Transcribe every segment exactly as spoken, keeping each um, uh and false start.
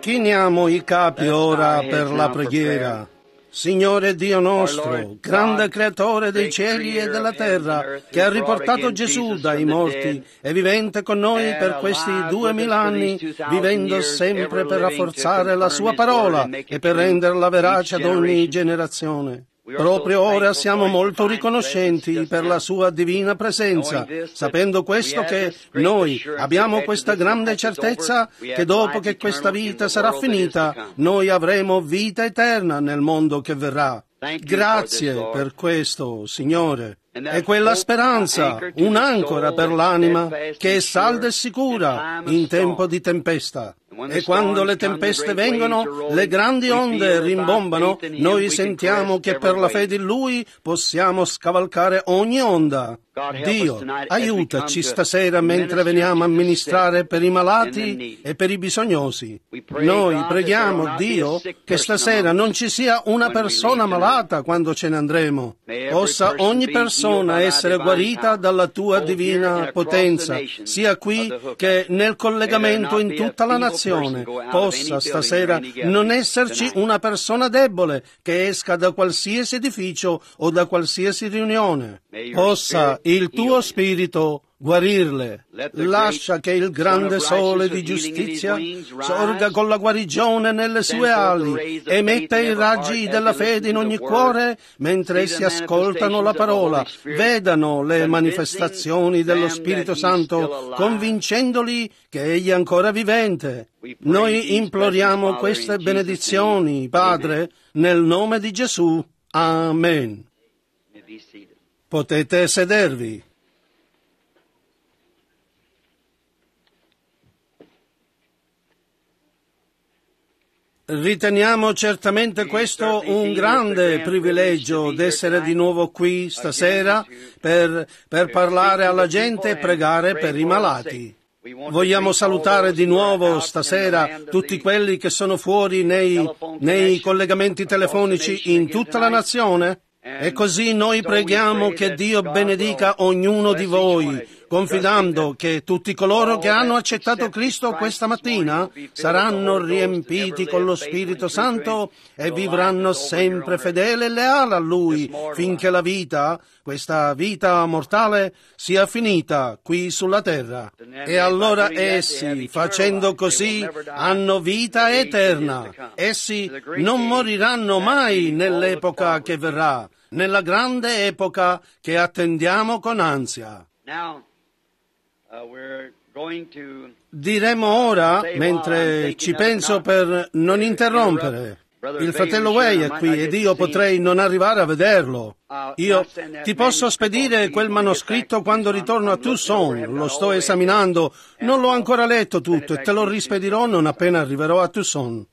Chiniamo i capi ora per la preghiera. Signore Dio nostro, grande creatore dei cieli e della terra, che ha riportato Gesù dai morti, è vivente con noi per questi duemila anni, vivendo sempre per rafforzare la sua parola e per renderla verace ad ogni generazione. Proprio ora siamo molto riconoscenti per la sua divina presenza, sapendo questo che noi abbiamo questa grande certezza che dopo che questa vita sarà finita, noi avremo vita eterna nel mondo che verrà. Grazie per questo, Signore. È quella speranza, un'ancora per l'anima, che è salda e sicura in tempo di tempesta. E quando le tempeste vengono, le grandi onde rimbombano, noi sentiamo che per la fede in Lui possiamo scavalcare ogni onda. Dio, aiutaci stasera mentre veniamo a ministrare per i malati e per i bisognosi. Noi preghiamo, Dio, che stasera non ci sia una persona malata quando ce ne andremo. Possa ogni persona essere guarita dalla Tua divina potenza, sia qui che nel collegamento in tutta la nazione. Possa stasera non esserci una persona debole che esca da qualsiasi edificio o da qualsiasi riunione. Possa il Tuo Spirito guarirle. Lascia che il grande sole di giustizia sorga con la guarigione nelle sue ali e metta i raggi della fede in ogni cuore mentre essi ascoltano la parola, vedano le manifestazioni dello Spirito Santo, convincendoli che Egli è ancora vivente. Noi imploriamo queste benedizioni, Padre, nel nome di Gesù. Amen. Potete sedervi. Riteniamo certamente questo un grande privilegio d'essere di nuovo qui stasera per, per parlare alla gente e pregare per i malati. Vogliamo salutare di nuovo stasera tutti quelli che sono fuori nei, nei collegamenti telefonici in tutta la nazione. E così noi preghiamo che Dio benedica ognuno di voi, confidando che tutti coloro che hanno accettato Cristo questa mattina saranno riempiti con lo Spirito Santo e vivranno sempre fedeli e leali a Lui finché la vita, questa vita mortale, sia finita qui sulla terra. E allora essi, facendo così, hanno vita eterna. Essi non moriranno mai nell'epoca che verrà, nella grande epoca che attendiamo con ansia. Diremo ora, mentre ci penso per non interrompere, il fratello Way è qui ed io potrei non arrivare a vederlo. Io ti posso spedire quel manoscritto quando ritorno a Tucson, lo sto esaminando, non l'ho ancora letto tutto e te lo rispedirò non appena arriverò a Tucson.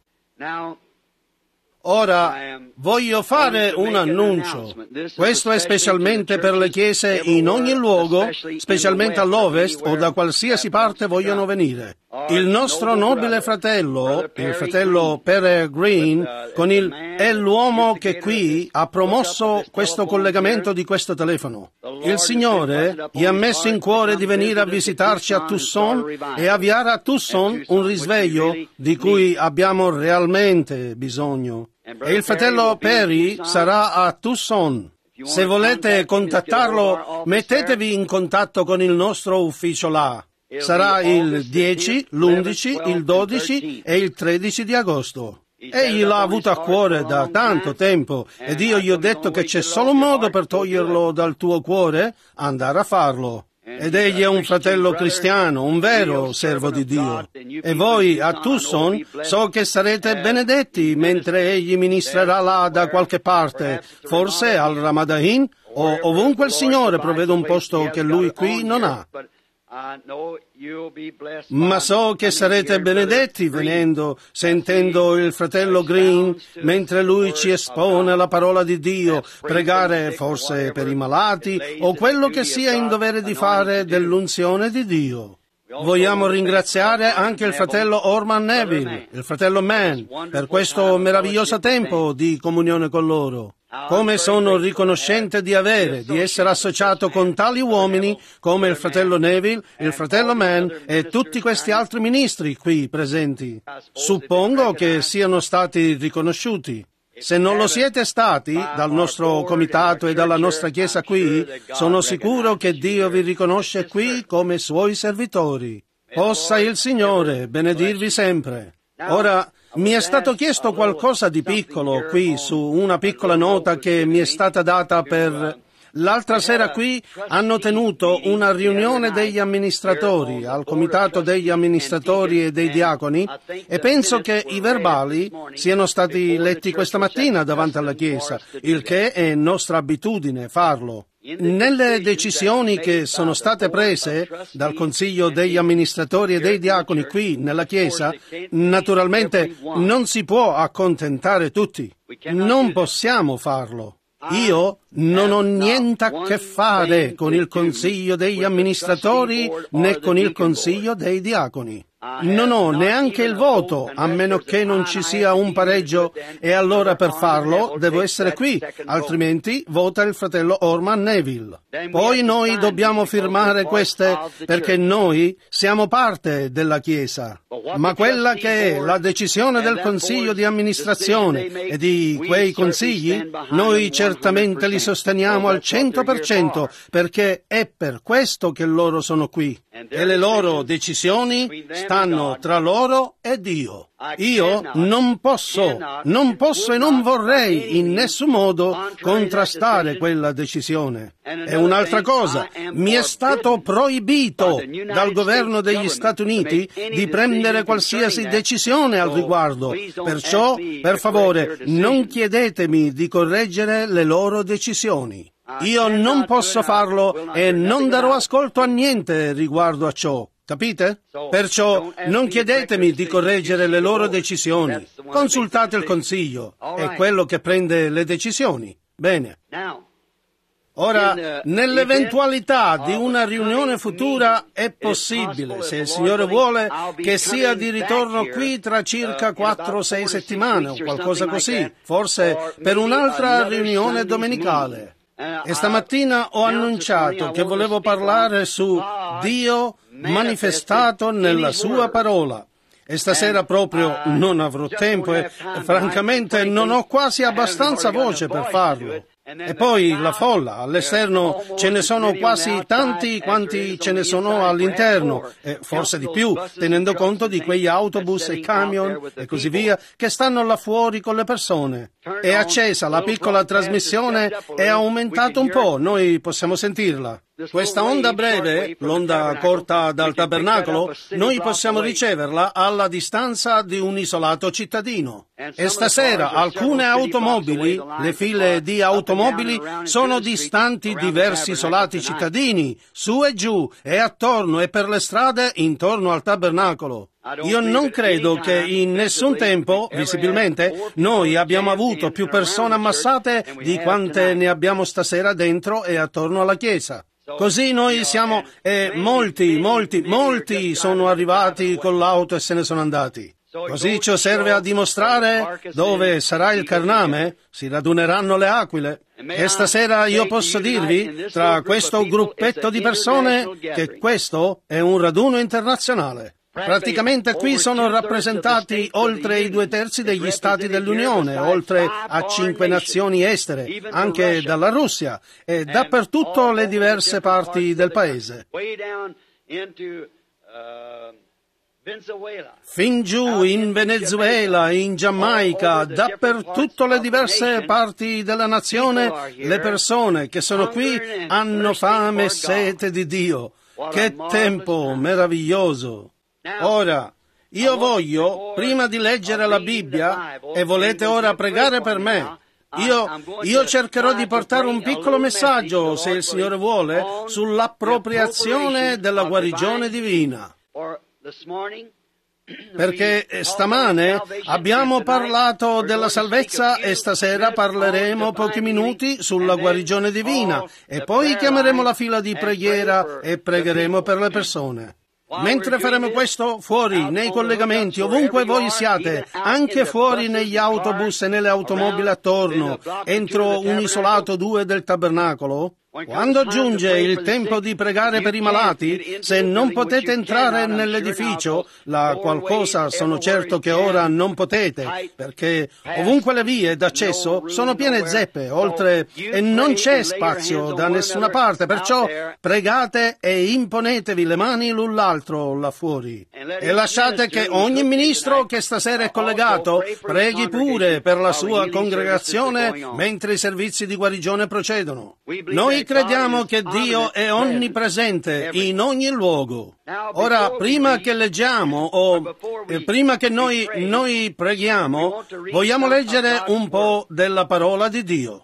Ora voglio fare un annuncio. Questo è specialmente per le chiese in ogni luogo, specialmente all'ovest o da qualsiasi parte vogliono venire. Il nostro nobile fratello, il fratello Perry Green, con il, è l'uomo che qui ha promosso questo collegamento di questo telefono. Il Signore gli ha messo in cuore di venire a visitarci a Tucson e avviare a Tucson un risveglio di cui abbiamo realmente bisogno. E il fratello Perry sarà a Tucson. Se volete contattarlo, mettetevi in contatto con il nostro ufficio là. Sarà il dieci, l'undici, il dodici e il tredici di agosto. Egli l'ha avuto a cuore da tanto tempo ed io gli ho detto che c'è solo un modo per toglierlo dal tuo cuore, andare a farlo. Ed egli è un fratello cristiano, un vero servo di Dio. E voi a Tucson so che sarete benedetti mentre egli ministrerà là da qualche parte, forse al Ramadain o ovunque il Signore provvede un posto che lui qui non ha. Ma so che sarete benedetti venendo, sentendo il fratello Green, mentre lui ci espone la parola di Dio, pregare forse per i malati o quello che sia in dovere di fare dell'unzione di Dio. Vogliamo ringraziare anche il fratello Orman Neville, il fratello Mann, per questo meraviglioso tempo di comunione con loro. Come sono riconoscente di avere, di essere associato con tali uomini come il fratello Neville, il fratello Mann e tutti questi altri ministri qui presenti. Suppongo che siano stati riconosciuti. Se non lo siete stati dal nostro comitato e dalla nostra chiesa qui, sono sicuro che Dio vi riconosce qui come suoi servitori. Possa il Signore benedirvi sempre. Ora, mi è stato chiesto qualcosa di piccolo qui su una piccola nota che mi è stata data per... L'altra sera qui hanno tenuto una riunione degli amministratori, al comitato degli amministratori e dei diaconi, e penso che i verbali siano stati letti questa mattina davanti alla Chiesa, il che è nostra abitudine farlo. Nelle decisioni che sono state prese dal Consiglio degli amministratori e dei diaconi qui nella Chiesa, naturalmente non si può accontentare tutti. Non possiamo farlo. Io non ho niente a che fare con il Consiglio degli amministratori né con il Consiglio dei diaconi. Non ho neanche il voto, a meno che non ci sia un pareggio, e allora per farlo devo essere qui, altrimenti vota il fratello Orman Neville. Poi noi dobbiamo firmare queste perché noi siamo parte della Chiesa. Ma quella che è la decisione del Consiglio di amministrazione e di quei consigli, noi certamente li sosteniamo al cento per cento, perché è per questo che loro sono qui. E le loro decisioni stanno tra loro e Dio. Io non posso, non posso e non vorrei in nessun modo contrastare quella decisione. E un'altra cosa, mi è stato proibito dal governo degli Stati Uniti di prendere qualsiasi decisione al riguardo. Perciò, per favore, non chiedetemi di correggere le loro decisioni. Io non posso farlo e non darò ascolto a niente riguardo a ciò. Capite? Perciò non chiedetemi di correggere le loro decisioni. Consultate il Consiglio, è quello che prende le decisioni. Bene. Ora, nell'eventualità di una riunione futura, è possibile, se il Signore vuole, che sia di ritorno qui tra circa quattro o sei settimane o qualcosa così, forse per un'altra riunione domenicale. E stamattina ho annunciato che volevo parlare su Dio manifestato nella sua parola. E stasera proprio non avrò tempo e francamente non ho quasi abbastanza voce per farlo. E poi la folla, all'esterno ce ne sono quasi tanti quanti ce ne sono all'interno, e forse di più, tenendo conto di quegli autobus e camion e così via che stanno là fuori con le persone. È accesa la piccola trasmissione, è aumentato un po', noi possiamo sentirla. Questa onda breve, l'onda corta dal tabernacolo, noi possiamo riceverla alla distanza di un isolato cittadino. E stasera alcune automobili, le file di automobili, sono distanti diversi isolati cittadini, su e giù, e attorno e per le strade intorno al tabernacolo. Io non credo che in nessun tempo, visibilmente, noi abbiamo avuto più persone ammassate di quante ne abbiamo stasera dentro e attorno alla chiesa. Così noi siamo, e molti, molti, molti sono arrivati con l'auto e se ne sono andati. Così ciò serve a dimostrare dove sarà il carname, si raduneranno le aquile. E stasera io posso dirvi, tra questo gruppetto di persone, che questo è un raduno internazionale. Praticamente qui sono rappresentati oltre i due terzi degli stati dell'Unione, oltre a cinque nazioni estere, anche dalla Russia, e dappertutto le diverse parti del paese. Fin giù in Venezuela, in Giamaica, dappertutto le diverse parti della nazione, le persone che sono qui hanno fame e sete di Dio. Che tempo meraviglioso! Ora, io voglio, prima di leggere la Bibbia, e volete ora pregare per me, io, io cercherò di portare un piccolo messaggio, se il Signore vuole, sull'appropriazione della guarigione divina. Perché stamane abbiamo parlato della salvezza e stasera parleremo pochi minuti sulla guarigione divina e poi chiameremo la fila di preghiera e pregheremo per le persone. Mentre faremo questo fuori, nei collegamenti, ovunque voi siate, anche fuori negli autobus e nelle automobili attorno, entro un isolato due del tabernacolo, quando giunge il tempo di pregare per i malati, se non potete entrare nell'edificio, la qualcosa sono certo che ora non potete, perché ovunque le vie d'accesso sono piene zeppe, oltre e non c'è spazio da nessuna parte, perciò pregate e imponetevi le mani l'un l'altro là fuori. E lasciate che ogni ministro che stasera è collegato preghi pure per la sua congregazione mentre i servizi di guarigione procedono. Noi crediamo che Dio è onnipresente in ogni luogo. Ora, prima che leggiamo o eh, prima che noi, noi preghiamo, vogliamo leggere un po' della parola di Dio.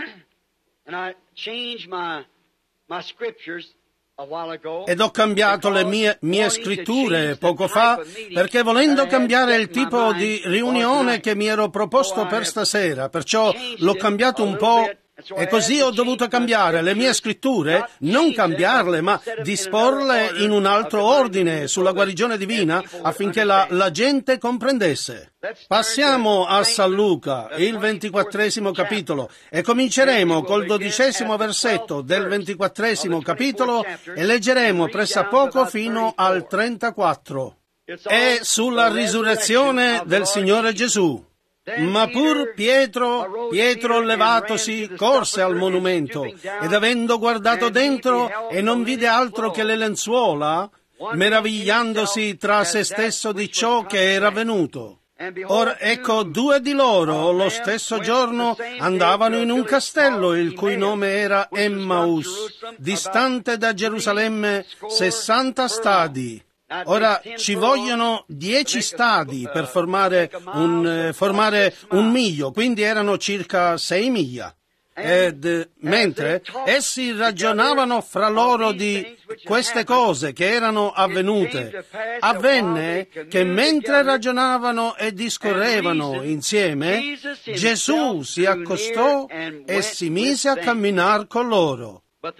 Ed ho cambiato le mie, mie scritture poco fa perché volendo cambiare il tipo di riunione che mi ero proposto per stasera, perciò l'ho cambiato un po'. E così ho dovuto cambiare le mie scritture, non cambiarle, ma disporle in un altro ordine sulla guarigione divina affinché la, la gente comprendesse. Passiamo a San Luca, il ventiquattresimo capitolo, e cominceremo col dodicesimo versetto del ventiquattresimo capitolo e leggeremo pressappoco fino al trentaquattro. È sulla risurrezione del Signore Gesù. Ma pur Pietro, Pietro levatosi, corse al monumento, ed avendo guardato dentro e non vide altro che le lenzuola, meravigliandosi tra se stesso di ciò che era venuto. Ora ecco, due di loro lo stesso giorno andavano in un castello il cui nome era Emmaus, distante da Gerusalemme sessanta stadi. Ora ci vogliono dieci stadi per formare un, eh, formare un miglio, quindi erano circa sei miglia. Ed eh, mentre essi ragionavano fra loro di queste cose che erano avvenute, avvenne che mentre ragionavano e discorrevano insieme, Gesù si accostò e si mise a camminar con loro.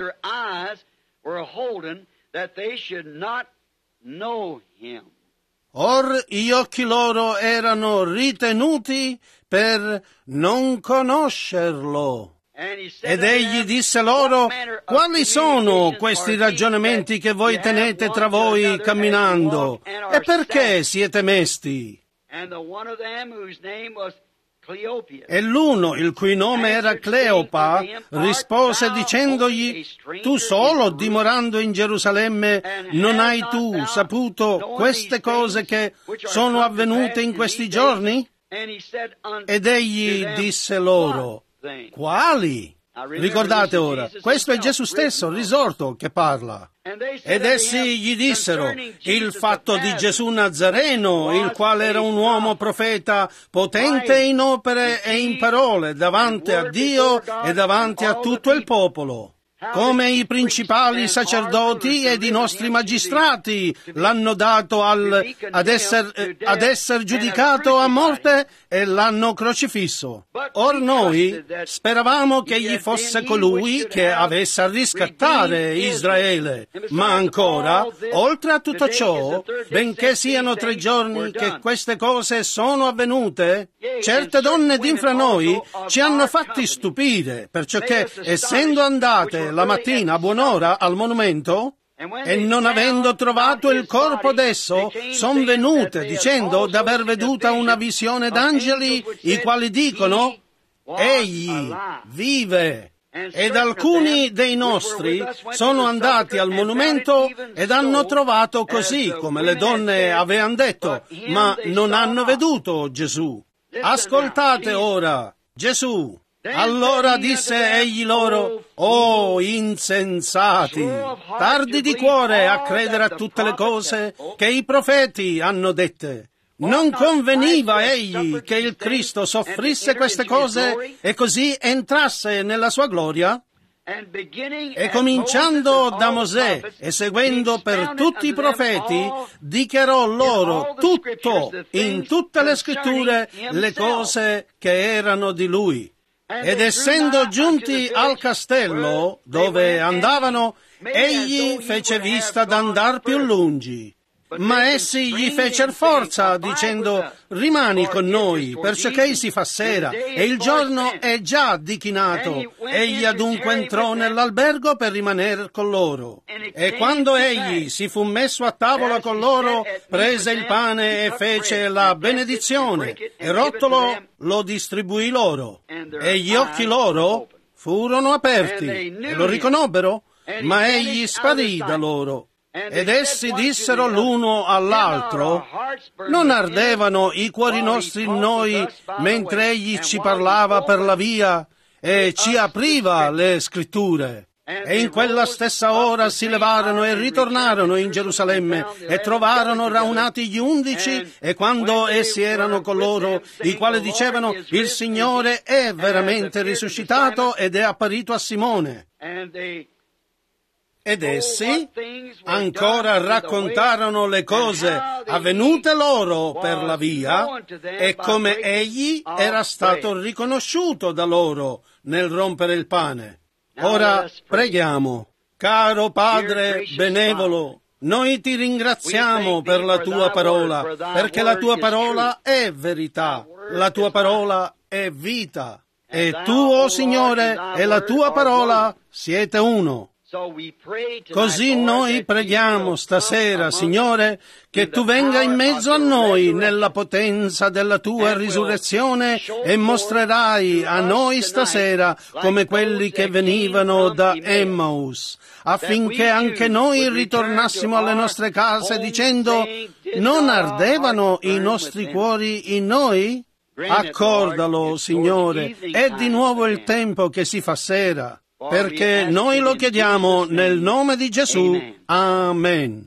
Or gli occhi loro erano ritenuti per non conoscerlo. Ed egli disse loro: quali sono questi ragionamenti che voi tenete tra voi camminando? E perché siete mesti? E l'uno, il cui nome era Cleopa, rispose dicendogli: tu solo, dimorando in Gerusalemme, non hai tu saputo queste cose che sono avvenute in questi giorni? Ed egli disse loro: quali? Ricordate ora, questo è Gesù stesso, risorto, che parla. Ed essi gli dissero: il fatto di Gesù Nazareno, il quale era un uomo profeta, potente in opere e in parole, davanti a Dio e davanti a tutto il popolo. Come i principali sacerdoti ed i nostri magistrati l'hanno dato al, ad essere ad esser giudicato a morte e l'hanno crocifisso. Or noi speravamo che egli fosse colui che avesse a riscattare Israele. Ma ancora, oltre a tutto ciò, benché siano tre giorni che queste cose sono avvenute, certe donne d'infra noi ci hanno fatti stupire, perciò che, essendo andate la mattina a buon'ora al monumento, e non avendo trovato il corpo d'esso, son venute dicendo d'aver veduta una visione d'angeli, i quali dicono: egli vive. Ed alcuni dei nostri sono andati al monumento ed hanno trovato così come le donne avevano detto, ma non hanno veduto Gesù. Ascoltate ora, Gesù. Allora disse egli loro: oh insensati, tardi di cuore a credere a tutte le cose che i profeti hanno dette. Non conveniva egli che il Cristo soffrisse queste cose e così entrasse nella sua gloria? E cominciando da Mosè e seguendo per tutti i profeti, dichiarò loro tutto, in tutte le scritture, le cose che erano di lui. Ed essendo giunti al castello dove andavano, Egli fece vista d'andar più lungi, ma essi gli fecero forza, dicendo: rimani con noi, perciò che si fa sera, e il giorno è già dichinato. Egli adunque entrò nell'albergo per rimanere con loro. E quando egli si fu messo a tavola con loro, prese il pane e fece la benedizione, e rotolo lo distribuì loro. E gli occhi loro furono aperti, e lo riconobbero, ma egli sparì da loro. Ed essi dissero l'uno all'altro: non ardevano i cuori nostri in noi mentre egli ci parlava per la via e ci apriva le scritture? E in quella stessa ora si levarono e ritornarono in Gerusalemme e trovarono raunati gli undici, e quando essi erano con loro, i quali dicevano: il Signore è veramente risuscitato ed è apparito a Simone. Ed essi ancora raccontarono le cose avvenute loro per la via e come egli era stato riconosciuto da loro nel rompere il pane. Ora preghiamo. Caro Padre benevolo, noi ti ringraziamo per la tua parola, perché la tua parola è verità, la tua parola è vita, e tu, o Signore, e la tua parola siete uno. Così noi preghiamo stasera, Signore, che tu venga in mezzo a noi nella potenza della tua risurrezione e mostrerai a noi stasera come quelli che venivano da Emmaus, affinché anche noi ritornassimo alle nostre case dicendo: non ardevano i nostri cuori in noi? Accordalo, Signore, è di nuovo il tempo che si fa sera, perché noi lo chiediamo nel nome di Gesù. Amen.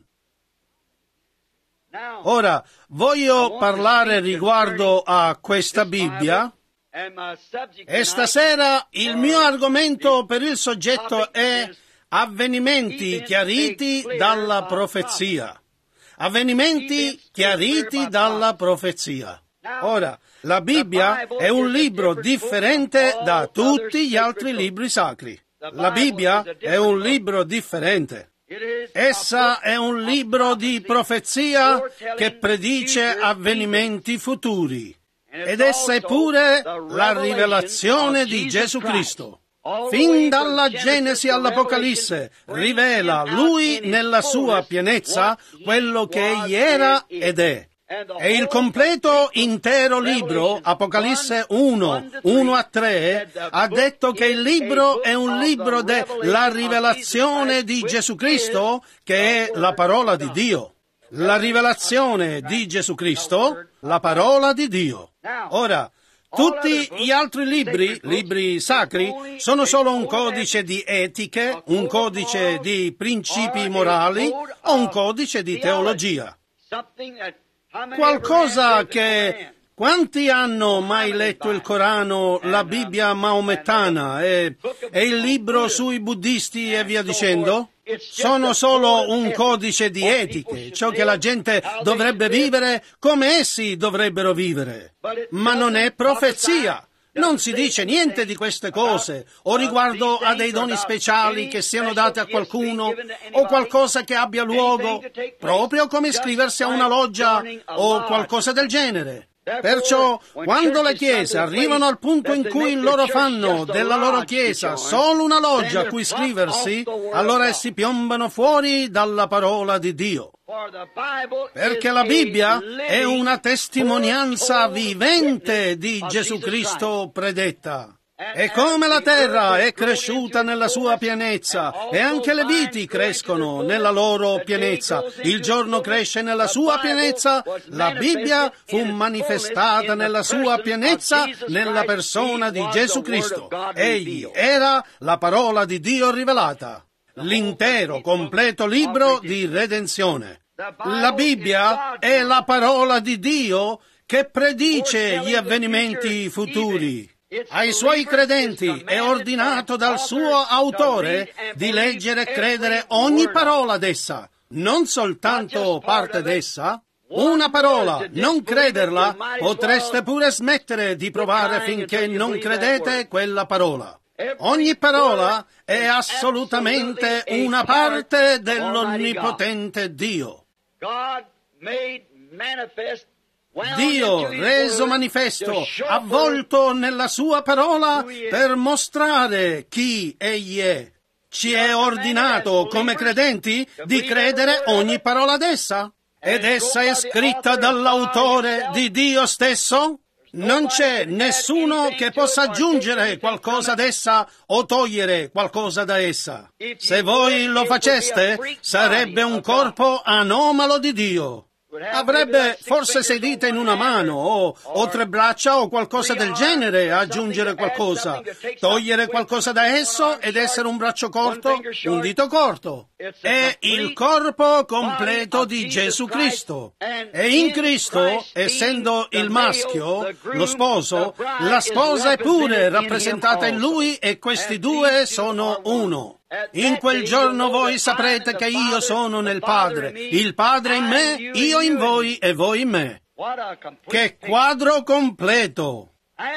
Ora, voglio parlare riguardo a questa Bibbia, e stasera il mio argomento per il soggetto è avvenimenti chiariti dalla profezia. Avvenimenti chiariti dalla profezia. Ora, la Bibbia è un libro differente da tutti gli altri libri sacri. La Bibbia è un libro differente. Essa è un libro di profezia che predice avvenimenti futuri. Ed essa è pure la rivelazione di Gesù Cristo. Fin dalla Genesi all'Apocalisse rivela Lui nella sua pienezza quello che Egli era ed è. E il completo intero libro, Apocalisse uno, uno a tre, ha detto che il libro è un libro della rivelazione di Gesù Cristo, che è la parola di Dio. La rivelazione di Gesù Cristo, la parola di Dio. Ora, tutti gli altri libri, libri sacri, sono solo un codice di etiche, un codice di principi morali o un codice di teologia. Qualcosa che... Quanti hanno mai letto il Corano, la Bibbia maomettana e, e il libro sui buddisti e via dicendo? Sono solo un codice di etiche, ciò che la gente dovrebbe vivere come essi dovrebbero vivere. Ma non è profezia. Non si dice niente di queste cose, o riguardo a dei doni speciali che siano dati a qualcuno, o qualcosa che abbia luogo, proprio come iscriversi a una loggia o qualcosa del genere. Perciò, quando le chiese arrivano al punto in cui loro fanno della loro chiesa solo una loggia a cui iscriversi, allora essi piombano fuori dalla parola di Dio. Perché la Bibbia è una testimonianza vivente di Gesù Cristo predetta. E come la terra è cresciuta nella sua pienezza, e anche le viti crescono nella loro pienezza, il giorno cresce nella sua pienezza, la Bibbia fu manifestata nella sua pienezza nella persona di Gesù Cristo. Egli era la parola di Dio rivelata, l'intero completo libro di redenzione. La Bibbia è la parola di Dio che predice gli avvenimenti futuri. Ai suoi credenti è ordinato dal suo autore di leggere e credere ogni parola d'essa, non soltanto parte d'essa. Una parola, non crederla, potreste pure smettere di provare finché non credete quella parola. Ogni parola è assolutamente una parte dell'Onnipotente Dio. Dio reso manifesto, avvolto nella sua parola per mostrare chi Egli è. Ci è ordinato, come credenti, di credere ogni parola d'essa. Ed essa è scritta dall'autore di Dio stesso? Non c'è nessuno che possa aggiungere qualcosa ad essa o togliere qualcosa da essa. Se voi lo faceste, sarebbe un corpo anomalo di Dio. Avrebbe forse sei dita in una mano o, o tre braccia o qualcosa del genere a aggiungere qualcosa, togliere qualcosa da esso ed essere un braccio corto, un dito corto. È il corpo completo di Gesù Cristo. E in Cristo, essendo il maschio, lo sposo, la sposa è pure rappresentata in Lui e questi due sono uno. In quel giorno voi saprete che io sono nel Padre, il Padre in me, io in voi e voi in me. Che quadro completo!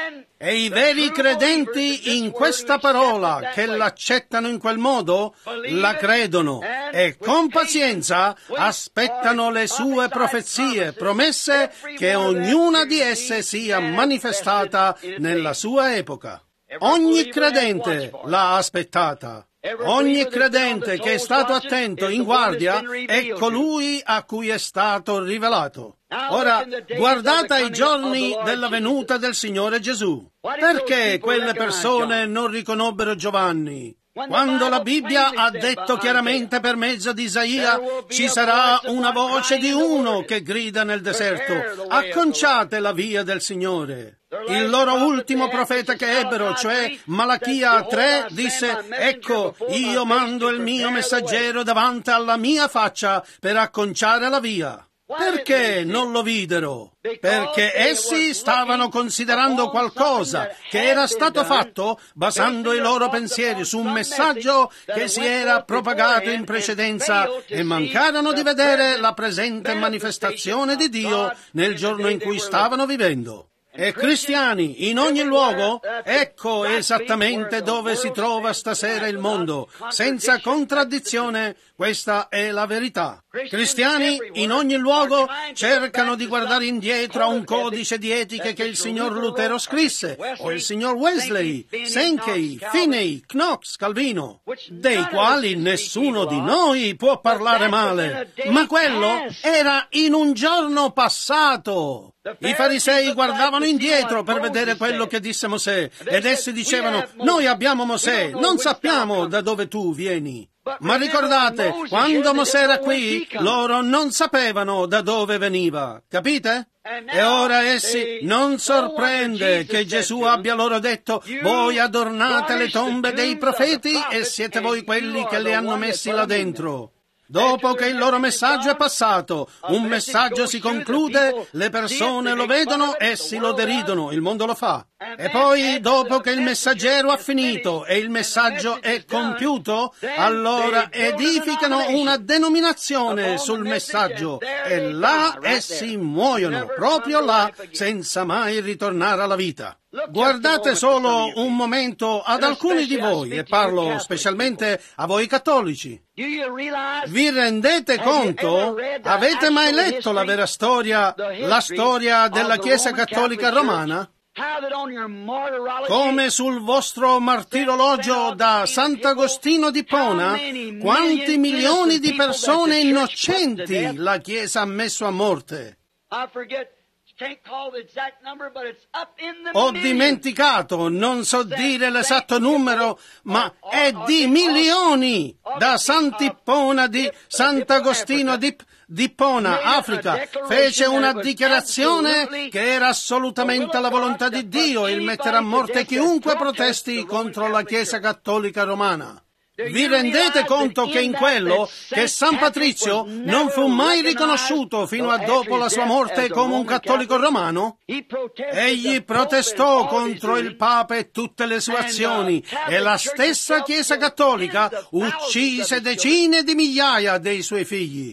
E i veri credenti in questa parola, che l'accettano in quel modo, la credono e con pazienza aspettano le sue profezie, promesse che ognuna di esse sia manifestata nella sua epoca. Ogni credente l'ha aspettata. Ogni credente che è stato attento, in guardia, è colui a cui è stato rivelato. Ora, guardate ai giorni della venuta del Signore Gesù. Perché quelle persone non riconobbero Giovanni? Quando la Bibbia ha detto chiaramente per mezzo di Isaia, ci sarà una voce di uno che grida nel deserto, acconciate la via del Signore. Il loro ultimo profeta che ebbero, cioè Malachia tre, disse, ecco, io mando il mio messaggero davanti alla mia faccia per acconciare la via. Perché non lo videro? Perché essi stavano considerando qualcosa che era stato fatto basando i loro pensieri su un messaggio che si era propagato in precedenza e mancarono di vedere la presente manifestazione di Dio nel giorno in cui stavano vivendo. E cristiani in ogni luogo, ecco esattamente dove si trova stasera il mondo. Senza contraddizione, questa è la verità. Cristiani in ogni luogo cercano di guardare indietro a un codice di etiche che il signor Lutero scrisse, o il signor Wesley, Sankey, Finney, Knox, Calvino, dei quali nessuno di noi può parlare male. Ma quello era in un giorno passato. I farisei guardavano indietro per vedere quello che disse Mosè, ed essi dicevano, noi abbiamo Mosè, non sappiamo da dove tu vieni. Ma ricordate, quando Mosè era qui, loro non sapevano da dove veniva, capite? E ora essi non sorprende che Gesù abbia loro detto, voi adornate le tombe dei profeti e siete voi quelli che le hanno messi là dentro. Dopo che il loro messaggio è passato, un messaggio si conclude, le persone lo vedono, essi lo deridono, il mondo lo fa. E poi, dopo che il messaggero ha finito e il messaggio è compiuto, allora edificano una denominazione sul messaggio e là essi muoiono, proprio là, senza mai ritornare alla vita. Guardate solo un momento ad alcuni di voi, e parlo specialmente a voi cattolici. Vi rendete conto? Avete mai letto la vera storia, la storia della Chiesa Cattolica Romana? Come sul vostro martirologio da Sant'Agostino d'Ippona, quanti milioni di persone innocenti la Chiesa ha messo a morte? Ho dimenticato, non so dire l'esatto numero, ma è di milioni. Da Sant'Ippona di Sant'Agostino di d'Ippona, Africa, fece una dichiarazione che era assolutamente la volontà di Dio il mettere a morte chiunque protesti contro la Chiesa Cattolica Romana. Vi rendete conto che in quello che San Patrizio non fu mai riconosciuto fino a dopo la sua morte come un cattolico romano? Egli protestò contro il Papa e tutte le sue azioni e la stessa Chiesa Cattolica uccise decine di migliaia dei suoi figli.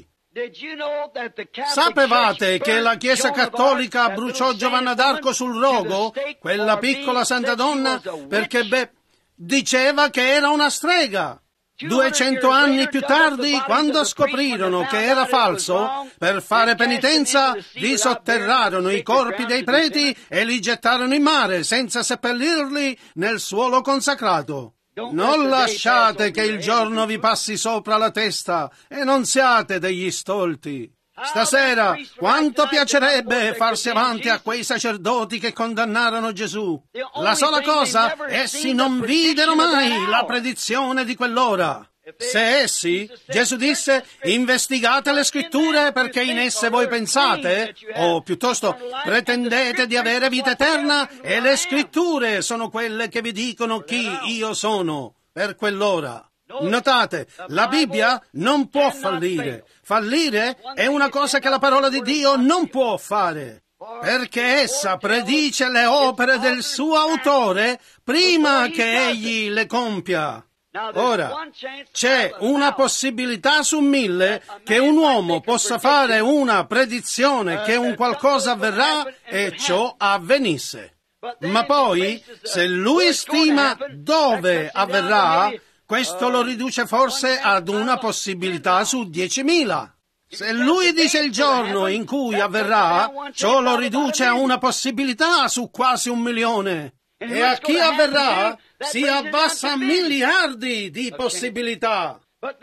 Sapevate che la Chiesa Cattolica bruciò Giovanna d'Arco sul rogo, quella piccola santa donna, perché beh, diceva che era una strega. Duecento anni più tardi, quando scoprirono che era falso, per fare penitenza, li sotterrarono i corpi dei preti e li gettarono in mare senza seppellirli nel suolo consacrato. Non lasciate che il giorno vi passi sopra la testa e non siate degli stolti. Stasera, quanto piacerebbe farsi avanti a quei sacerdoti che condannarono Gesù. La sola cosa, essi non videro mai la predizione di quell'ora. Se essi, Gesù disse, investigate le scritture perché in esse voi pensate, o piuttosto pretendete di avere vita eterna, e le scritture sono quelle che vi dicono chi io sono per quell'ora. Notate, la Bibbia non può fallire. Fallire è una cosa che la parola di Dio non può fare, perché essa predice le opere del suo autore prima che egli le compia. Ora, c'è una possibilità su mille che un uomo possa fare una predizione che un qualcosa avverrà e ciò avvenisse. Ma poi, se lui stima dove avverrà, questo lo riduce forse ad una possibilità su diecimila. Se lui dice il giorno in cui avverrà, ciò lo riduce a una possibilità su quasi un milione. E a chi avverrà si abbassa a miliardi di possibilità.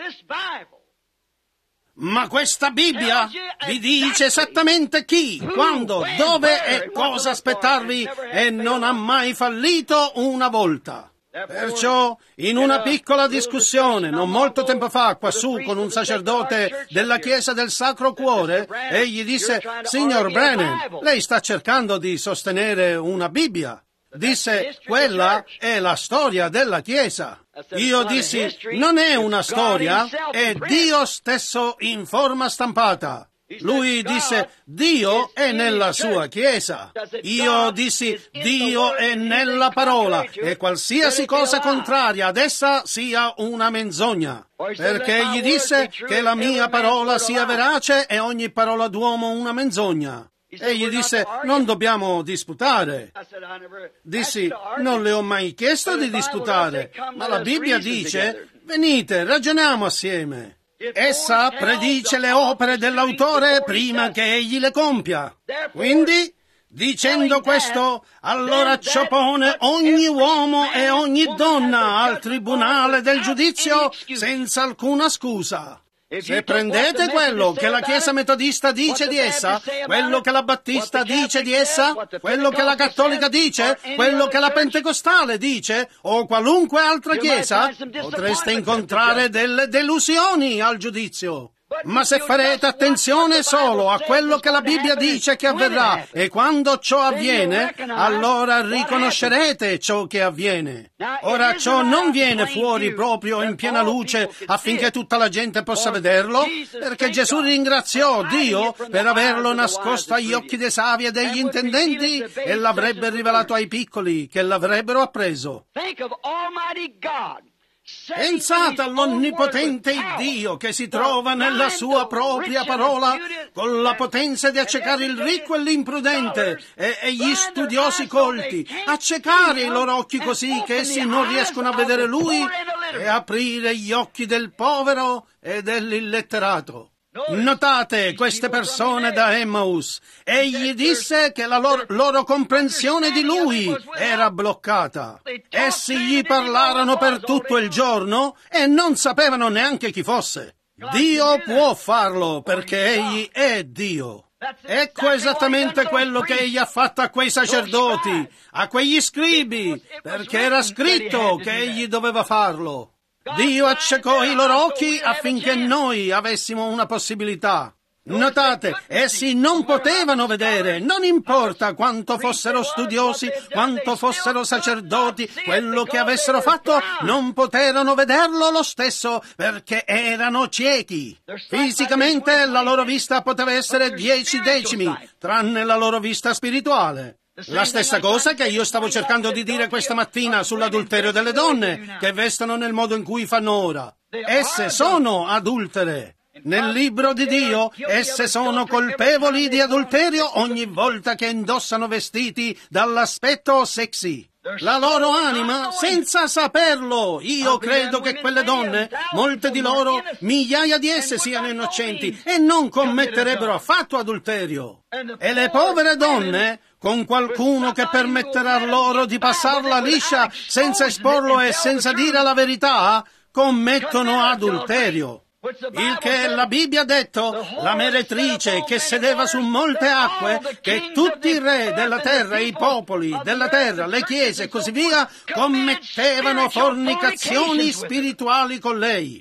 Ma questa Bibbia vi dice esattamente chi, quando, dove e cosa aspettarvi e non ha mai fallito una volta. Perciò, in una piccola discussione, non molto tempo fa, quassù, con un sacerdote della Chiesa del Sacro Cuore, egli disse, «Signor Brennan, lei sta cercando di sostenere una Bibbia». Disse, quella è la storia della Chiesa. Io dissi, non è una storia, è Dio stesso in forma stampata. Lui disse, Dio è nella sua Chiesa. Io dissi, Dio è nella parola, e qualsiasi cosa contraria ad essa sia una menzogna. Perché egli disse che la mia parola sia verace e ogni parola d'uomo una menzogna. Egli disse, non dobbiamo disputare. Dissi, non le ho mai chiesto di disputare, ma la Bibbia dice, venite, ragioniamo assieme. Essa predice le opere dell'autore prima che egli le compia. Quindi, dicendo questo, allora ciopone ogni uomo e ogni donna al tribunale del giudizio senza alcuna scusa. Se prendete quello che la Chiesa Metodista dice di essa, quello che la Battista dice di essa, quello che la Cattolica dice, quello che la Pentecostale dice, o qualunque altra Chiesa, potreste incontrare delle delusioni al giudizio. Ma se farete attenzione solo a quello che la Bibbia dice che avverrà, e quando ciò avviene, allora riconoscerete ciò che avviene. Ora ciò non viene fuori proprio in piena luce affinché tutta la gente possa vederlo, perché Gesù ringraziò Dio per averlo nascosto agli occhi dei savi e degli intendenti e l'avrebbe rivelato ai piccoli che l'avrebbero appreso. Pensate all'onnipotente Dio che si trova nella sua propria parola con la potenza di accecare il ricco e l'imprudente e, e gli studiosi colti, accecare i loro occhi così che essi non riescono a vedere Lui e aprire gli occhi del povero e dell'illetterato. Notate queste persone da Emmaus. Egli disse che la loro, loro comprensione di Lui era bloccata. Essi gli parlarono per tutto il giorno e non sapevano neanche chi fosse. Dio può farlo perché Egli è Dio. Ecco esattamente quello che Egli ha fatto a quei sacerdoti, a quegli scribi, perché era scritto che Egli doveva farlo. Dio accecò i loro occhi affinché noi avessimo una possibilità. Notate, essi non potevano vedere, non importa quanto fossero studiosi, quanto fossero sacerdoti, quello che avessero fatto, non poterono vederlo lo stesso perché erano ciechi. Fisicamente la loro vista poteva essere dieci decimi, tranne la loro vista spirituale. La stessa cosa che io stavo cercando di dire questa mattina sull'adulterio delle donne che vestono nel modo in cui fanno ora. Esse sono adultere. Nel libro di Dio, esse sono colpevoli di adulterio ogni volta che indossano vestiti dall'aspetto sexy. La loro anima senza saperlo. Io credo che quelle donne, molte di loro, migliaia di esse siano innocenti e non commetterebbero affatto adulterio. E le povere donne, con qualcuno che permetterà loro di passarla liscia senza esporlo e senza dire la verità, commettono adulterio. Il che la Bibbia ha detto, la meretrice che sedeva su molte acque, che tutti i re della terra, i popoli della terra, le chiese e così via, commettevano fornicazioni spirituali con lei.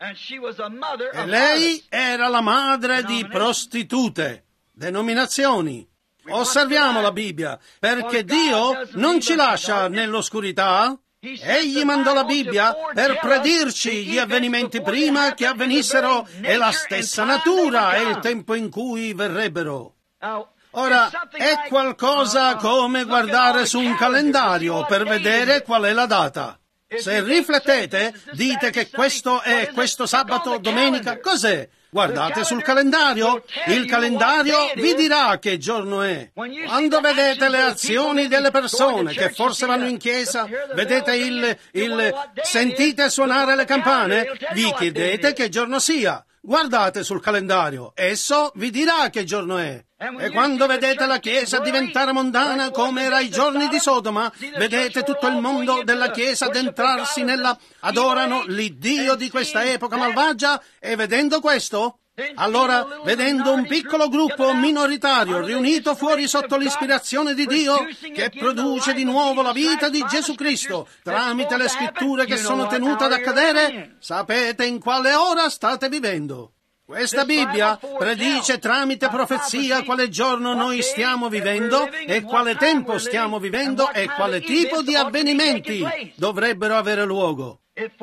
E lei era la madre di prostitute, denominazioni. Osserviamo la Bibbia, perché Dio non ci lascia nell'oscurità. Egli mandò la Bibbia per predirci gli avvenimenti prima che avvenissero e la stessa natura e il tempo in cui verrebbero. Ora, è qualcosa come guardare su un calendario per vedere qual è la data. Se riflettete, dite che questo è questo sabato, domenica, cos'è? Guardate sul calendario, il calendario vi dirà che giorno è. Quando vedete le azioni delle persone che forse vanno in chiesa, vedete il, il, sentite suonare le campane, vi chiedete che giorno sia. Guardate sul calendario, esso vi dirà che giorno è. E quando vedete la Chiesa diventare mondana come era ai giorni di Sodoma, vedete tutto il mondo della Chiesa addentrarsi nella... adorano l'Iddio di questa epoca malvagia, e vedendo questo, allora, vedendo un piccolo gruppo minoritario riunito fuori sotto l'ispirazione di Dio, che produce di nuovo la vita di Gesù Cristo tramite le scritture che sono tenute ad accadere, sapete in quale ora state vivendo. Questa Bibbia predice tramite profezia quale giorno noi stiamo vivendo e quale tempo stiamo vivendo e quale tipo di avvenimenti dovrebbero avere luogo.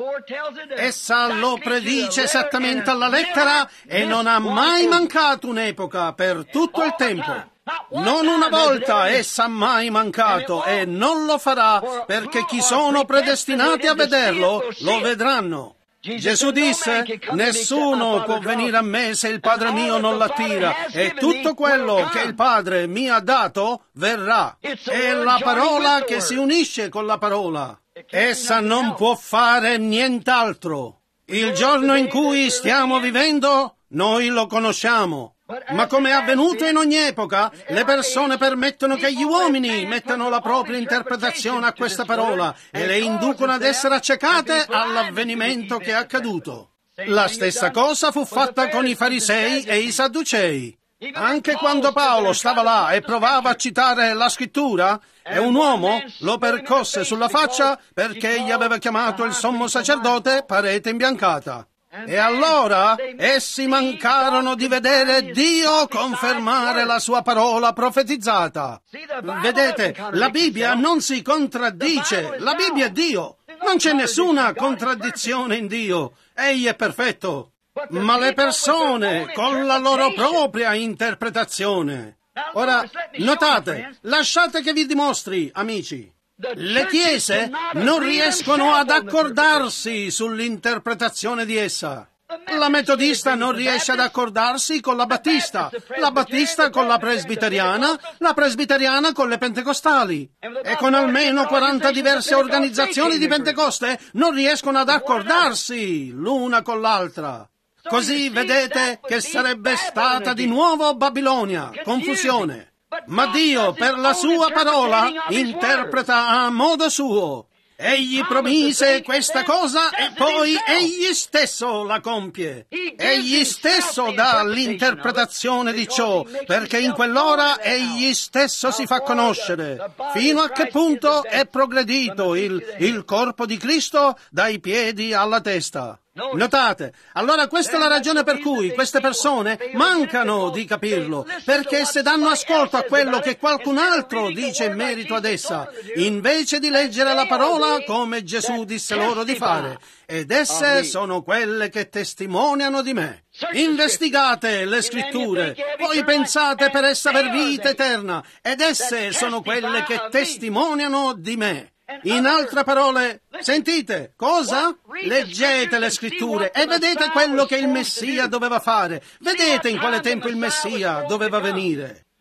Essa lo predice esattamente alla lettera e non ha mai mancato un'epoca per tutto il tempo. Non una volta essa ha mai mancato e non lo farà, perché chi sono predestinati a vederlo lo vedranno. Gesù disse, nessuno può venire a me se il Padre mio non l'attira, e tutto quello che il Padre mi ha dato verrà. È la parola che si unisce con la parola. Essa non può fare nient'altro. Il giorno in cui stiamo vivendo, noi lo conosciamo. Ma come è avvenuto in ogni epoca, le persone permettono che gli uomini mettano la propria interpretazione a questa parola e le inducono ad essere accecate all'avvenimento che è accaduto. La stessa cosa fu fatta con i farisei e i sadducei. Anche quando Paolo stava là e provava a citare la scrittura, e un uomo lo percosse sulla faccia perché gli aveva chiamato il sommo sacerdote parete imbiancata. E allora essi mancarono di vedere Dio confermare la sua parola profetizzata. Vedete, la Bibbia non si contraddice, la Bibbia è Dio. Non c'è nessuna contraddizione in Dio, Egli è perfetto. Ma le persone con la loro propria interpretazione. Ora, notate, lasciate che vi dimostri, amici. Le chiese non riescono ad accordarsi sull'interpretazione di essa. La metodista non riesce ad accordarsi con la battista, la battista con la presbiteriana, la presbiteriana con le pentecostali. E con almeno quaranta diverse organizzazioni di Pentecoste non riescono ad accordarsi l'una con l'altra. Così vedete che sarebbe stata di nuovo Babilonia, confusione. Ma Dio, per la sua parola, interpreta a modo suo. Egli promise questa cosa e poi egli stesso la compie. Egli stesso dà l'interpretazione di ciò, perché in quell'ora egli stesso si fa conoscere. Fino a che punto è progredito il, il corpo di Cristo dai piedi alla testa. Notate, allora questa è la ragione per cui queste persone mancano di capirlo, perché se danno ascolto a quello che qualcun altro dice in merito ad essa, invece di leggere la parola come Gesù disse loro di fare, ed esse sono quelle che testimoniano di me. Investigate le scritture, poi pensate per essa aver vita eterna, ed esse sono quelle che testimoniano di me. In altre parole, sentite, cosa? Leggete le scritture e vedete quello che il Messia doveva fare. Vedete in quale tempo il Messia doveva venire.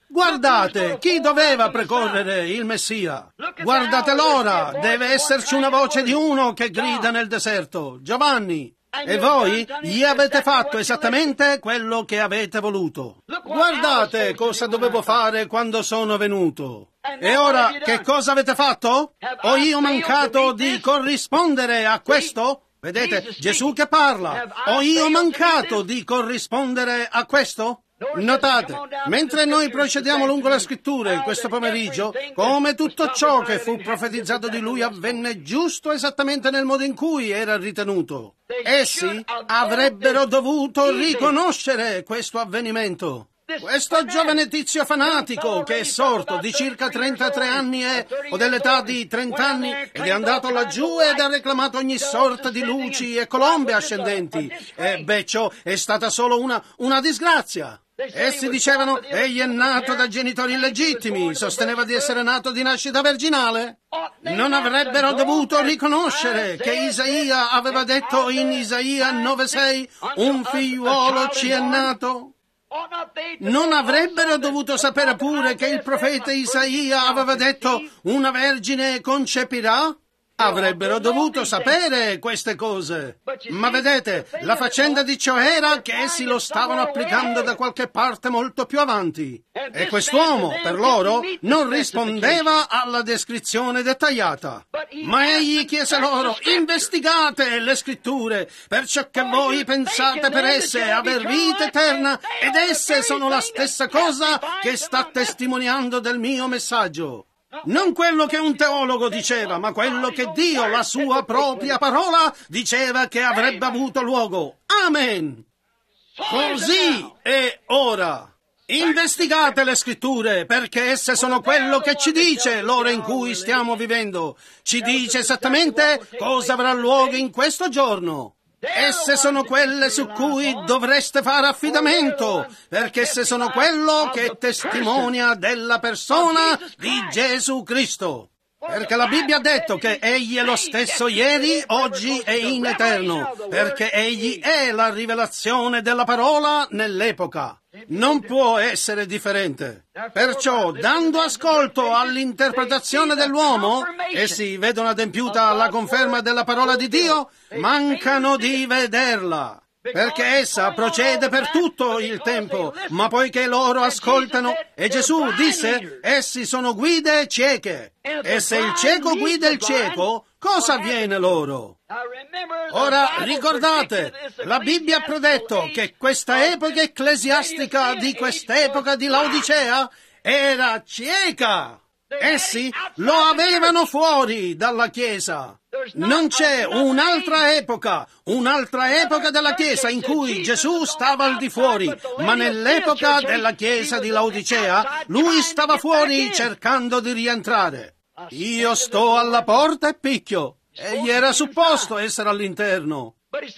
Guardate, chi doveva precorrere il Messia? Guardate l'ora, deve esserci una voce di uno che grida nel deserto, Giovanni. E voi gli avete fatto esattamente quello che avete voluto. Guardate cosa dovevo fare quando sono venuto. E ora che cosa avete fatto? Ho io mancato di corrispondere a questo? Vedete, Gesù che parla. Ho io mancato di corrispondere a questo? Notate, mentre noi procediamo lungo le scritture questo pomeriggio, come tutto ciò che fu profetizzato di lui avvenne giusto esattamente nel modo in cui era ritenuto. Essi avrebbero dovuto riconoscere questo avvenimento. Questo giovane tizio fanatico che è sorto di circa trentatré anni e, o dell'età di trenta anni ed è andato laggiù ed ha reclamato ogni sorta di luci e colombe ascendenti. E beh, ciò è stata solo una, una disgrazia. Essi dicevano, egli è nato da genitori illegittimi, sosteneva di essere nato di nascita virginale. Non avrebbero dovuto riconoscere che Isaia aveva detto in Isaia nove sei, un figliuolo ci è nato? Non avrebbero dovuto sapere pure che il profeta Isaia aveva detto una vergine concepirà? Avrebbero dovuto sapere queste cose. Ma vedete, la faccenda di ciò era che essi lo stavano applicando da qualche parte molto più avanti. E quest'uomo, per loro, non rispondeva alla descrizione dettagliata. Ma egli chiese loro, investigate le scritture, perciò che voi pensate per esse aver vita eterna, ed esse sono la stessa cosa che sta testimoniando del mio messaggio. Non quello che un teologo diceva, ma quello che Dio, la sua propria parola, diceva che avrebbe avuto luogo. Amen! Così è ora. Investigate le scritture, perché esse sono quello che ci dice l'ora in cui stiamo vivendo. Ci dice esattamente cosa avrà luogo in questo giorno. Esse sono quelle su cui dovreste fare affidamento, perché esse sono quello che testimonia della persona di Gesù Cristo. Perché la Bibbia ha detto che Egli è lo stesso ieri, oggi e in eterno, perché Egli è la rivelazione della parola nell'epoca. Non può essere differente. Perciò, dando ascolto all'interpretazione dell'uomo, essi vedono adempiuta la conferma della parola di Dio, mancano di vederla. Perché essa procede per tutto il tempo, ma poiché loro ascoltano, e Gesù disse, essi sono guide cieche. E se il cieco guida il cieco, cosa avviene loro? Ora ricordate, la Bibbia ha predetto che questa epoca ecclesiastica di quest'epoca di Laodicea era cieca. Essi lo avevano fuori dalla Chiesa. Non c'è un'altra epoca, un'altra epoca della Chiesa in cui Gesù stava al di fuori, ma nell'epoca della Chiesa di Laodicea, lui stava fuori cercando di rientrare. Io sto alla porta e picchio. Egli era supposto essere all'interno.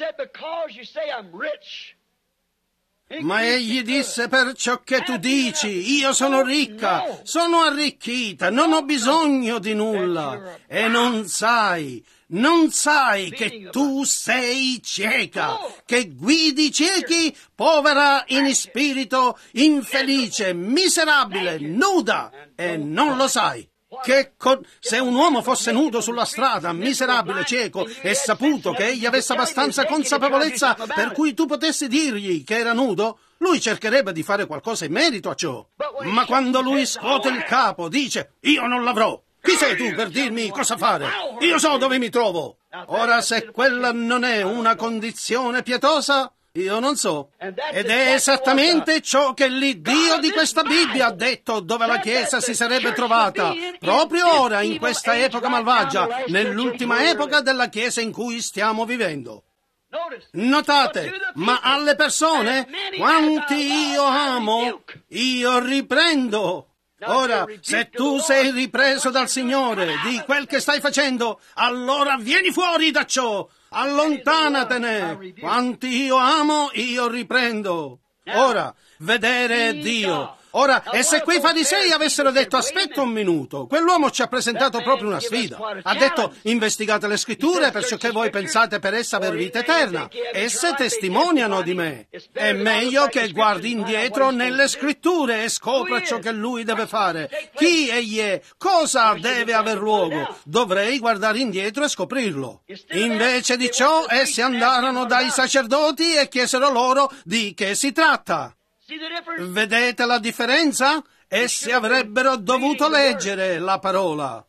Ma egli disse, perciò che tu dici, io sono ricca, sono arricchita, non ho bisogno di nulla. E non sai, non sai che tu sei cieca, che guidi ciechi, povera in spirito, infelice, miserabile, nuda, e non lo sai. Che con... Se un uomo fosse nudo sulla strada, miserabile, cieco, e saputo che egli avesse abbastanza consapevolezza per cui tu potessi dirgli che era nudo, lui cercherebbe di fare qualcosa in merito a ciò. Ma quando lui scuote il capo, dice, io non l'avrò. Chi sei tu per dirmi cosa fare? Io so dove mi trovo. Ora, se quella non è una condizione pietosa, io non so. Ed è esattamente ciò che l'Iddio di questa Bibbia ha detto dove la Chiesa si sarebbe trovata, proprio ora, in questa epoca malvagia, nell'ultima epoca della Chiesa in cui stiamo vivendo. Notate, ma alle persone, quanti io amo, io riprendo. Ora, se tu sei ripreso dal Signore di quel che stai facendo, allora vieni fuori da ciò. Allontanatene. Quanti io amo, io riprendo. Ora, vedere Dio, Ora, e se quei farisei avessero detto aspetta un minuto, quell'uomo ci ha presentato proprio una sfida. Ha detto investigate le scritture per ciò che voi pensate per essa aver vita eterna. Esse testimoniano di me. È meglio che guardi indietro nelle scritture e scopra ciò che lui deve fare. Chi egli è? Cosa deve aver luogo? Dovrei guardare indietro e scoprirlo. Invece di ciò, essi andarono dai sacerdoti e chiesero loro di che si tratta. Vedete la differenza? Essi avrebbero dovuto leggere la parola.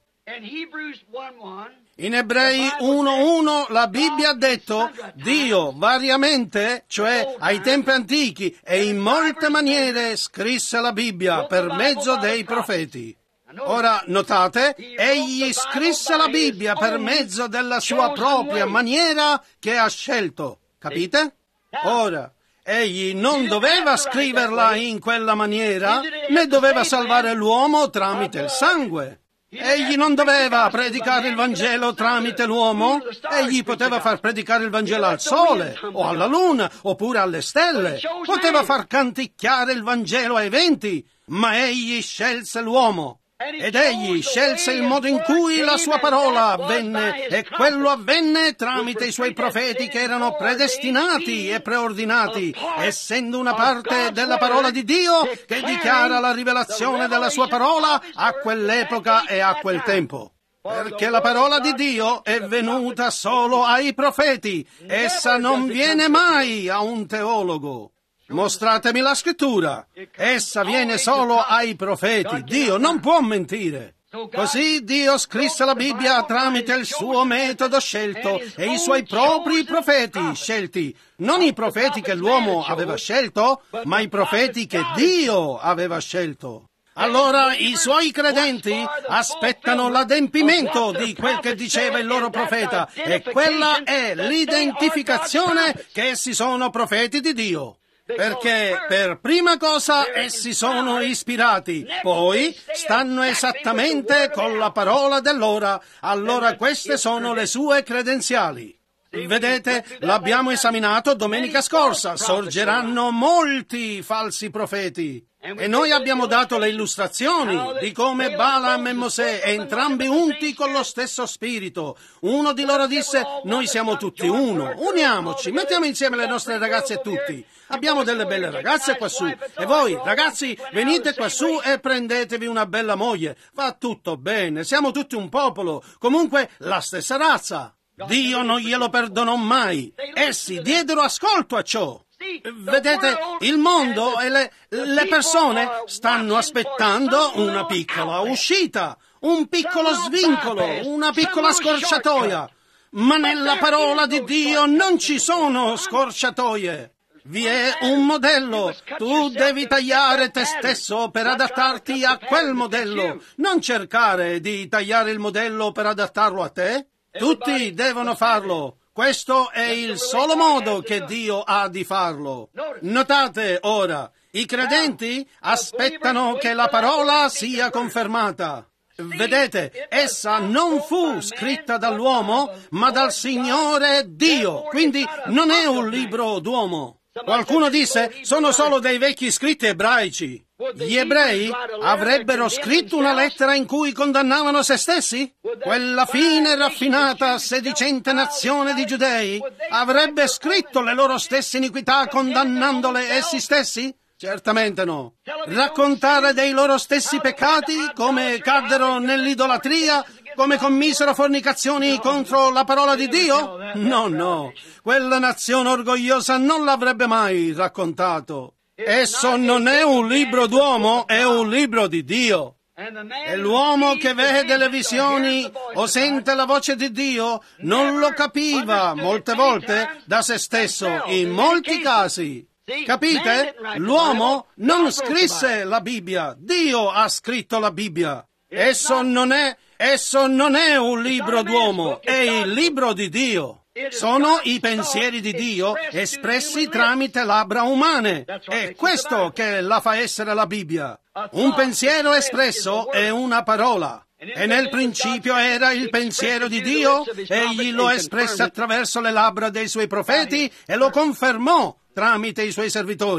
In Ebrei uno uno la Bibbia ha detto Dio variamente, cioè ai tempi antichi e in molte maniere, scrisse la Bibbia per mezzo dei profeti. Ora, notate, egli scrisse la Bibbia per mezzo della sua propria maniera che ha scelto. Capite? Ora, egli non doveva scriverla in quella maniera, né doveva salvare l'uomo tramite il sangue. Egli non doveva predicare il Vangelo tramite l'uomo, egli poteva far predicare il Vangelo al sole, o alla luna, oppure alle stelle, poteva far canticchiare il Vangelo ai venti, ma egli scelse l'uomo. Ed egli scelse il modo in cui la sua parola avvenne, e quello avvenne tramite i suoi profeti che erano predestinati e preordinati, essendo una parte della parola di Dio che dichiara la rivelazione della sua parola a quell'epoca e a quel tempo. Perché la parola di Dio è venuta solo ai profeti, essa non viene mai a un teologo. Mostratemi la scrittura. Essa viene solo ai profeti. Dio non può mentire. Così Dio scrisse la Bibbia tramite il suo metodo scelto e i suoi propri profeti scelti. Non i profeti che l'uomo aveva scelto, ma i profeti che Dio aveva scelto. Allora i suoi credenti aspettano l'adempimento di quel che diceva il loro profeta, e quella è l'identificazione che essi sono profeti di Dio. Perché per prima cosa essi sono ispirati, poi stanno esattamente con la parola dell'ora, allora queste sono le sue credenziali. Vedete, l'abbiamo esaminato domenica scorsa, sorgeranno molti falsi profeti. E noi abbiamo dato le illustrazioni di come Balaam e Mosè, entrambi unti con lo stesso spirito. Uno di loro disse, noi siamo tutti uno, uniamoci, mettiamo insieme le nostre ragazze tutti. Abbiamo delle belle ragazze quassù, e voi, ragazzi, venite quassù e prendetevi una bella moglie. Va tutto bene, siamo tutti un popolo, comunque la stessa razza. Dio non glielo perdonò mai. Essi diedero ascolto a ciò. Vedete, il mondo e le, le persone stanno aspettando una piccola uscita, un piccolo svincolo, una piccola scorciatoia. Ma nella parola di Dio non ci sono scorciatoie. Vi è un modello. Tu devi tagliare te stesso per adattarti a quel modello. Non cercare di tagliare il modello per adattarlo a te. Tutti devono farlo. Questo è il solo modo che Dio ha di farlo. Notate ora, i credenti aspettano che la parola sia confermata. Vedete, essa non fu scritta dall'uomo, ma dal Signore Dio, quindi non è un libro d'uomo. Qualcuno disse, sono solo dei vecchi scritti ebraici. Gli ebrei avrebbero scritto una lettera in cui condannavano se stessi? Quella fine raffinata, sedicente nazione di giudei avrebbe scritto le loro stesse iniquità condannandole essi stessi? Certamente no. Raccontare dei loro stessi peccati, come caddero nell'idolatria, come commisero fornicazioni contro la parola di Dio? No, no. Quella nazione orgogliosa non l'avrebbe mai raccontato. Esso non è un libro d'uomo, è un libro di Dio. E l'uomo che vede le visioni o sente la voce di Dio non lo capiva molte volte da se stesso, in molti casi. Capite? L'uomo non scrisse la Bibbia, Dio ha scritto la Bibbia. Esso non è, esso non è un libro d'uomo, è il libro di Dio. Sono i pensieri di Dio espressi tramite labbra umane. È questo che la fa essere la Bibbia. Un pensiero espresso è una parola. E nel principio era il pensiero di Dio, egli lo espresse attraverso le labbra dei suoi profeti e lo confermò tramite i suoi servitori.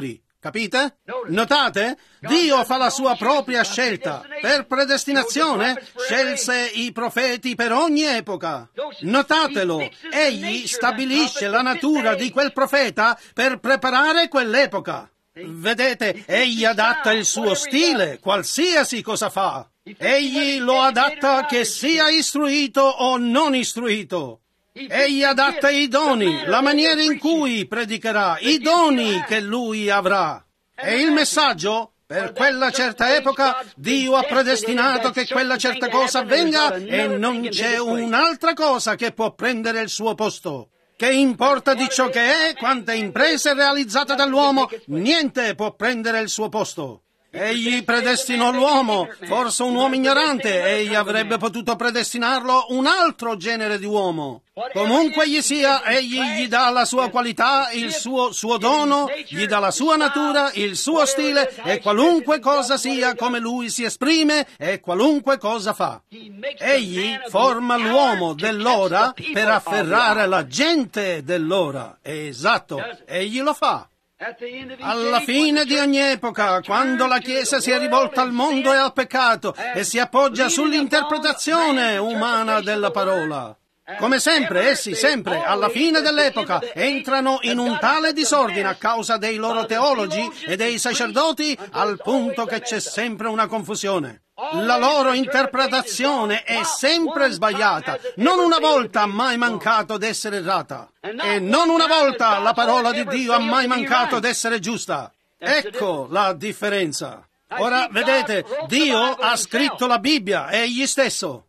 Capite? Notate? Dio fa la sua propria scelta. Per predestinazione scelse i profeti per ogni epoca. Notatelo, egli stabilisce la natura di quel profeta per preparare quell'epoca. Vedete, egli adatta il suo stile, qualsiasi cosa fa. Egli lo adatta che sia istruito o non istruito. Egli adatta i doni, la maniera in cui predicherà, i doni che lui avrà. E il messaggio, per quella certa epoca, Dio ha predestinato che quella certa cosa avvenga e non c'è un'altra cosa che può prendere il suo posto. Che importa di ciò che è, quante imprese realizzate dall'uomo, niente può prendere il suo posto. Egli predestinò l'uomo, forse un uomo ignorante, egli avrebbe potuto predestinarlo un altro genere di uomo. Comunque gli sia, egli gli dà la sua qualità, il suo, suo dono, gli dà la sua natura, il suo stile, e qualunque cosa sia come lui si esprime e qualunque cosa fa. Egli forma l'uomo dell'ora per afferrare la gente dell'ora. Esatto, egli lo fa. Alla fine di ogni epoca, quando la Chiesa si è rivolta al mondo e al peccato e si appoggia sull'interpretazione umana della parola. Come sempre, essi sempre, alla fine dell'epoca, entrano in un tale disordine a causa dei loro teologi e dei sacerdoti, al punto che c'è sempre una confusione. La loro interpretazione è sempre sbagliata. Non una volta ha mai mancato d'essere errata. E non una volta la parola di Dio ha mai mancato d'essere giusta. Ecco la differenza. Ora, vedete, Dio ha scritto la Bibbia, egli stesso.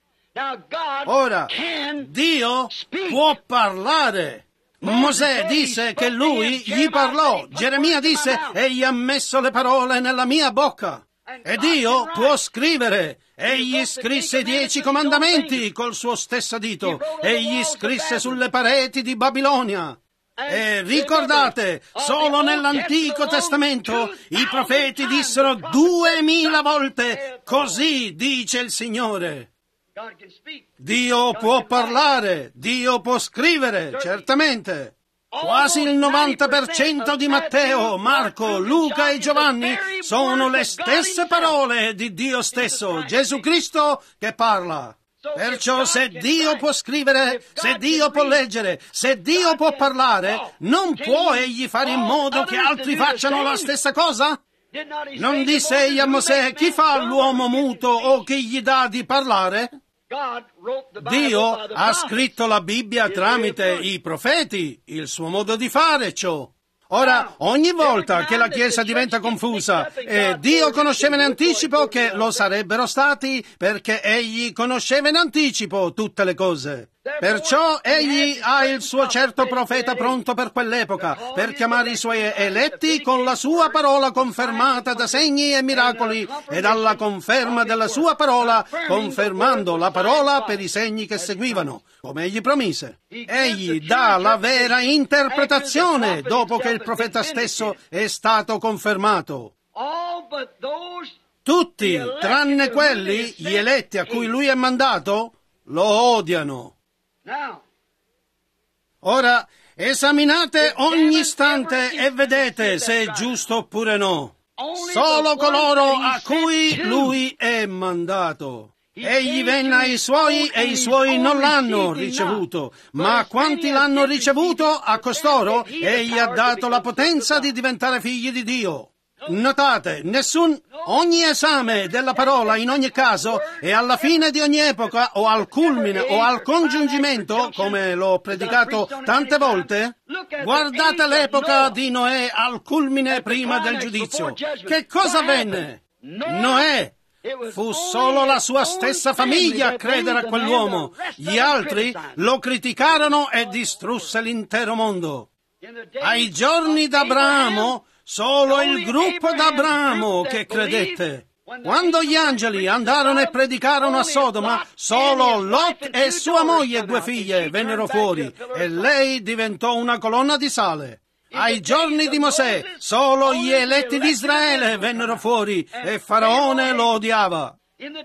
Ora, Dio può parlare. Mosè disse che lui gli parlò. Geremia disse, egli ha messo le parole nella mia bocca. E Dio può scrivere. Egli scrisse i dieci comandamenti col suo stesso dito. Egli scrisse sulle pareti di Babilonia. E ricordate, solo nell'Antico Testamento i profeti dissero duemila volte, così dice il Signore. Dio può parlare, Dio può scrivere, certamente. Quasi il novanta per cento di Matteo, Marco, Luca e Giovanni sono le stesse parole di Dio stesso, Gesù Cristo, che parla. Perciò se Dio può scrivere, se Dio può leggere, se Dio può parlare, non può egli fare in modo che altri facciano la stessa cosa? Non disse egli a Mosè, chi fa l'uomo muto o chi gli dà di parlare? Dio ha scritto la Bibbia tramite i profeti, il suo modo di fare ciò. Ora, ogni volta che la Chiesa diventa confusa, e Dio conosceva in anticipo che lo sarebbero stati perché egli conosceva in anticipo tutte le cose. Perciò egli ha il suo certo profeta pronto per quell'epoca, per chiamare i suoi eletti con la sua parola confermata da segni e miracoli, e dalla conferma della sua parola, confermando la parola per i segni che seguivano, come egli promise. Egli dà la vera interpretazione dopo che il profeta stesso è stato confermato. Tutti, tranne quelli, gli eletti a cui lui è mandato, lo odiano. Ora, esaminate ogni istante e vedete se è giusto oppure no. Solo coloro a cui lui è mandato. Egli venne ai suoi e i suoi non l'hanno ricevuto, ma a quanti l'hanno ricevuto, a costoro, egli ha dato la potenza di diventare figli di Dio. Notate, nessun, ogni esame della parola in ogni caso e alla fine di ogni epoca o al culmine o al congiungimento, come l'ho predicato tante volte, guardate l'epoca di Noè al culmine prima del giudizio. Che cosa avvenne? Noè fu solo la sua stessa famiglia a credere a quell'uomo. Gli altri lo criticarono e distrusse l'intero mondo. Ai giorni d'Abramo, solo il gruppo d'Abramo che credette. Quando gli angeli andarono e predicarono a Sodoma, solo Lot e sua moglie e due figlie vennero fuori e lei diventò una colonna di sale. Ai giorni di Mosè, solo gli eletti di Israele vennero fuori e Faraone lo odiava.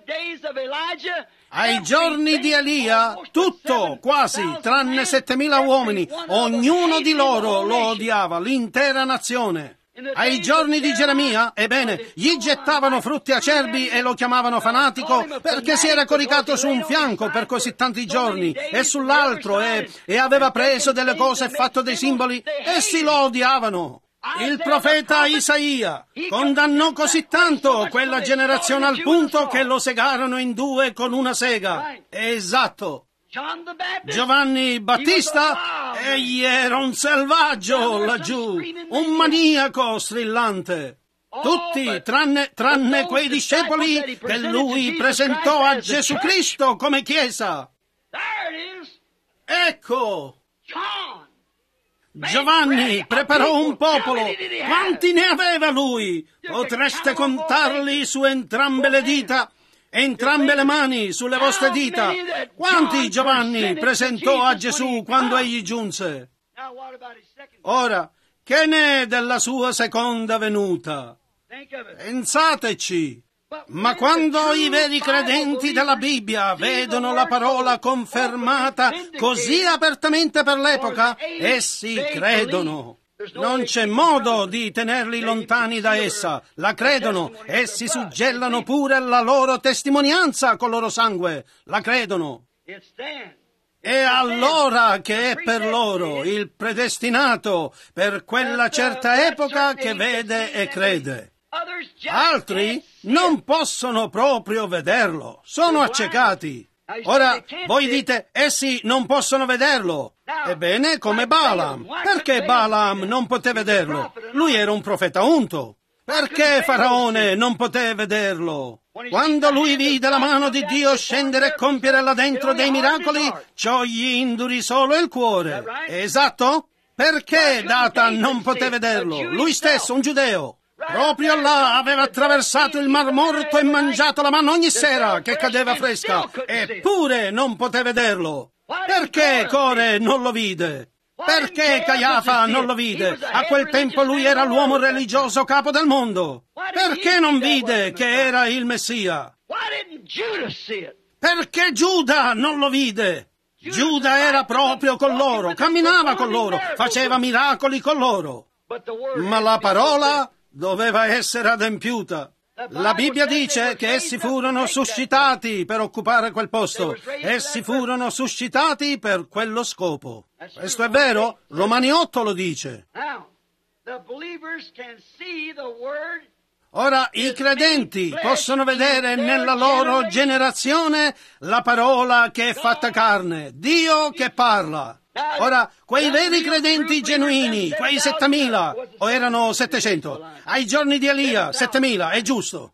Ai giorni di Elia, tutto, quasi, tranne settemila uomini, ognuno di loro lo odiava, l'intera nazione. Ai giorni di Geremia, ebbene, gli gettavano frutti acerbi e lo chiamavano fanatico perché si era coricato su un fianco per così tanti giorni e sull'altro e, e aveva preso delle cose e fatto dei simboli. Essi lo odiavano. Il profeta Isaia condannò così tanto quella generazione al punto che lo segarono in due con una sega. Esatto. Giovanni Battista, egli era un selvaggio laggiù, un maniaco strillante. Tutti, tranne, tranne quei discepoli che lui presentò a Gesù Cristo come Chiesa. Ecco! Giovanni preparò un popolo. Quanti ne aveva lui? Potreste contarli su entrambe le dita. Entrambe le mani sulle vostre dita. Quanti Giovanni presentò a Gesù quando egli giunse? Ora, che ne è della sua seconda venuta? Pensateci. Ma quando i veri credenti della Bibbia vedono la parola confermata così apertamente per l'epoca, essi credono. Non c'è modo di tenerli lontani da essa. La credono e si suggellano pure la loro testimonianza col loro sangue. La credono. È allora che è per loro il predestinato per quella certa epoca che vede e crede. Altri non possono proprio vederlo. Sono accecati. Ora, voi dite, essi non possono vederlo. Ebbene, come Balaam. Perché Balaam non poté vederlo? Lui era un profeta unto. Perché Faraone non poté vederlo? Quando lui vide la mano di Dio scendere e compiere là dentro dei miracoli, ciò gli indurì solo il cuore. Esatto? Perché Datan non poté vederlo? Lui stesso, un giudeo. Proprio là aveva attraversato il Mar Morto e mangiato la manna ogni sera che cadeva fresca, eppure non poté vederlo. Perché Core non lo vide? Perché Caiafa non lo vide? A quel tempo lui era l'uomo religioso capo del mondo. Perché non vide che era il Messia? Perché Giuda non lo vide? Giuda era proprio con loro, camminava con loro, faceva miracoli con loro. Ma la parola doveva essere adempiuta. La Bibbia dice che essi furono suscitati per occupare quel posto. Essi furono suscitati per quello scopo. Questo è vero? Romani otto lo dice. Ora i credenti possono vedere nella loro generazione la parola che è fatta carne, Dio che parla. Ora, quei veri credenti genuini, quei settamila, o erano settecento, ai giorni di Elia, settemila, è giusto.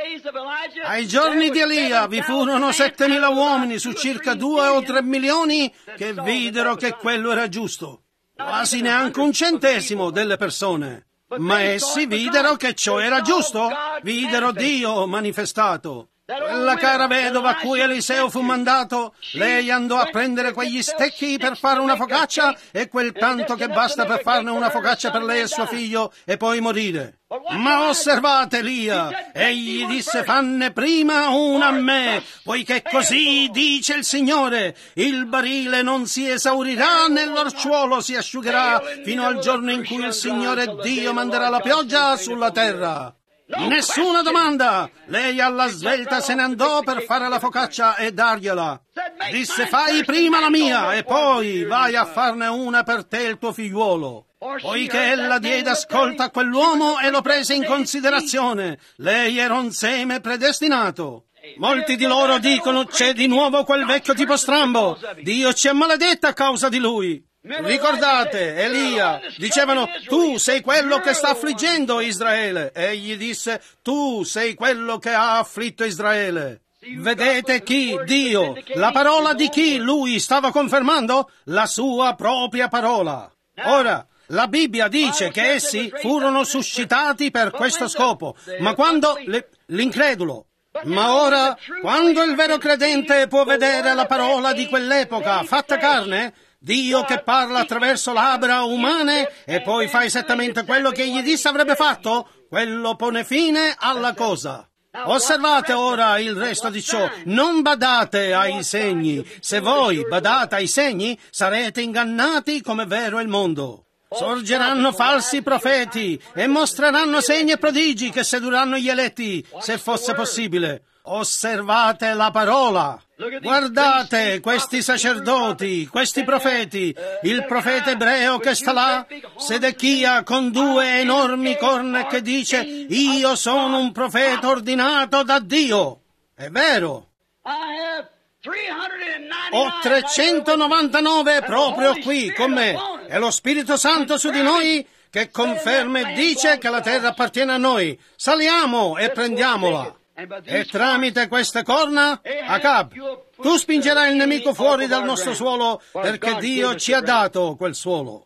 Ai giorni di Elia vi furono settemila uomini su circa due o tre milioni che videro che quello era giusto. Quasi neanche un centesimo delle persone. Ma essi videro che ciò era giusto, videro Dio manifestato. Quella cara vedova a cui Eliseo fu mandato, lei andò a prendere quegli stecchi per fare una focaccia e quel tanto che basta per farne una focaccia per lei e suo figlio e poi morire. Ma osservate Elia, egli disse fanne prima una a me, poiché così dice il Signore, il barile non si esaurirà né l'orciuolo si asciugherà fino al giorno in cui il Signore Dio manderà la pioggia sulla terra. Nessuna domanda! Lei alla svelta se ne andò per fare la focaccia e dargliela. Disse fai prima la mia e poi vai a farne una per te e il tuo figliuolo. Poiché ella diede ascolto a quell'uomo e lo prese in considerazione. Lei era un seme predestinato. Molti di loro dicono c'è di nuovo quel vecchio tipo strambo. Dio ci ha maledetto a causa di lui. Ricordate, Elia, dicevano, tu sei quello che sta affliggendo Israele. Egli disse, tu sei quello che ha afflitto Israele. Vedete chi? Dio. La parola di chi lui stava confermando? La sua propria parola. Ora, la Bibbia dice che essi furono suscitati per questo scopo, ma quando le, l'incredulo. Ma ora, quando il vero credente può vedere la parola di quell'epoca fatta carne, Dio che parla attraverso labbra umane e poi fa esattamente quello che egli disse avrebbe fatto, quello pone fine alla cosa. Osservate ora il resto di ciò, non badate ai segni. Se voi badate ai segni, sarete ingannati come vero il mondo. Sorgeranno falsi profeti e mostreranno segni e prodigi che sedurranno gli eletti, se fosse possibile. Osservate la parola. Guardate questi sacerdoti, questi profeti, il profeta ebreo che sta là, Sedechia con due enormi corna che dice: io sono un profeta ordinato da Dio. È vero. Ho trecentonovantanove proprio qui con me. È lo Spirito Santo su di noi che conferma e dice che la terra appartiene a noi. Saliamo e prendiamola. E tramite queste corna, Acab, tu spingerai il nemico fuori dal nostro suolo, perché Dio ci ha dato quel suolo.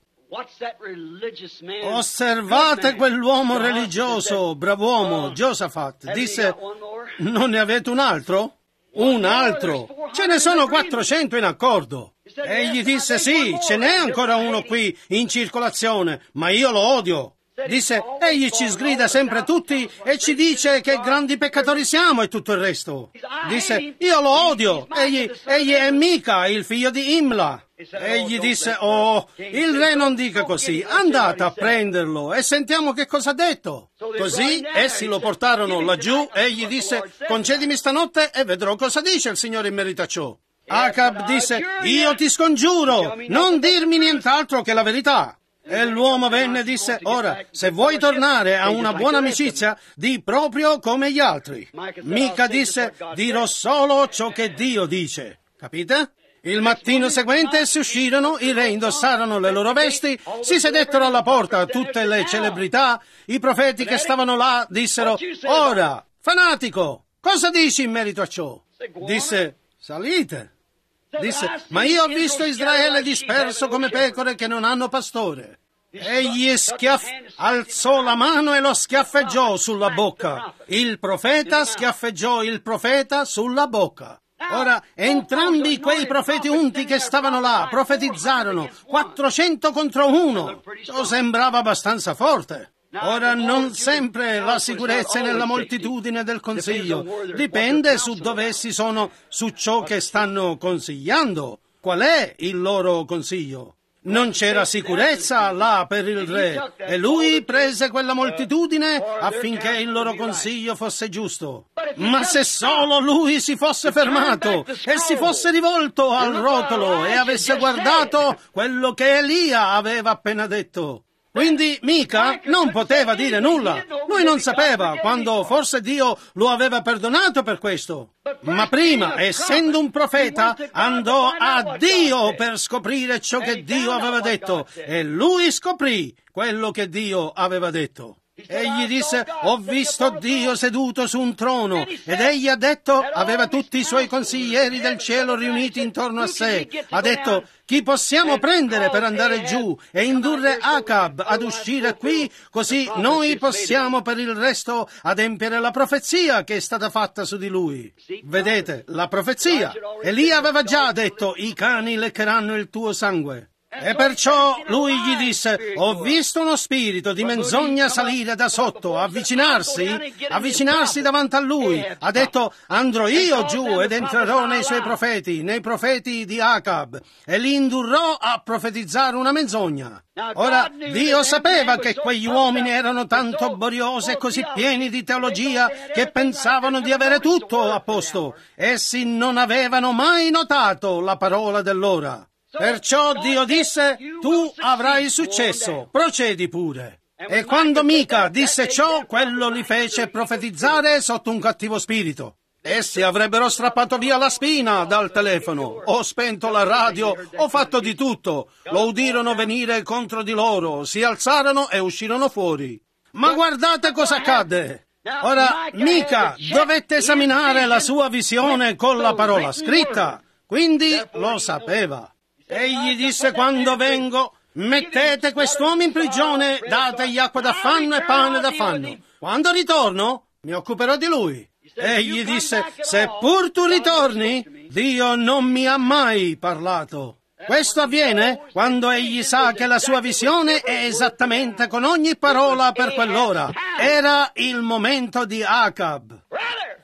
Osservate quell'uomo religioso, brav'uomo, Giosafat. Disse: non ne avete un altro? Un altro? Ce ne sono quattrocento in accordo. Egli disse: sì, ce n'è ancora uno qui in circolazione, ma io lo odio. Disse: egli ci sgrida sempre tutti e ci dice che grandi peccatori siamo e tutto il resto. Disse: io lo odio. Egli, egli è Mica, il figlio di Imla. Egli disse: oh, il re non dica così, andate a prenderlo e sentiamo che cosa ha detto. Così essi lo portarono laggiù e egli disse: concedimi stanotte e vedrò cosa dice il Signore in merito a ciò. Acab disse: io ti scongiuro, non dirmi nient'altro che la verità. E l'uomo venne e disse: ora, se vuoi tornare a una buona amicizia, di proprio come gli altri. Mica disse: dirò solo ciò che Dio dice. Capite? Il mattino seguente essi uscirono, i re indossarono le loro vesti, si sedettero alla porta tutte le celebrità, i profeti che stavano là dissero: ora, fanatico, cosa dici in merito a ciò? Disse: salite. Disse: ma io ho visto Israele disperso come pecore che non hanno pastore. Egli schiaff- alzò la mano e lo schiaffeggiò sulla bocca. Il profeta schiaffeggiò il profeta sulla bocca. Ora, entrambi quei profeti unti che stavano là profetizzarono quattrocento contro uno. Ciò sembrava abbastanza forte. Ora, non sempre la sicurezza è nella moltitudine del consiglio. Dipende su dove essi sono, su ciò che stanno consigliando. Qual è il loro consiglio? Non c'era sicurezza là per il re e lui prese quella moltitudine affinché il loro consiglio fosse giusto. Ma se solo lui si fosse fermato e si fosse rivolto al rotolo e avesse guardato quello che Elia aveva appena detto. Quindi Mica non poteva dire nulla. Lui non sapeva quando forse Dio lo aveva perdonato per questo. Ma prima, essendo un profeta, andò a Dio per scoprire ciò che Dio aveva detto. E lui scoprì quello che Dio aveva detto. Egli disse: ho visto Dio seduto su un trono, ed egli ha detto, aveva tutti i suoi consiglieri del cielo riuniti intorno a sé. Ha detto: chi possiamo prendere per andare giù e indurre Acab ad uscire qui, così noi possiamo per il resto adempiere la profezia che è stata fatta su di lui. Vedete, la profezia. Elia aveva già detto: i cani leccheranno il tuo sangue. E perciò lui gli disse: ho visto uno spirito di menzogna salire da sotto, avvicinarsi, avvicinarsi davanti a lui. Ha detto: andrò io giù ed entrerò nei suoi profeti, nei profeti di Acab, e li indurrò a profetizzare una menzogna. Ora, Dio sapeva che quegli uomini erano tanto boriosi e così pieni di teologia che pensavano di avere tutto a posto. Essi non avevano mai notato la parola dell'ora. Perciò Dio disse: tu avrai successo, procedi pure. E quando Mica disse ciò, quello li fece profetizzare sotto un cattivo spirito. Essi avrebbero strappato via la spina dal telefono, o spento la radio, o fatto di tutto. Lo udirono venire contro di loro, si alzarono e uscirono fuori. Ma guardate cosa accadde. Ora, Mica dovette esaminare la sua visione con la parola scritta, quindi lo sapeva. Egli disse: quando vengo, mettete quest'uomo in prigione, dategli acqua da fanno e pane da fanno. Quando ritorno, mi occuperò di lui. Egli disse: seppur tu ritorni, Dio non mi ha mai parlato. Questo avviene quando egli sa che la sua visione è esattamente con ogni parola per quell'ora. Era il momento di Acab.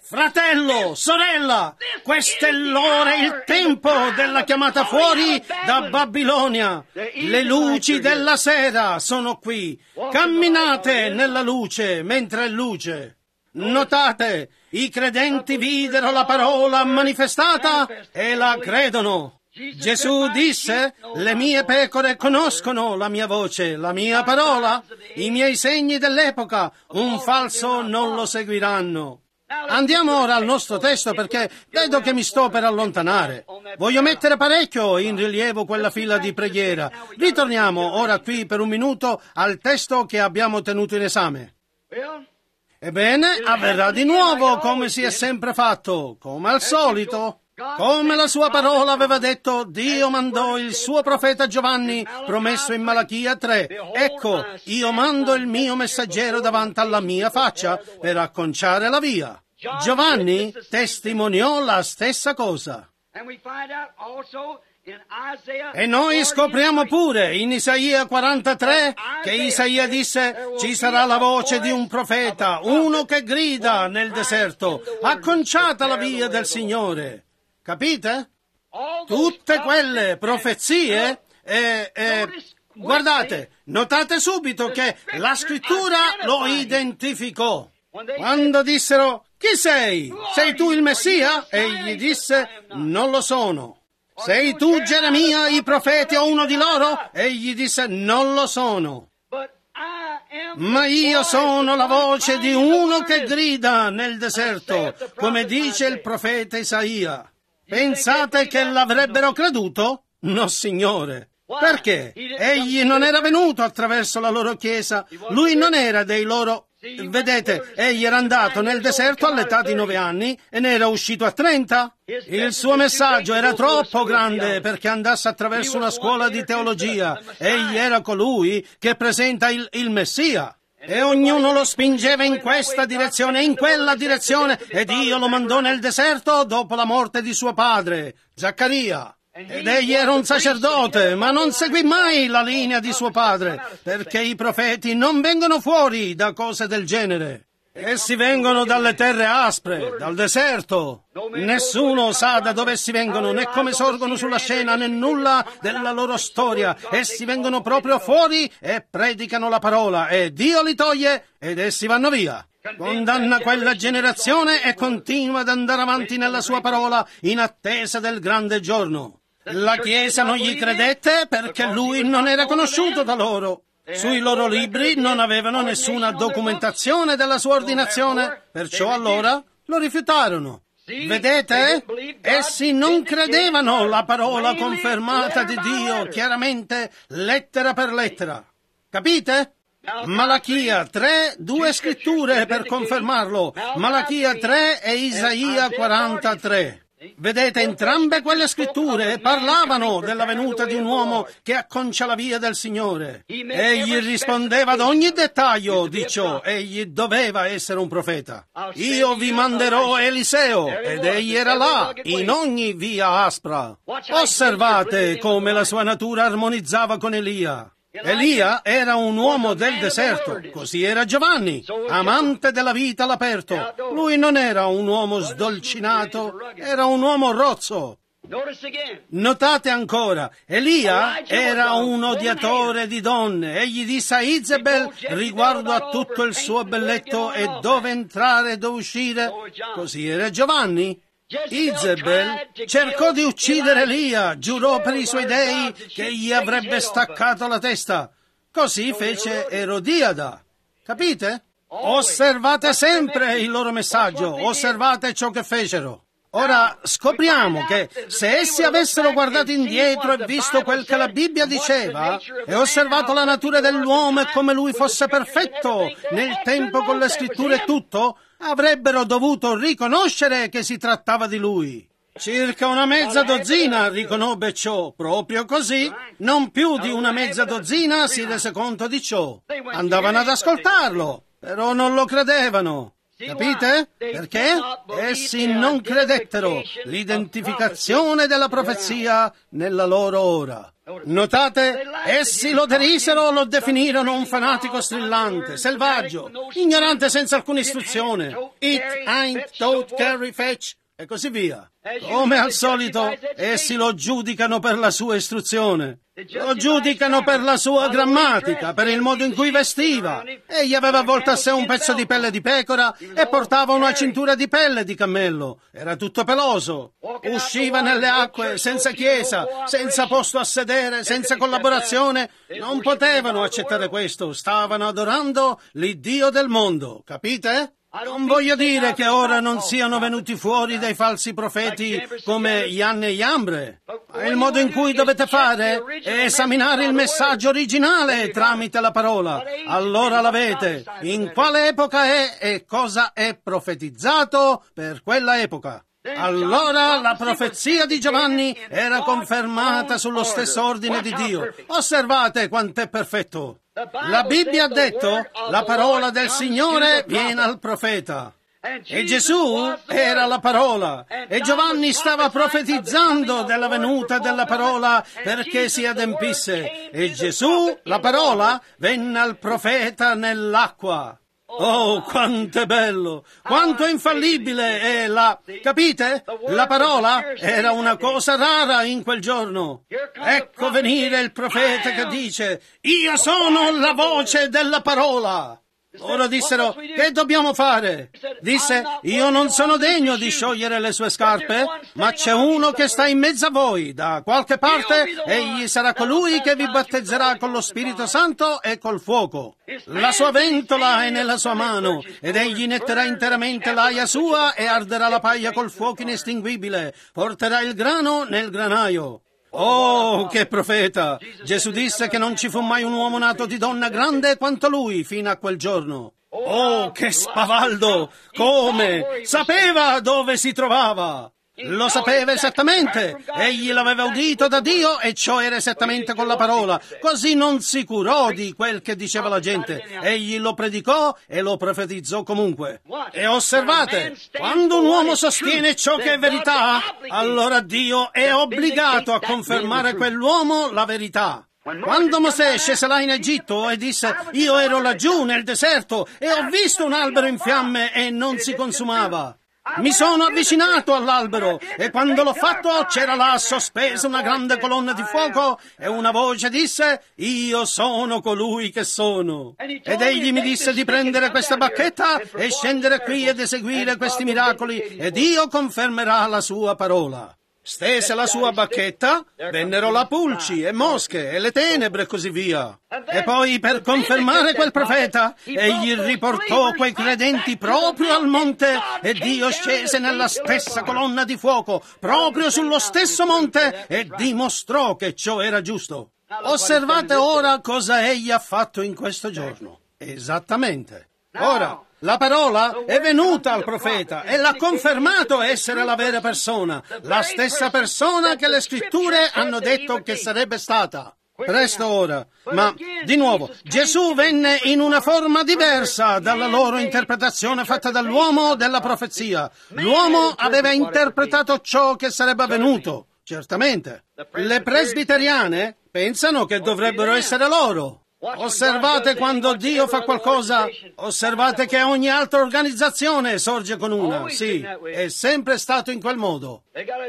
Fratello, sorella, questo è l'ora e il tempo della chiamata fuori da Babilonia. Le luci della sera sono qui. Camminate nella luce mentre è luce. Notate, i credenti videro la parola manifestata e la credono. Gesù disse, le mie pecore conoscono la mia voce, la mia parola, i miei segni dell'epoca, un falso non lo seguiranno. Andiamo ora al nostro testo perché vedo che mi sto per allontanare. Voglio mettere parecchio in rilievo quella fila di preghiera. Ritorniamo ora qui per un minuto al testo che abbiamo tenuto in esame. Ebbene, avverrà di nuovo come si è sempre fatto, come al solito. Come la sua parola aveva detto, Dio mandò il suo profeta Giovanni, promesso in Malachia tre. Ecco, io mando il mio messaggero davanti alla mia faccia per acconciare la via. Giovanni testimoniò la stessa cosa. E noi scopriamo pure in Isaia quarantatré che Isaia disse, ci sarà la voce di un profeta, uno che grida nel deserto, acconciata la via del Signore. Capite? Tutte quelle profezie, e, e, guardate, notate subito che la scrittura lo identificò. Quando dissero, chi sei? Sei tu il Messia? Egli disse, non lo sono. Sei tu Geremia, i profeti o uno di loro? Egli disse, non lo sono. Ma io sono la voce di uno che grida nel deserto, come dice il profeta Isaia. Pensate che l'avrebbero creduto? No, Signore. Perché? Egli non era venuto attraverso la loro chiesa. Lui non era dei loro... Vedete, egli era andato nel deserto all'età di nove anni e ne era uscito a trenta. Il suo messaggio era troppo grande perché andasse attraverso una scuola di teologia. Egli era colui che presenta il, il Messia. E ognuno lo spingeva in questa direzione, in quella direzione, e Dio lo mandò nel deserto dopo la morte di suo padre, Zaccaria. Ed egli era un sacerdote, ma non seguì mai la linea di suo padre, perché i profeti non vengono fuori da cose del genere. Essi vengono dalle terre aspre, dal deserto. Nessuno sa da dove essi vengono, né come sorgono sulla scena, né nulla della loro storia. Essi vengono proprio fuori e predicano la parola, e Dio li toglie ed essi vanno via. Condanna quella generazione e continua ad andare avanti nella sua parola in attesa del grande giorno. La Chiesa non gli credette perché lui non era conosciuto da loro. Sui loro libri non avevano nessuna documentazione della sua ordinazione, perciò allora lo rifiutarono. Vedete? Essi non credevano la parola confermata di Dio, chiaramente lettera per lettera. Capite? Malachia tre, due scritture per confermarlo. Malachia tre e Isaia quarantatré. Vedete, entrambe quelle scritture parlavano della venuta di un uomo che acconcia la via del Signore. Egli rispondeva ad ogni dettaglio di ciò. Egli doveva essere un profeta. Io vi manderò Eliseo, ed egli era là, in ogni via aspra. Osservate come la sua natura armonizzava con Elia. Elia era un uomo del deserto, così era Giovanni, amante della vita all'aperto. Lui non era un uomo sdolcinato, era un uomo rozzo. Notate ancora, Elia era un odiatore di donne. Egli disse a Izebel riguardo a tutto il suo belletto e dove entrare e dove uscire. Così era Giovanni. Izebel cercò di uccidere Elia, giurò per i suoi dei che gli avrebbe staccato la testa. Così fece Erodiada. Capite? Osservate sempre il loro messaggio, osservate ciò che fecero. Ora scopriamo che se essi avessero guardato indietro e visto quel che la Bibbia diceva e osservato la natura dell'uomo e come lui fosse perfetto nel tempo con le scritture e tutto, avrebbero dovuto riconoscere che si trattava di lui. Circa una mezza dozzina riconobbe ciò, proprio così. Non più di una mezza dozzina si rese conto di ciò. Andavano ad ascoltarlo, però non lo credevano. Capite? Perché? Essi non credettero l'identificazione della profezia nella loro ora. Notate? Essi lo derisero, lo definirono un fanatico strillante, selvaggio, ignorante senza alcuna istruzione. It ain't, don't carry, fetch, e così via. Come al solito, essi lo giudicano per la sua istruzione. Lo giudicano per la sua grammatica, per il modo in cui vestiva. Egli aveva avvolto a sé un pezzo di pelle di pecora e portava una cintura di pelle di cammello. Era tutto peloso. Usciva nelle acque, senza chiesa, senza posto a sedere, senza collaborazione. Non potevano accettare questo. Stavano adorando l'Iddio del mondo. Capite? Non voglio dire che ora non siano venuti fuori dei falsi profeti come Janne e Jambre, ma il modo in cui dovete fare è esaminare il messaggio originale tramite la parola. Allora l'avete. In quale epoca è e cosa è profetizzato per quella epoca? Allora la profezia di Giovanni era confermata sullo stesso ordine di Dio. Osservate quanto è perfetto. La Bibbia ha detto, la parola del Signore viene al profeta. E Gesù era la parola. E Giovanni stava profetizzando della venuta della parola perché si adempisse. E Gesù, la parola, venne al profeta nell'acqua. Oh, quanto è bello! Quanto è infallibile è la... Capite? La parola era una cosa rara in quel giorno. Ecco venire il profeta che dice, io sono la voce della parola. Loro dissero, che dobbiamo fare? Disse, io non sono degno di sciogliere le sue scarpe, ma c'è uno che sta in mezzo a voi. Da qualche parte, egli sarà colui che vi battezzerà con lo Spirito Santo e col fuoco. La sua ventola è nella sua mano, ed egli netterà interamente l'aia sua e arderà la paglia col fuoco inestinguibile. Porterà il grano nel granaio. Oh, che profeta! Gesù disse che non ci fu mai un uomo nato di donna grande quanto lui fino a quel giorno. Oh, che spavaldo! Come? Sapeva dove si trovava! Lo sapeva esattamente! Egli l'aveva udito da Dio e ciò era esattamente con la parola. Così non si curò di quel che diceva la gente. Egli lo predicò e lo profetizzò comunque. E osservate, quando un uomo sostiene ciò che è verità, allora Dio è obbligato a confermare quell'uomo la verità. Quando Mosè scese là in Egitto e disse, io ero laggiù nel deserto e ho visto un albero in fiamme e non si consumava. Mi sono avvicinato all'albero e quando l'ho fatto c'era là sospesa una grande colonna di fuoco e una voce disse, io sono colui che sono. Ed egli mi disse di prendere questa bacchetta e scendere qui ed eseguire questi miracoli ed Dio confermerà la sua parola. Stese la sua bacchetta, vennero la pulci e mosche e le tenebre e così via. E poi per confermare quel profeta, egli riportò quei credenti proprio al monte e Dio scese nella stessa colonna di fuoco, proprio sullo stesso monte e dimostrò che ciò era giusto. Osservate ora cosa egli ha fatto in questo giorno. Esattamente. Ora, la parola è venuta al profeta e l'ha confermato essere la vera persona, la stessa persona che le scritture hanno detto che sarebbe stata. Presto ora, ma di nuovo, Gesù venne in una forma diversa dalla loro interpretazione fatta dall'uomo della profezia. L'uomo aveva interpretato ciò che sarebbe avvenuto, certamente. Le presbiteriane pensano che dovrebbero essere loro. Osservate quando Dio fa qualcosa, osservate che ogni altra organizzazione sorge con una, sì, è sempre stato in quel modo.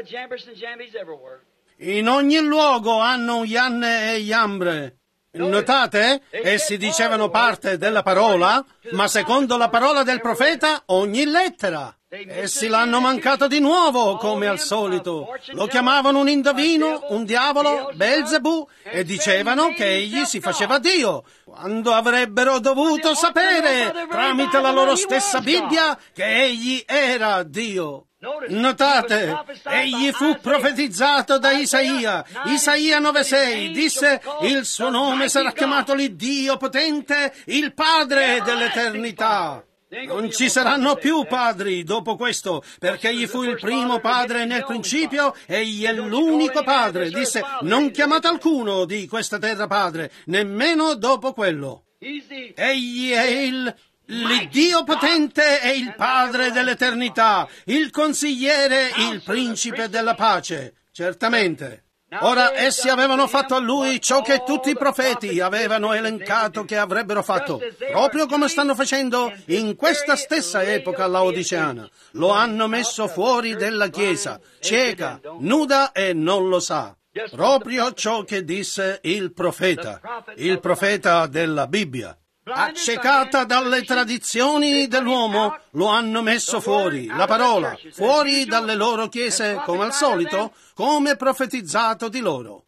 In ogni luogo hanno un Janne e Jambre. Notate? Essi dicevano parte della parola, ma secondo la parola del profeta ogni lettera. Essi l'hanno mancato di nuovo, come al solito. Lo chiamavano un indovino, un diavolo, Belzebù, e dicevano che egli si faceva Dio, quando avrebbero dovuto sapere, tramite la loro stessa Bibbia, che egli era Dio. Notate, egli fu profetizzato da Isaia. Isaia nove sei disse, il suo nome sarà chiamato l'Iddio potente, il Padre dell'eternità. Non ci saranno più padri dopo questo, perché egli fu il primo padre nel principio, egli è l'unico padre. Disse, non chiamate alcuno di questa terra padre, nemmeno dopo quello. Egli è il L'Iddio potente è il Padre dell'eternità, il consigliere, il principe della pace. Certamente. Ora essi avevano fatto a lui ciò che tutti i profeti avevano elencato che avrebbero fatto, proprio come stanno facendo in questa stessa epoca laodiceana. Lo hanno messo fuori della Chiesa, cieca, nuda e non lo sa. Proprio ciò che disse il profeta, il profeta della Bibbia. Accecata dalle tradizioni dell'uomo, lo hanno messo fuori, la parola, fuori dalle loro chiese, come al solito, come profetizzato di loro.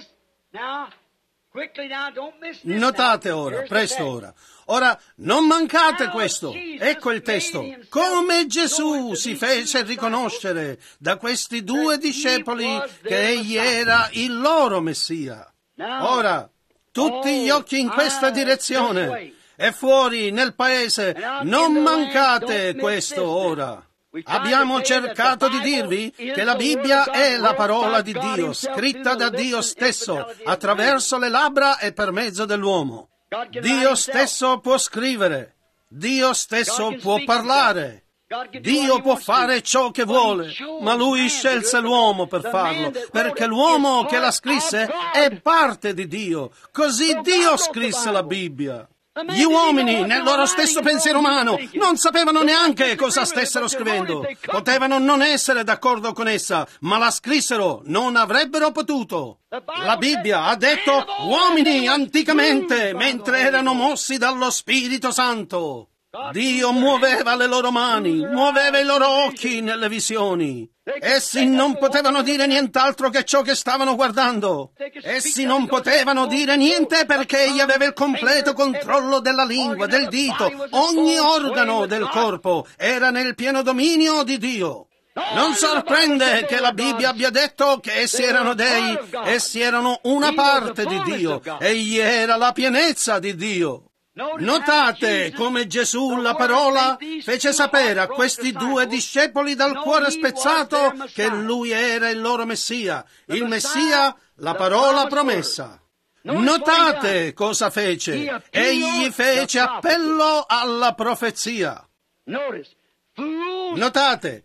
Notate ora, presto ora. Ora, non mancate questo. Ecco il testo. Come Gesù si fece riconoscere da questi due discepoli che egli era il loro Messia. Ora, tutti gli occhi in questa direzione. E fuori nel paese, non mancate questo ora. Abbiamo cercato di dirvi che la Bibbia è la parola di Dio, scritta da Dio stesso, attraverso le labbra e per mezzo dell'uomo. Dio stesso può scrivere, Dio stesso può parlare, Dio può fare ciò che vuole, ma Lui scelse l'uomo per farlo, perché l'uomo che la scrisse è parte di Dio. Così Dio scrisse la Bibbia. Gli uomini, nel loro stesso pensiero umano, non sapevano neanche cosa stessero scrivendo. Potevano non essere d'accordo con essa, ma la scrissero, non avrebbero potuto. La Bibbia ha detto uomini anticamente, mentre erano mossi dallo Spirito Santo. Dio muoveva le loro mani, muoveva i loro occhi nelle visioni. Essi non potevano dire nient'altro che ciò che stavano guardando. Essi non potevano dire niente perché egli aveva il completo controllo della lingua, del dito, ogni organo del corpo era nel pieno dominio di Dio. Non sorprende che la Bibbia abbia detto che essi erano dei, essi erano una parte di Dio, egli era la pienezza di Dio. Notate come Gesù, la parola, fece sapere a questi due discepoli dal cuore spezzato che Lui era il loro Messia, il Messia, la parola promessa. Notate cosa fece. Egli fece appello alla profezia. Notate,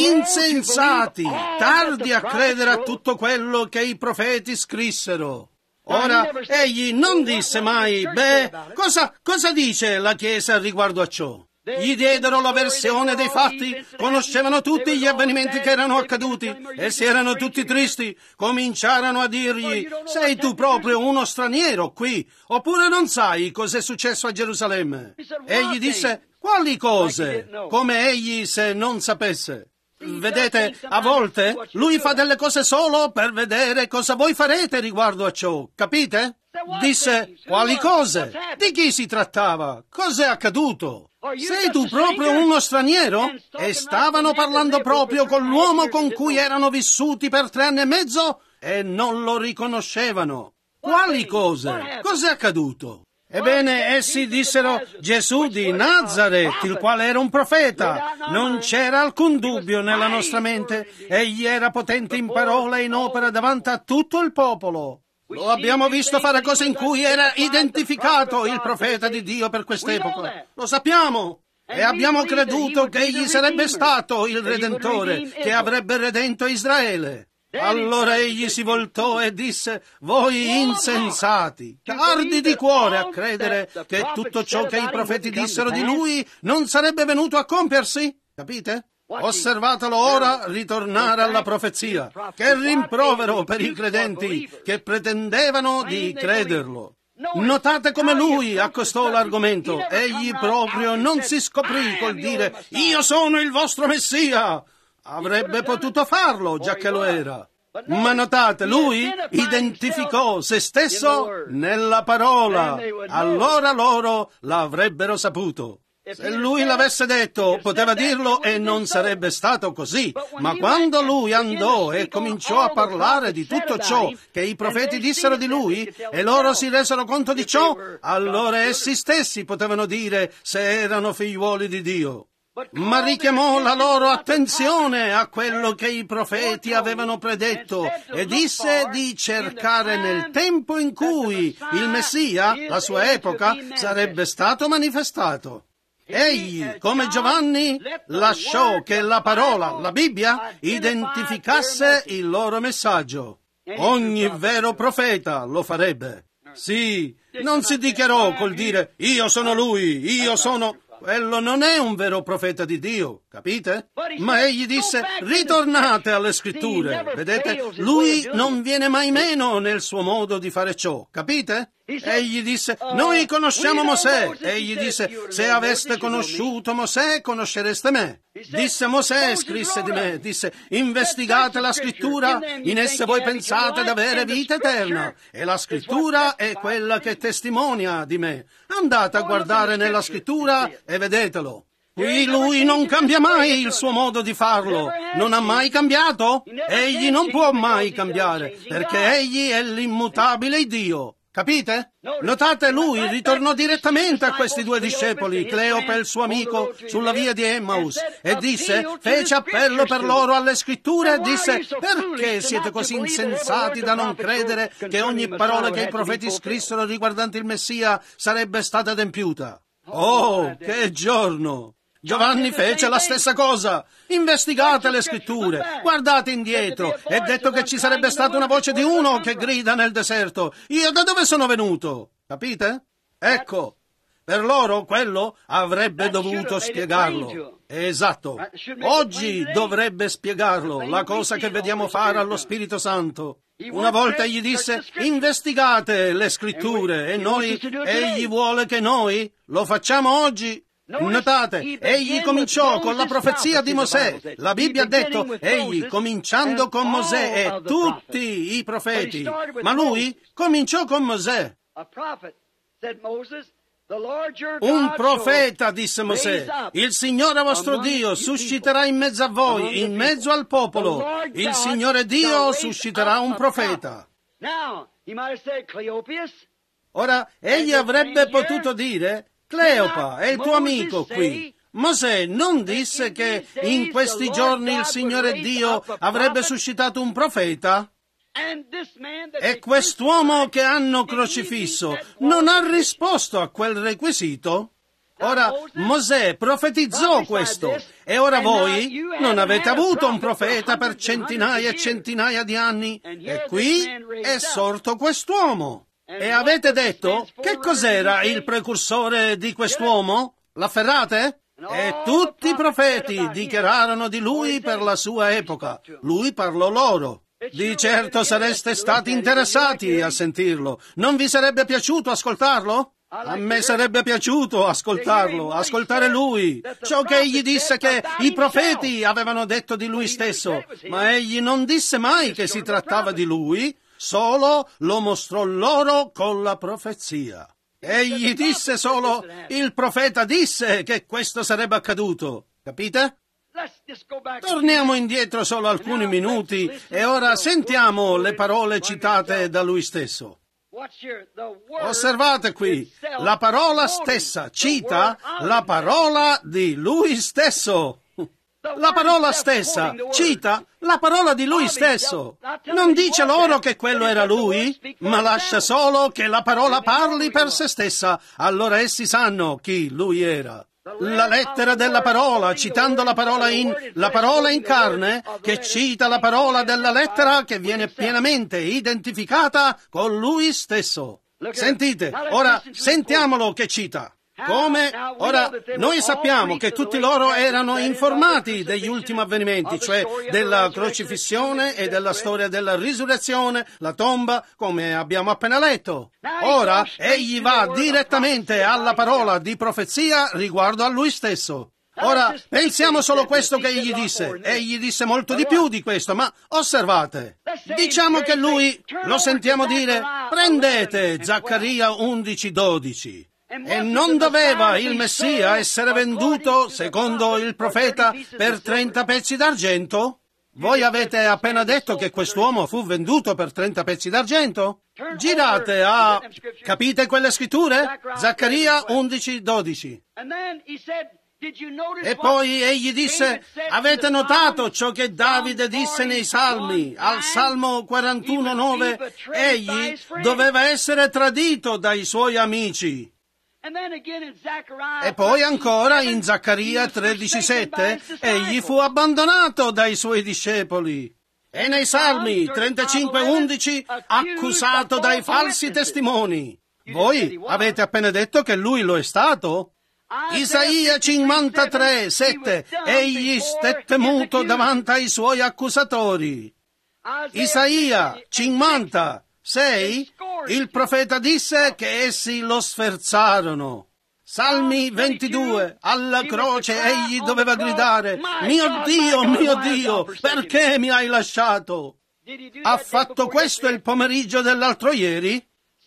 insensati, tardi a credere a tutto quello che i profeti scrissero. Ora, egli non disse mai, beh, cosa, cosa dice la Chiesa riguardo a ciò? Gli diedero la versione dei fatti, conoscevano tutti gli avvenimenti che erano accaduti, essi erano tutti tristi, cominciarono a dirgli, sei tu proprio uno straniero qui, oppure non sai cos'è successo a Gerusalemme? Egli disse, quali cose? Come egli se non sapesse. Vedete, a volte lui fa delle cose solo per vedere cosa voi farete riguardo a ciò, capite? Disse, quali cose? Di chi si trattava? Cos'è accaduto? Sei tu proprio uno straniero? E stavano parlando proprio con l'uomo con cui erano vissuti per tre anni e mezzo e non lo riconoscevano. Quali cose? Cos'è accaduto? Ebbene, essi dissero Gesù di Nazaret, il quale era un profeta. Non c'era alcun dubbio nella nostra mente. Egli era potente in parola e in opera davanti a tutto il popolo. Lo abbiamo visto fare cose in cui era identificato il profeta di Dio per quest'epoca. Lo sappiamo. E abbiamo creduto che egli sarebbe stato il Redentore, che avrebbe redento Israele. Allora egli si voltò e disse, voi insensati, tardi di cuore a credere che tutto ciò che i profeti dissero di lui non sarebbe venuto a compiersi? Capite? Osservatelo ora ritornare alla profezia. Che rimprovero per i credenti che pretendevano di crederlo. Notate come lui accostò l'argomento. Egli proprio non si scoprì col dire, io sono il vostro Messia. Avrebbe potuto farlo, già che lo era. Ma notate, lui identificò se stesso nella parola. Allora loro l'avrebbero saputo. Se lui l'avesse detto, poteva dirlo e non sarebbe stato così. Ma quando lui andò e cominciò a parlare di tutto ciò che i profeti dissero di lui, e loro si resero conto di ciò, allora essi stessi potevano dire se erano figliuoli di Dio. Ma richiamò la loro attenzione a quello che i profeti avevano predetto e disse di cercare nel tempo in cui il Messia, la sua epoca, sarebbe stato manifestato. Egli, come Giovanni, lasciò che la parola, la Bibbia, identificasse il loro messaggio. Ogni vero profeta lo farebbe. Sì, non si dichiarò col dire io sono lui, io sono... Quello non è un vero profeta di Dio, capite? Ma egli disse, ritornate alle scritture. Vedete, lui non viene mai meno nel suo modo di fare ciò, capite? Egli disse, noi conosciamo Mosè. Egli disse, se aveste conosciuto Mosè, conoscereste me. Disse Mosè, scrisse di me, disse, investigate la scrittura, in esse voi pensate ad avere vita eterna, e la scrittura è quella che testimonia di me. Andate a guardare nella scrittura e vedetelo. Qui lui non cambia mai il suo modo di farlo. Non ha mai cambiato. Egli non può mai cambiare, perché egli è l'immutabile Dio. Capite? Notate, lui ritornò direttamente a questi due discepoli, Cleopa e il suo amico, sulla via di Emmaus, e disse, fece appello per loro alle scritture e disse, perché siete così insensati da non credere che ogni parola che i profeti scrissero riguardante il Messia sarebbe stata adempiuta? Oh, che giorno! Giovanni fece la stessa cosa. Investigate le scritture, guardate indietro. È detto che ci sarebbe stata una voce di uno che grida nel deserto. Io da dove sono venuto? Capite? Ecco, per loro quello avrebbe dovuto spiegarlo. Esatto. Oggi dovrebbe spiegarlo, la cosa che vediamo fare allo Spirito Santo. Una volta egli disse, investigate le scritture, e noi, egli vuole che noi lo facciamo oggi. Notate, egli cominciò con la profezia di Mosè. La Bibbia ha detto, egli cominciando con Mosè e tutti i profeti. Ma lui cominciò con Mosè. Un profeta, disse Mosè, il Signore vostro Dio susciterà in mezzo a voi, in mezzo al popolo. Il Signore Dio susciterà un profeta. Ora, egli avrebbe potuto dire, Cleopa è il tuo amico qui. Mosè non disse che in questi giorni il Signore Dio avrebbe suscitato un profeta? E quest'uomo che hanno crocifisso non ha risposto a quel requisito? Ora, Mosè profetizzò questo, e ora voi non avete avuto un profeta per centinaia e centinaia di anni, e qui è sorto quest'uomo. E avete detto, che cos'era il precursore di quest'uomo? L'afferrate? E tutti i profeti dichiararono di lui per la sua epoca. Lui parlò loro. Di certo sareste stati interessati a sentirlo. Non vi sarebbe piaciuto ascoltarlo? A me sarebbe piaciuto ascoltarlo, ascoltare lui, ciò che egli disse che i profeti avevano detto di lui stesso. Ma egli non disse mai che si trattava di lui, solo lo mostrò loro con la profezia. Egli disse solo, il profeta disse che questo sarebbe accaduto. Capite? Torniamo indietro solo alcuni minuti e ora sentiamo le parole citate da lui stesso. Osservate qui, la parola stessa cita la parola di lui stesso. La parola stessa cita la parola di lui stesso. Non dice loro che quello era lui, ma lascia solo che la parola parli per se stessa. Allora essi sanno chi lui era. La lettera della parola, citando la parola in la parola in carne, che cita la parola della lettera che viene pienamente identificata con lui stesso. Sentite, ora sentiamolo che cita. Come? Ora, noi sappiamo che tutti loro erano informati degli ultimi avvenimenti, cioè della crocifissione e della storia della risurrezione, la tomba, come abbiamo appena letto. Ora, egli va direttamente alla parola di profezia riguardo a lui stesso. Ora, pensiamo solo questo che egli disse. Egli disse molto di più di questo, ma osservate. Diciamo che lui, lo sentiamo dire, prendete Zaccaria undici dodici. E non doveva il Messia essere venduto, secondo il profeta, per trenta pezzi d'argento? Voi avete appena detto che quest'uomo fu venduto per trenta pezzi d'argento? Girate a... capite quelle scritture? Zaccaria undici dodici. E poi egli disse, avete notato ciò che Davide disse nei Salmi, al Salmo quarantuno nove, egli doveva essere tradito dai suoi amici. E poi ancora in Zaccaria tredici sette, egli fu abbandonato dai suoi discepoli. E nei Salmi trentacinque undici, accusato dai falsi testimoni. Voi avete appena detto che lui lo è stato? Isaia cinquantatré sette, egli stette muto davanti ai suoi accusatori. Isaia cinquanta sei, il profeta disse che essi lo sferzarono. Salmi ventidue, alla croce egli doveva gridare, mio Dio, mio Dio, perché mi hai lasciato? Ha fatto questo il pomeriggio dell'altro ieri?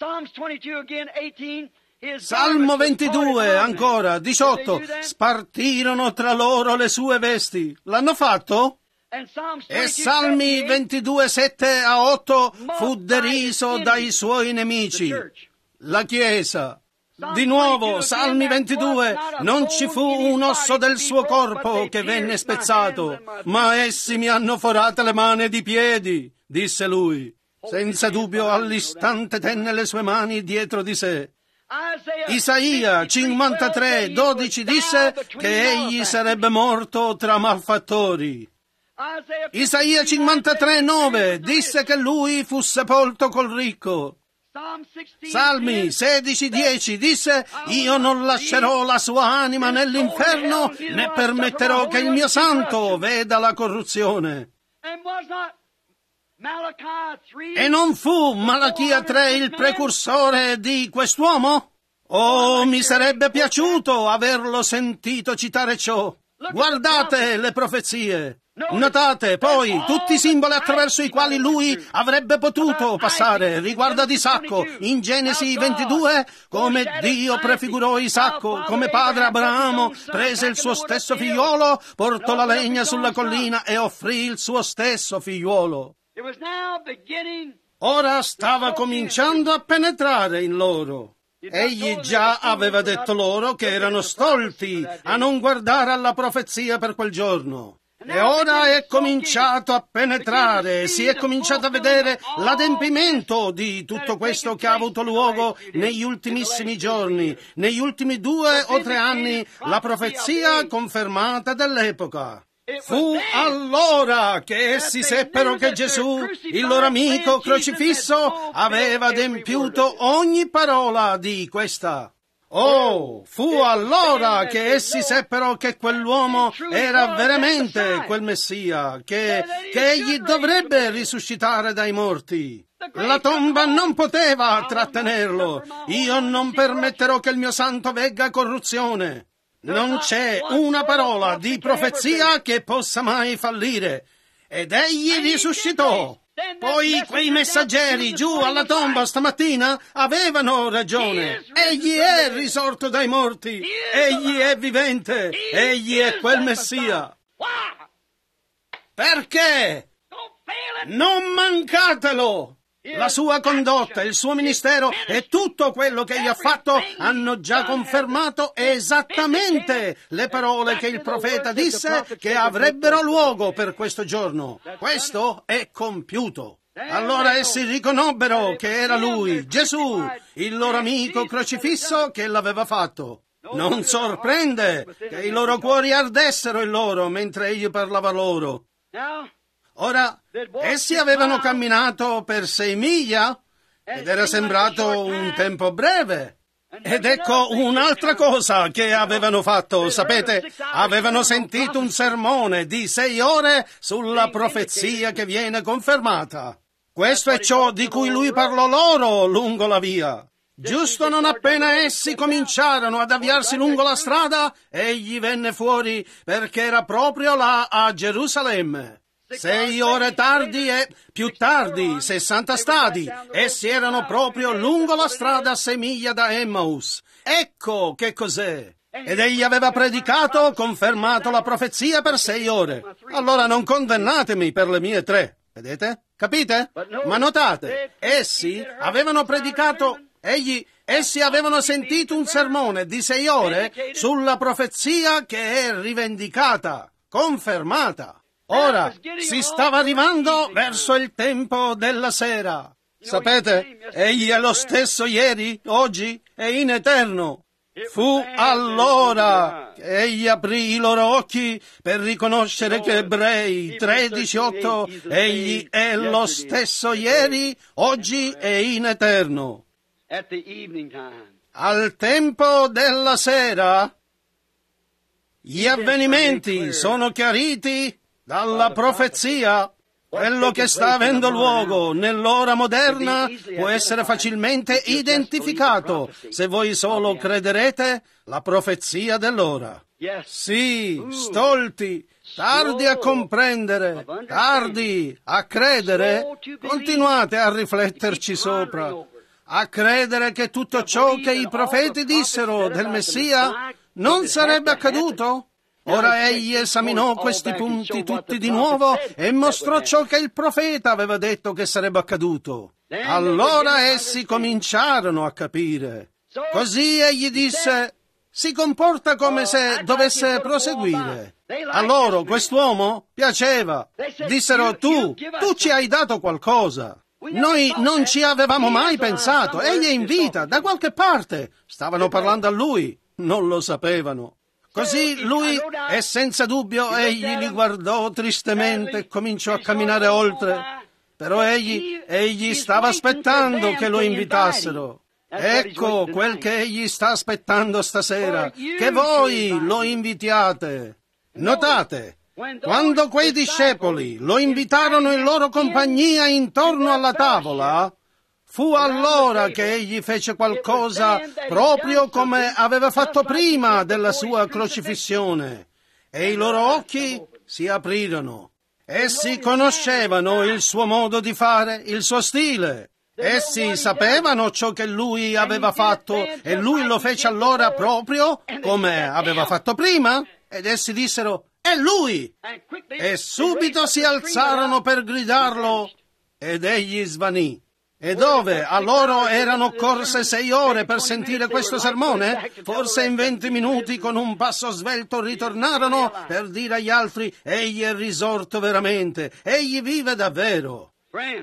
Salmo ventidue, ancora, diciotto, spartirono tra loro le sue vesti. L'hanno fatto? E Salmi ventidue, sette a otto, fu deriso dai suoi nemici. La Chiesa. Di nuovo, Salmi ventidue, non ci fu un osso del suo corpo che venne spezzato, ma essi mi hanno forato le mani ed i piedi, disse lui. Senza dubbio all'istante tenne le sue mani dietro di sé. Isaia cinquantatré dodici disse che egli sarebbe morto tra malfattori. Isaia cinquantatré nove disse che lui fu sepolto col ricco. Salmi sedici dieci disse, io non lascerò la sua anima nell'inferno, né permetterò che il mio santo veda la corruzione. E non fu Malachia tre il precursore di quest'uomo? Oh, mi sarebbe piaciuto averlo sentito citare ciò. Guardate le profezie. Notate poi tutti i simboli attraverso i quali lui avrebbe potuto passare riguardo ad Isacco. In Genesi ventidue, come Dio prefigurò Isacco, come padre Abramo prese il suo stesso figliuolo, portò la legna sulla collina e offrì il suo stesso figliuolo. Ora stava cominciando a penetrare in loro. Egli già aveva detto loro che erano stolti a non guardare alla profezia per quel giorno. E ora è cominciato a penetrare, si è cominciato a vedere l'adempimento di tutto questo che ha avuto luogo negli ultimissimi giorni, negli ultimi due o tre anni, la profezia confermata dell'epoca. Fu allora che essi seppero che Gesù, il loro amico crocifisso, aveva adempiuto ogni parola di questa. Oh, fu allora che essi seppero che quell'uomo era veramente quel Messia, che, che egli dovrebbe risuscitare dai morti. La tomba non poteva trattenerlo. Io non permetterò che il mio santo vegga a corruzione. Non c'è una parola di profezia che possa mai fallire. Ed egli risuscitò. Poi quei messaggeri giù alla tomba stamattina avevano ragione. Egli è risorto dai morti. Egli è vivente. Egli è quel Messia. Perché? Non mancatelo! La sua condotta, il suo ministero e tutto quello che egli ha fatto hanno già confermato esattamente le parole che il profeta disse che avrebbero luogo per questo giorno. Questo è compiuto. Allora essi riconobbero che era lui, Gesù, il loro amico crocifisso che l'aveva fatto. Non sorprende che i loro cuori ardessero in loro mentre egli parlava loro. Ora, essi avevano camminato per sei miglia ed era sembrato un tempo breve. Ed ecco un'altra cosa che avevano fatto, sapete? Avevano sentito un sermone di sei ore sulla profezia che viene confermata. Questo è ciò di cui lui parlò loro lungo la via. Giusto non appena essi cominciarono ad avviarsi lungo la strada, egli venne fuori perché era proprio là a Gerusalemme. Sei ore tardi e più tardi, sessanta stadi, essi erano proprio lungo la strada a sei miglia da Emmaus. Ecco che cos'è. Ed egli aveva predicato, confermato la profezia per sei ore. Allora non condannatemi per le mie tre. Vedete? Capite? Ma notate, essi avevano predicato, egli, essi avevano sentito un sermone di sei ore sulla profezia che è rivendicata, confermata. Ora si stava arrivando verso il tempo della sera. Sapete, egli è lo stesso ieri, oggi e in eterno. Fu allora che egli aprì i loro occhi per riconoscere che Ebrei tredici otto egli è lo stesso ieri, oggi e in eterno. Al tempo della sera gli avvenimenti sono chiariti dalla profezia. Quello che sta avendo luogo nell'ora moderna può essere facilmente identificato se voi solo crederete la profezia dell'ora. Sì, stolti, tardi a comprendere, tardi a credere, continuate a rifletterci sopra, a credere che tutto ciò che i profeti dissero del Messia non sarebbe accaduto? Ora egli esaminò questi punti tutti di nuovo e mostrò ciò che il profeta aveva detto che sarebbe accaduto. Allora essi cominciarono a capire. Così egli disse: si comporta come se dovesse proseguire. A loro quest'uomo piaceva. Dissero: tu, tu ci hai dato qualcosa. Noi non ci avevamo mai pensato. Egli è in vita, da qualche parte. Stavano parlando a lui, non lo sapevano. Così lui, e senza dubbio, egli li guardò tristemente e cominciò a camminare oltre. Però egli, egli stava aspettando che lo invitassero. Ecco quel che egli sta aspettando stasera, che voi lo invitiate. Notate, quando quei discepoli lo invitarono in loro compagnia intorno alla tavola, fu allora che egli fece qualcosa proprio come aveva fatto prima della sua crocifissione, e i loro occhi si aprirono. Essi conoscevano il suo modo di fare, il suo stile. Essi sapevano ciò che lui aveva fatto e lui lo fece allora proprio come aveva fatto prima, ed essi dissero: è lui! E subito si alzarono per gridarlo, ed egli svanì. E dove a loro erano occorse sei ore per sentire questo sermone? Forse in venti minuti con un passo svelto ritornarono per dire agli altri: egli è risorto veramente, egli vive davvero.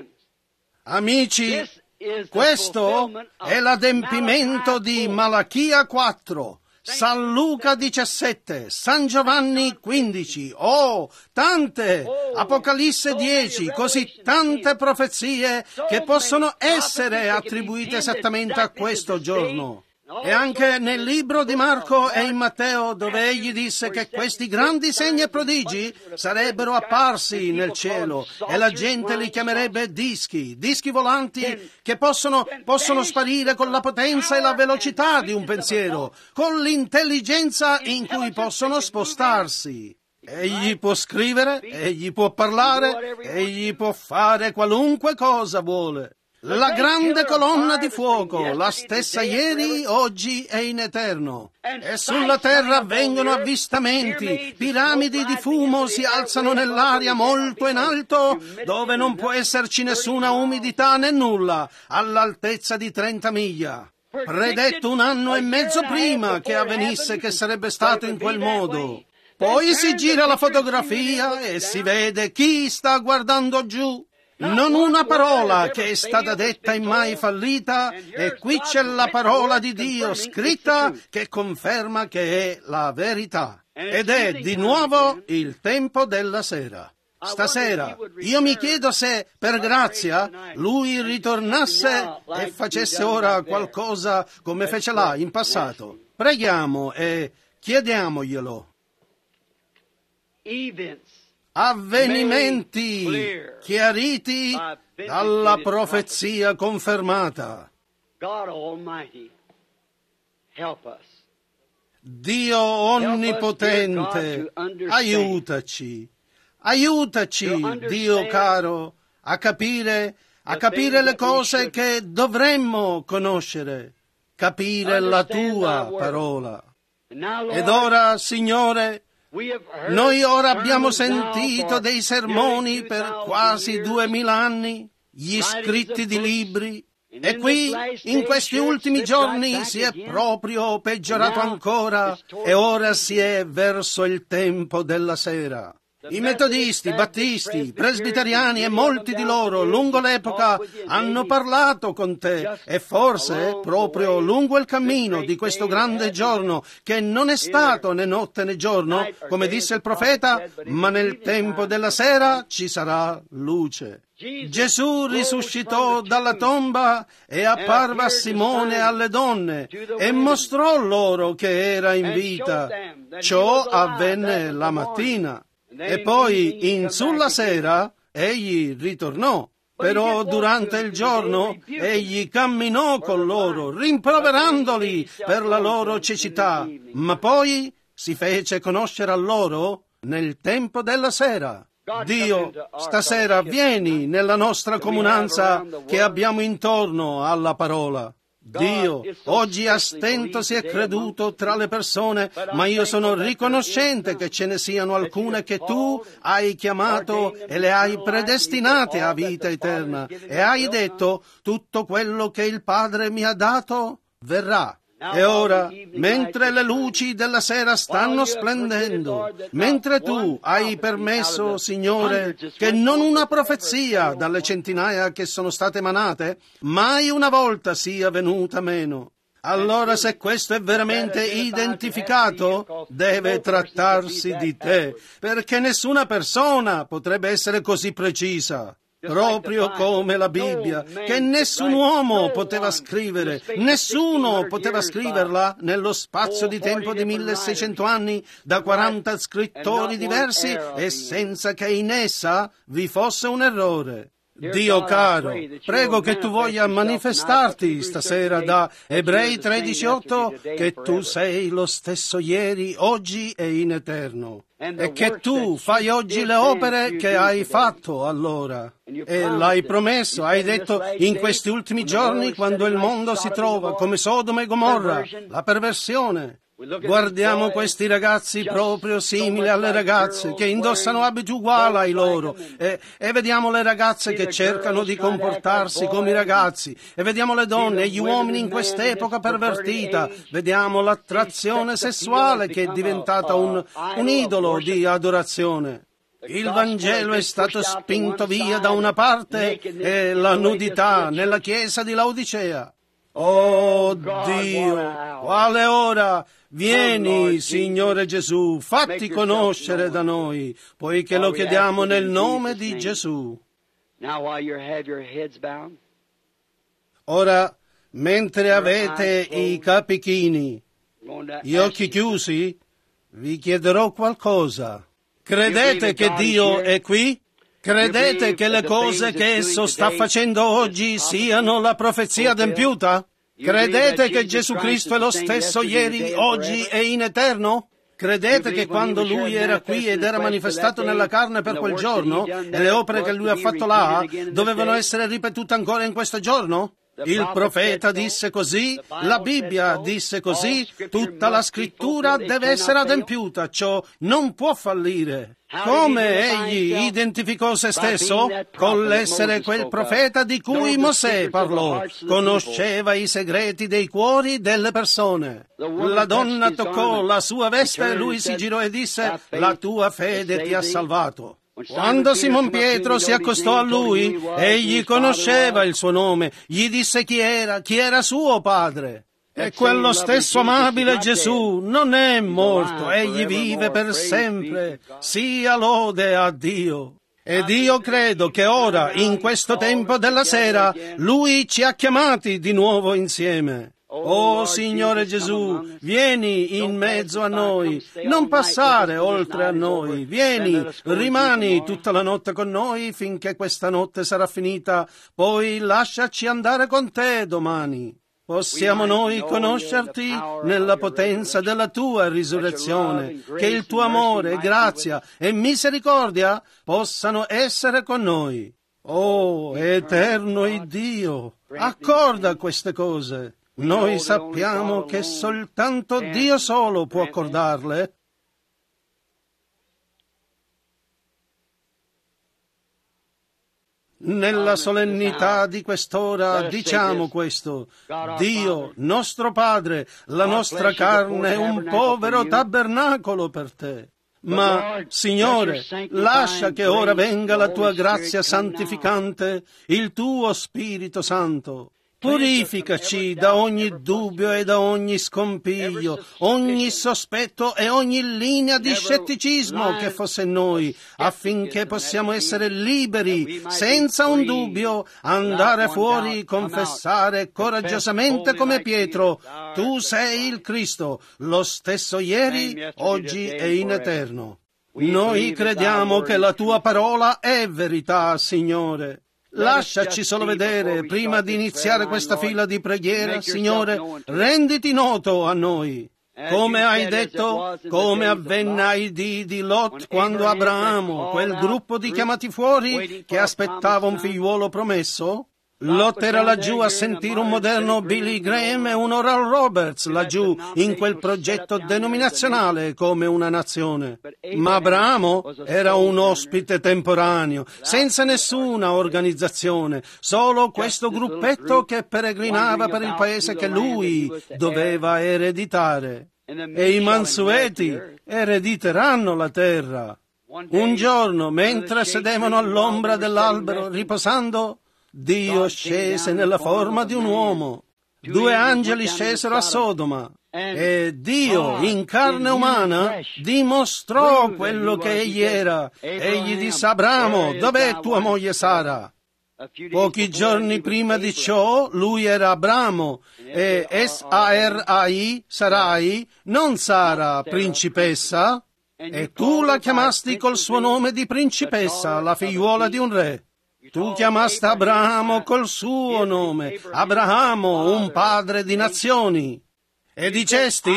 Amici, questo è l'adempimento di Malachia quattro, San Luca diciassette, San Giovanni quindici, oh, tante, Apocalisse dieci, così tante profezie che possono essere attribuite esattamente a questo giorno. E anche nel libro di Marco e in Matteo, dove egli disse che questi grandi segni e prodigi sarebbero apparsi nel cielo e la gente li chiamerebbe dischi, dischi volanti che possono, possono sparire con la potenza e la velocità di un pensiero, con l'intelligenza in cui possono spostarsi. Egli può scrivere, egli può parlare, egli può fare qualunque cosa vuole. La grande colonna di fuoco, la stessa ieri, oggi e in eterno. E sulla terra avvengono avvistamenti, piramidi di fumo si alzano nell'aria molto in alto, dove non può esserci nessuna umidità né nulla, all'altezza di trenta miglia. Predetto un anno e mezzo prima che avvenisse che sarebbe stato in quel modo. Poi si gira la fotografia e si vede chi sta guardando giù. Non una parola che è stata detta è mai fallita, e qui c'è la parola di Dio scritta che conferma che è la verità. Ed è di nuovo il tempo della sera. Stasera io mi chiedo se, per grazia, lui ritornasse e facesse ora qualcosa come fece là in passato. Preghiamo e chiediamoglielo. Avvenimenti chiariti dalla profezia confermata. Dio onnipotente, aiutaci, aiutaci, Dio caro, a capire, a capire le cose che dovremmo conoscere, capire la tua parola. Ed ora, Signore, noi ora abbiamo sentito dei sermoni per quasi duemila anni, gli scritti di libri, e qui, in questi ultimi giorni, si è proprio peggiorato ancora, e ora si è verso il tempo della sera. I metodisti, battisti, presbiteriani e molti di loro lungo l'epoca hanno parlato con te e forse proprio lungo il cammino di questo grande giorno che non è stato né notte né giorno, come disse il profeta, ma nel tempo della sera ci sarà luce. Gesù risuscitò dalla tomba e apparve a Simone e alle donne e mostrò loro che era in vita. Ciò avvenne la mattina. E poi, in sulla sera, egli ritornò. Però durante il giorno egli camminò con loro, rimproverandoli per la loro cecità, ma poi si fece conoscere a loro nel tempo della sera. Dio, stasera vieni nella nostra comunanza che abbiamo intorno alla parola. Dio, oggi a stento si è creduto tra le persone, ma io sono riconoscente che ce ne siano alcune che tu hai chiamato e le hai predestinate a vita eterna e hai detto tutto quello che il Padre mi ha dato verrà. E ora, mentre le luci della sera stanno splendendo, mentre tu hai permesso, Signore, che non una profezia dalle centinaia che sono state emanate, mai una volta sia venuta meno, allora se questo è veramente identificato, deve trattarsi di te, perché nessuna persona potrebbe essere così precisa. Proprio come la Bibbia, che nessun uomo poteva scrivere, nessuno poteva scriverla nello spazio di tempo di milleseicento anni da quaranta scrittori diversi e senza che in essa vi fosse un errore. Dio caro, prego che tu voglia manifestarti stasera da Ebrei tredici otto che tu sei lo stesso ieri, oggi e in eterno. E che tu fai oggi le opere che hai fatto allora. E l'hai promesso, hai detto in questi ultimi giorni quando il mondo si trova come Sodoma e Gomorra, la perversione. Guardiamo questi ragazzi proprio simili alle ragazze che indossano abiti uguali ai loro e, e vediamo le ragazze che cercano di comportarsi come i ragazzi e vediamo le donne e gli uomini in quest'epoca pervertita, vediamo l'attrazione sessuale che è diventata un, un idolo di adorazione. Il Vangelo è stato spinto via da una parte e la nudità nella chiesa di Laodicea. Oh Dio, quale ora? Vieni, Signore Gesù, fatti conoscere da noi, poiché lo chiediamo nel nome di Gesù. Ora, mentre avete i capi chini, gli occhi chiusi, vi chiederò qualcosa. Credete che Dio è qui? Credete che le cose che esso sta facendo oggi siano la profezia adempiuta? Credete che Gesù Cristo è lo stesso ieri, oggi e in eterno? Credete che quando Lui era qui ed era manifestato nella carne per quel giorno, e le opere che Lui ha fatto là dovevano essere ripetute ancora in questo giorno? Il profeta disse così, la Bibbia disse così, tutta la scrittura deve essere adempiuta, ciò non può fallire. Come egli identificò se stesso? Con l'essere quel profeta di cui Mosè parlò, conosceva i segreti dei cuori delle persone. La donna toccò la sua veste e lui si girò e disse, la tua fede ti ha salvato. Quando Simon Pietro si accostò a lui, egli conosceva il suo nome, gli disse chi era, chi era suo padre. E quello stesso amabile Gesù non è morto, egli vive per sempre. Sia lode a Dio. Ed io credo che ora, in questo tempo della sera, Lui ci ha chiamati di nuovo insieme. Oh Signore Gesù, vieni in mezzo a noi, non passare oltre a noi, vieni, rimani tutta la notte con noi finché questa notte sarà finita, poi lasciaci andare con te domani. Possiamo noi conoscerti nella potenza della tua risurrezione, che il tuo amore, grazia e misericordia possano essere con noi. Oh, eterno Iddio, accorda queste cose. Noi sappiamo che soltanto Dio solo può accordarle. Nella solennità di quest'ora diciamo questo: Dio, nostro Padre, la nostra carne è un povero tabernacolo per te. Ma, Signore, lascia che ora venga la tua grazia santificante, il tuo Spirito Santo. Purificaci da ogni dubbio e da ogni scompiglio, ogni sospetto e ogni linea di scetticismo che fosse in noi, affinché possiamo essere liberi, senza un dubbio, andare fuori, confessare coraggiosamente come Pietro: tu sei il Cristo, lo stesso ieri, oggi e in eterno. Noi crediamo che la tua parola è verità, Signore. Lasciaci solo vedere, prima di iniziare questa fila di preghiera, Signore, renditi noto a noi. Come hai detto, come avvenne ai dì di Lot quando Abramo, quel gruppo di chiamati fuori che aspettava un figliuolo promesso? Lot era laggiù a sentire un moderno Billy Graham e un Oral Roberts laggiù in quel progetto denominazionale come una nazione. Ma Abramo era un ospite temporaneo, senza nessuna organizzazione, solo questo gruppetto che peregrinava per il paese che lui doveva ereditare. E i mansueti erediteranno la terra. Un giorno, mentre sedevano all'ombra dell'albero riposando, Dio scese nella forma di un uomo. Due angeli scesero a Sodoma e Dio, in carne umana, dimostrò quello che egli era. Egli disse: Abramo, dov'è tua moglie Sara? Pochi giorni prima di ciò, lui era Abramo e S A R A I, Sarai, non Sara, principessa, e tu la chiamasti col suo nome di principessa, la figliuola di un re. Tu chiamasti Abramo col suo nome, Abramo, un padre di nazioni, e dicesti: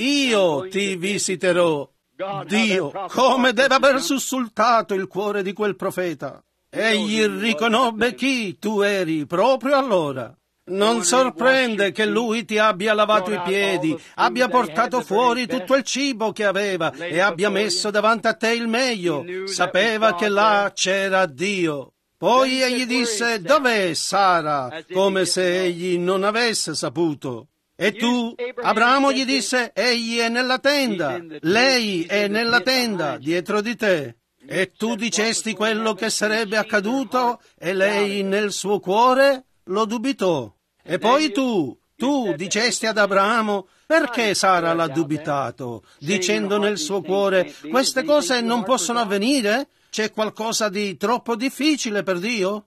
io ti visiterò. Dio, come deve aver sussultato il cuore di quel profeta! Egli riconobbe chi tu eri proprio allora. Non sorprende che lui ti abbia lavato i piedi, abbia portato fuori tutto il cibo che aveva e abbia messo davanti a te il meglio. Sapeva che là c'era Dio. Poi egli disse: dov'è Sara? Come se egli non avesse saputo. E tu, Abramo, gli disse: egli è nella tenda, lei è nella tenda, dietro di te. E tu dicesti quello che sarebbe accaduto e lei nel suo cuore lo dubitò. E poi tu, tu dicesti ad Abramo: perché Sara l'ha dubitato, dicendo nel suo cuore: queste cose non possono avvenire? C'è qualcosa di troppo difficile per Dio?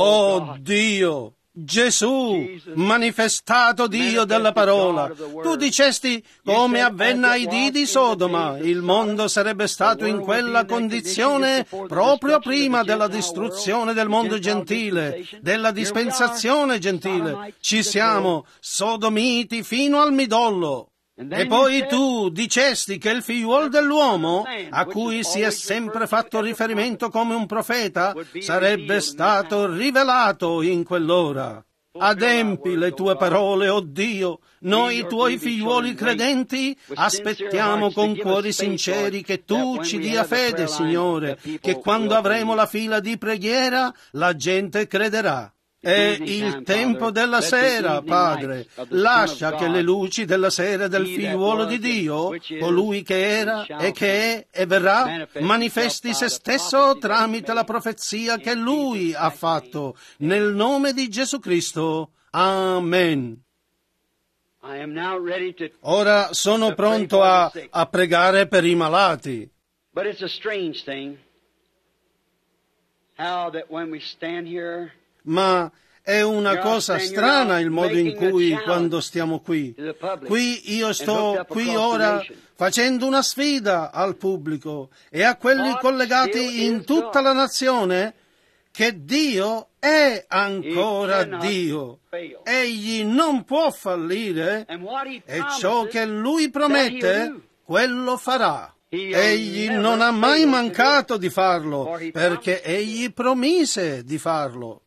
Oh Dio, Gesù, manifestato Dio della parola. Tu dicesti: come avvenne ai dì di Sodoma, il mondo sarebbe stato in quella condizione proprio prima della distruzione del mondo gentile, della dispensazione gentile. Ci siamo sodomiti fino al midollo. E poi tu dicesti che il figliuolo dell'uomo, a cui si è sempre fatto riferimento come un profeta, sarebbe stato rivelato in quell'ora. Adempi le tue parole, o Dio. Noi, tuoi figliuoli credenti, aspettiamo con cuori sinceri che tu ci dia fede, Signore, che quando avremo la fila di preghiera, la gente crederà. È il tempo della sera, Padre. Lascia che le luci della sera del figliuolo di Dio, colui che era e che è e verrà, manifesti se stesso tramite la profezia che Lui ha fatto, nel nome di Gesù Cristo. Amen. Ora sono pronto a, a pregare per i malati. But it's a strange thing how that when we stand here, Ma è una cosa strana il modo in cui, quando stiamo qui, qui io sto qui ora facendo una sfida al pubblico e a quelli collegati in tutta la nazione, che Dio è ancora Dio. Egli non può fallire e ciò che Lui promette, quello farà. Egli non ha mai mancato di farlo, perché Egli promise di farlo.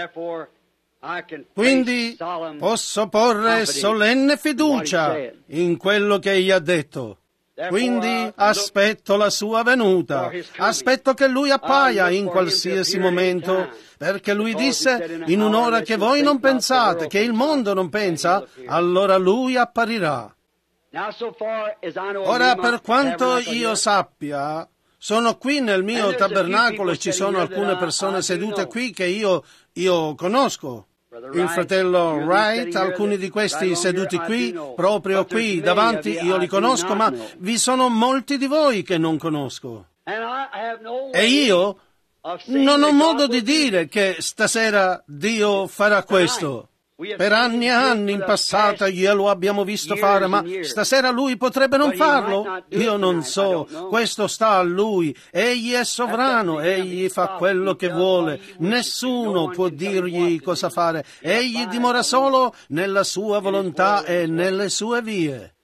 Quindi posso porre solenne fiducia in quello che egli ha detto. Quindi aspetto la sua venuta, aspetto che lui appaia in qualsiasi momento, perché lui disse: in un'ora che voi non pensate, che il mondo non pensa, allora lui apparirà. Now, so far as I know, Ora, in my per quanto tabernacle io here, sappia, sono qui nel mio And there's a few tabernacolo e people ci sono sitting here alcune that I- persone I do sedute know. qui che io, io conosco. Brother Il Wright, fratello you're the Wright, sitting here alcuni that- di questi right along seduti here, I qui, do know. proprio But there's qui many davanti, of you io I li do conosco, not ma know. vi sono molti di voi che non conosco. And I have no E way io of saying non ho that modo God di will do dire che stasera Dio farà questo. Per anni e anni in passato glielo abbiamo visto fare, ma stasera lui potrebbe non farlo? Io non so, questo sta a lui. Egli è sovrano, egli fa quello che vuole. Nessuno può dirgli cosa fare. Egli dimora solo nella sua volontà e nelle sue vie.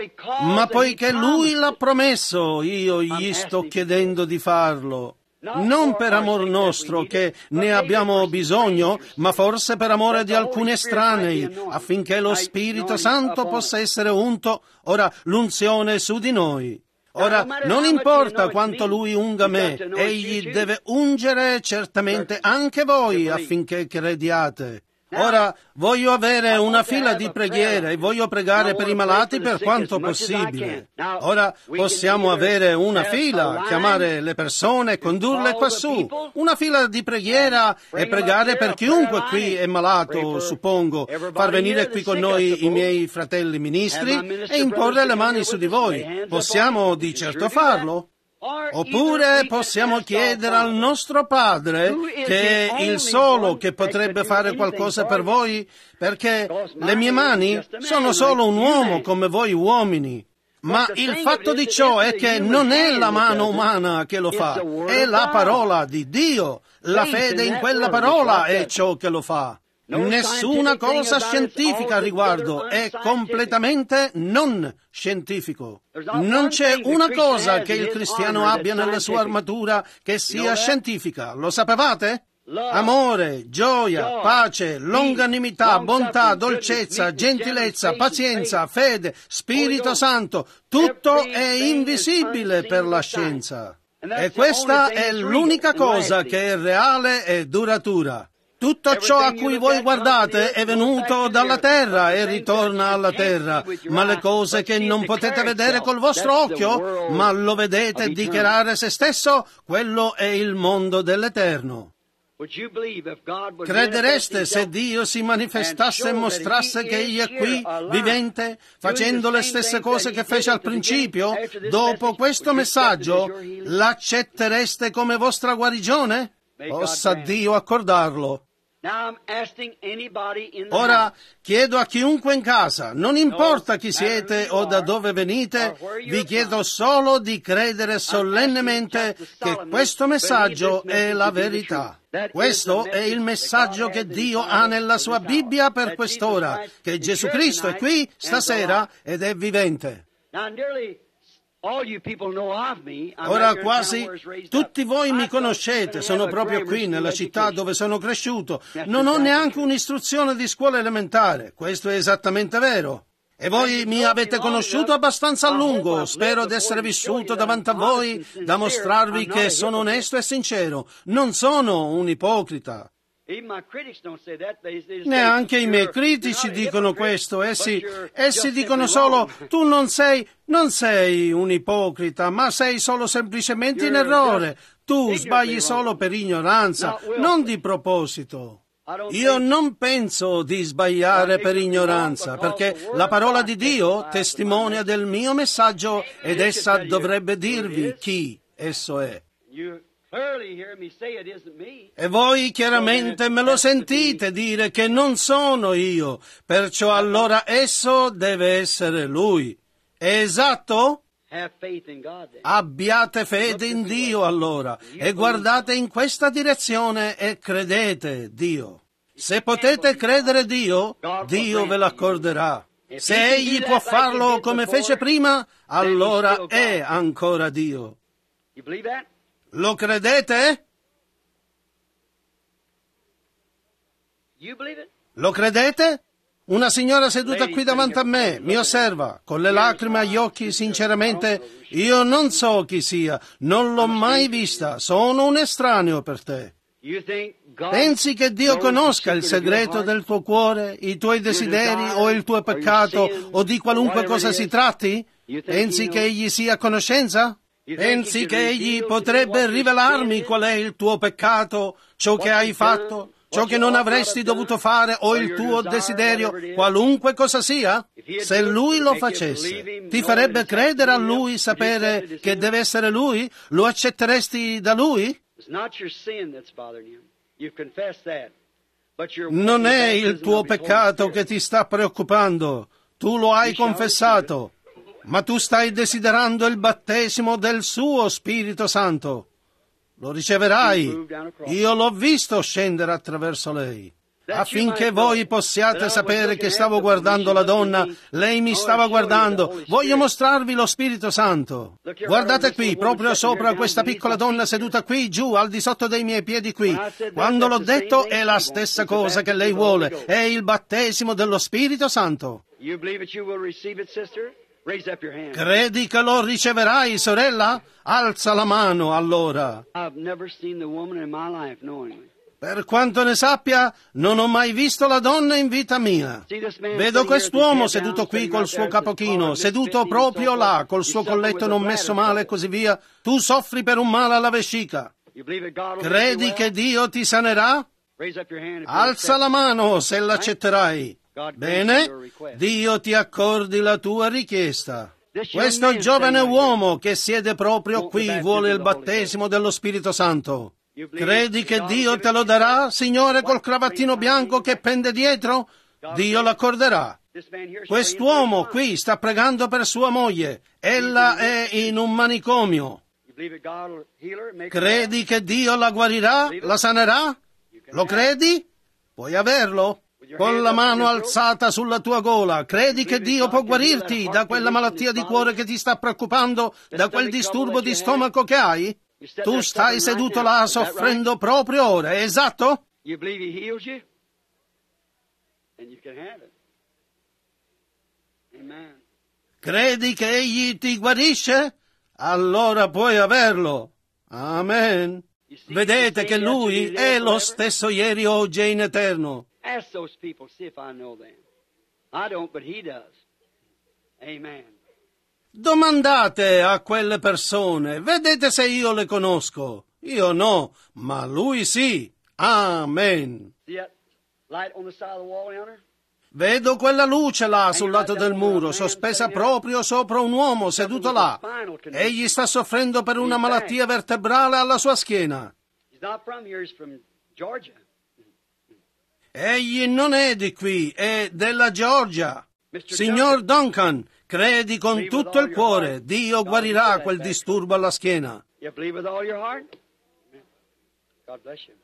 Ma poiché lui l'ha promesso, io gli sto chiedendo di farlo. Non per amor nostro che ne abbiamo bisogno, ma forse per amore di alcuni estranei, affinché lo Spirito Santo possa essere unto, ora l'unzione su di noi. Ora, non importa quanto lui unga me, egli deve ungere certamente anche voi affinché crediate. Ora, voglio avere una fila di preghiere e voglio pregare per i malati per quanto possibile. Ora, possiamo avere una fila, chiamare le persone, condurle quassù. Una fila di preghiera e pregare per chiunque qui è malato, suppongo. Far venire qui con noi i miei fratelli ministri e imporre le mani su di voi. Possiamo di certo farlo. Oppure possiamo chiedere al nostro Padre, che è il solo che potrebbe fare qualcosa per voi, perché le mie mani sono solo un uomo come voi uomini. Ma il fatto di ciò è che non è la mano umana che lo fa, è la parola di Dio. La fede in quella parola è ciò che lo fa. Nessuna cosa scientifica a riguardo, è completamente non scientifico. Non c'è una cosa che il cristiano abbia nella sua armatura che sia scientifica. Lo sapevate? Amore, gioia, pace, longanimità, bontà, dolcezza, gentilezza, pazienza, fede, Spirito Santo, tutto è invisibile per la scienza. E questa è l'unica cosa che è reale e duratura. Tutto ciò a cui voi guardate è venuto dalla terra e ritorna alla terra, ma le cose che non potete vedere col vostro occhio, ma lo vedete dichiarare se stesso, quello è il mondo dell'Eterno. Credereste se Dio si manifestasse e mostrasse che Egli è qui, vivente, facendo le stesse cose che fece al principio? Dopo questo messaggio, l'accettereste come vostra guarigione? Possa Dio accordarlo. Ora chiedo a chiunque in casa, non importa chi siete o da dove venite, vi chiedo solo di credere solennemente che questo messaggio è la verità. Questo è il messaggio che Dio ha nella sua Bibbia per quest'ora, che Gesù Cristo è qui stasera ed è vivente. Ora quasi tutti voi mi conoscete, sono proprio qui nella città dove sono cresciuto. Non ho neanche un'istruzione di scuola elementare, questo è esattamente vero. E voi mi avete conosciuto abbastanza a lungo, spero di essere vissuto davanti a voi, da mostrarvi che sono onesto e sincero. Non sono un ipocrita. Neanche i miei critici dicono questo, essi, essi dicono solo, tu non sei, non sei un ipocrita, ma sei solo semplicemente in errore, tu sbagli solo per ignoranza, non di proposito. Io non penso di sbagliare per ignoranza, perché la parola di Dio testimonia del mio messaggio ed essa dovrebbe dirvi chi esso è. E voi chiaramente me lo sentite dire che non sono io, perciò allora esso deve essere Lui. È esatto? Abbiate fede in Dio allora e guardate in questa direzione e credete Dio. Se potete credere Dio, Dio ve l'accorderà. Se Egli può farlo come fece prima, allora è ancora Dio. Lo credete? Lo credete? Una signora seduta qui davanti a me mi osserva, con le lacrime agli occhi, sinceramente, io non so chi sia, non l'ho mai vista, sono un estraneo per te. Pensi che Dio conosca il segreto del tuo cuore, i tuoi desideri o il tuo peccato o di qualunque cosa si tratti? Pensi che Egli sia a conoscenza? Pensi che Egli potrebbe rivelarmi qual è il tuo peccato, ciò che hai fatto, ciò che non avresti dovuto fare o il tuo desiderio, qualunque cosa sia? Se Lui lo facesse, ti farebbe credere a Lui, sapere che deve essere Lui? Lo accetteresti da Lui? Non è il tuo peccato che ti sta preoccupando, tu lo hai confessato, ma tu stai desiderando il battesimo del suo Spirito Santo. Lo riceverai. Io l'ho visto scendere attraverso lei. Affinché voi possiate sapere che stavo guardando la donna, lei mi stava guardando. Voglio mostrarvi lo Spirito Santo. Guardate qui, proprio sopra questa piccola donna seduta qui, giù, al di sotto dei miei piedi qui. Quando l'ho detto è la stessa cosa che lei vuole, è il battesimo dello Spirito Santo. Credi che lo riceverai, sorella? Alza la mano, allora. Per quanto ne sappia, non ho mai visto la donna in vita mia. Vedo quest'uomo seduto qui col suo capo chino, seduto proprio là, col suo colletto non messo male e così via. Tu soffri per un male alla vescica. Credi che Dio ti sanerà? Alza la mano se l'accetterai. Bene, Dio ti accordi la tua richiesta. Questo giovane uomo che siede proprio qui vuole il battesimo dello Spirito Santo. Credi che Dio te lo darà, Signore, col cravattino bianco che pende dietro? Dio l'accorderà. Quest'uomo qui sta pregando per sua moglie. Ella è in un manicomio. Credi che Dio la guarirà, la sanerà? Lo credi? Puoi averlo. Con la mano alzata sulla tua gola, credi che Dio può guarirti da quella malattia di cuore che ti sta preoccupando, da quel disturbo di stomaco che hai? Tu stai seduto là soffrendo proprio ora, è esatto? Credi che Egli ti guarisce? Allora puoi averlo. Amen. Vedete che Lui è lo stesso ieri, oggi e in eterno. Ask those people, see if I know them. I don't, but He does. Amen. Domandate a quelle persone, vedete se io le conosco. Io no, ma Lui sì. Amen. See that light on the side of the wall yonder? Vedo quella luce là sul lato del muro, sospesa proprio sopra un uomo seduto là. Egli sta soffrendo per una malattia vertebrale alla sua schiena. He's not from here, he's from Georgia. Egli non è di qui, è della Georgia. Signor Duncan, credi con tutto il cuore, Dio guarirà quel disturbo alla schiena. You believe with all your heart? God bless you.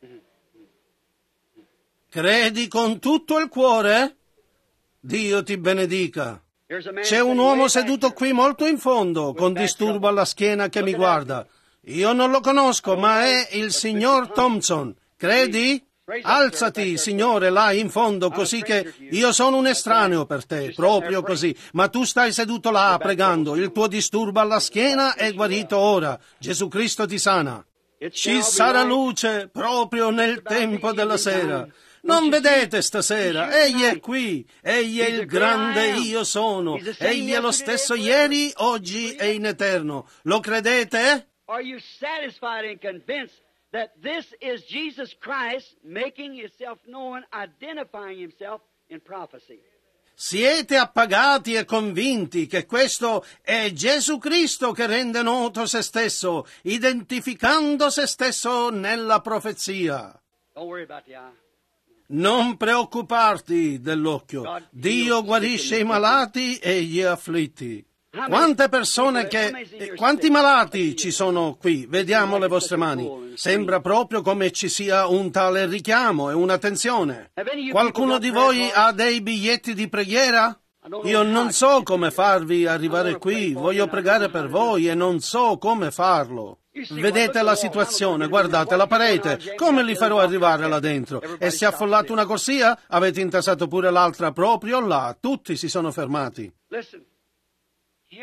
Credi con tutto il cuore? Dio ti benedica. C'è un uomo seduto qui molto in fondo, con disturbo alla schiena che mi guarda. Io non lo conosco, ma è il signor Thompson. Credi? Alzati, Signore, là in fondo, così che io sono un estraneo per te, proprio così, ma tu stai seduto là pregando, il tuo disturbo alla schiena è guarito ora, Gesù Cristo ti sana. Ci sarà luce proprio nel tempo della sera. Non vedete stasera, Egli è qui, Egli è il grande io sono, Egli è lo stesso ieri, oggi e in eterno. Lo credete? Are you satisfied and convinced that this is Jesus Christ making Himself known, identifying Himself in prophecy? Siete appagati e convinti che questo è Gesù Cristo che rende noto se stesso, identificando se stesso nella profezia. Don't worry about the eye. Non preoccuparti dell'occhio. Dio guarisce i malati e gli afflitti. Quante persone che... Quanti malati ci sono qui? Vediamo le vostre mani. Sembra proprio come ci sia un tale richiamo e una tensione. Qualcuno di voi ha dei biglietti di preghiera? Io non so come farvi arrivare qui. Voglio pregare per voi e non so come farlo. Vedete la situazione, guardate la parete. Come li farò arrivare là dentro? E si è affollata una corsia? Avete intasato pure l'altra proprio là. Tutti si sono fermati. Listen, hear me.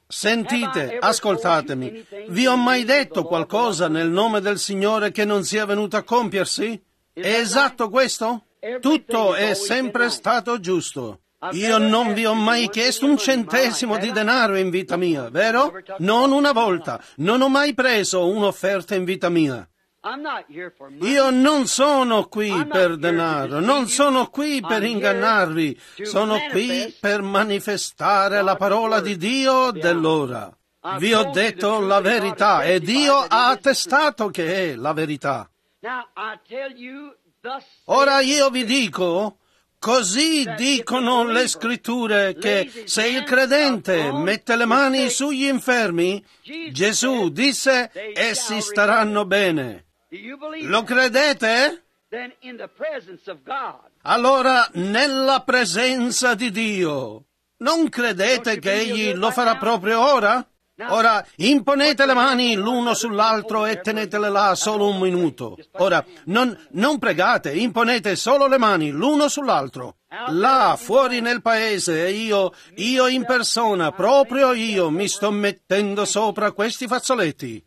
Sentite, ascoltatemi, vi ho mai detto qualcosa nel nome del Signore che non sia venuto a compiersi? È esatto questo? Tutto è sempre stato giusto. Io non vi ho mai chiesto un centesimo di denaro in vita mia, vero? Non una volta. Non ho mai preso un'offerta in vita mia. Io non sono qui per denaro, non sono qui per ingannarvi, sono qui per manifestare la parola di Dio dell'ora. Vi ho detto la verità e Dio ha attestato che è la verità. Ora io vi dico, così dicono le Scritture, che se il credente mette le mani sugli infermi, Gesù disse, essi staranno bene. Lo credete? Allora, nella presenza di Dio, non credete che Egli lo farà proprio ora? Ora, imponete le mani l'uno sull'altro e tenetele là solo un minuto. Ora, non, non pregate, imponete solo le mani l'uno sull'altro. Là, fuori nel paese, io, io in persona, proprio io, mi sto mettendo sopra questi fazzoletti.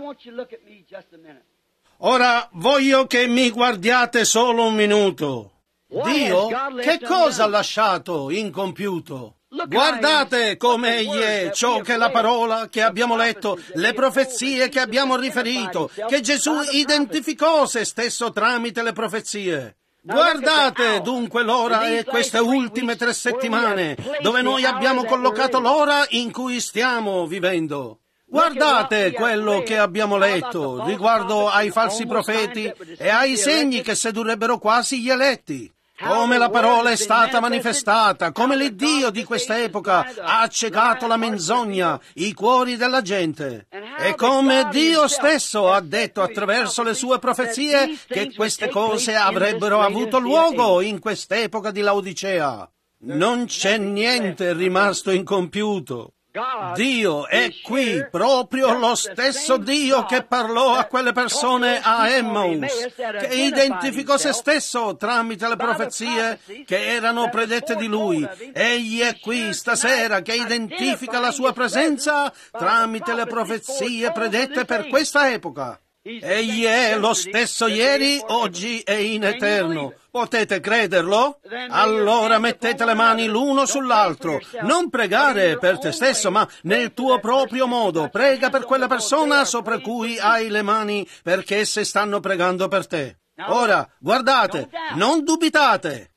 Ora voglio che mi guardiate solo un minuto. Dio, che cosa ha lasciato incompiuto? Guardate come Egli è, ciò che è la parola che abbiamo letto, le profezie che abbiamo riferito, che Gesù identificò se stesso tramite le profezie. Guardate dunque l'ora e queste ultime tre settimane, dove noi abbiamo collocato l'ora in cui stiamo vivendo. Guardate quello che abbiamo letto riguardo ai falsi profeti e ai segni che sedurrebbero quasi gli eletti. Come la parola è stata manifestata, come l'Iddio di questa epoca ha accecato la menzogna, i cuori della gente, e come Dio stesso ha detto attraverso le sue profezie che queste cose avrebbero avuto luogo in quest'epoca di Laodicea. Non c'è niente rimasto incompiuto. Dio è qui, proprio lo stesso Dio che parlò a quelle persone a Emmaus, che identificò se stesso tramite le profezie che erano predette di Lui. Egli è qui stasera che identifica la sua presenza tramite le profezie predette per questa epoca. Egli è lo stesso ieri, oggi e in eterno. Potete crederlo? Allora mettete le mani l'uno sull'altro. Non pregare per te stesso, ma nel tuo proprio modo. Prega per quella persona sopra cui hai le mani, perché esse stanno pregando per te. Ora, guardate, non dubitate.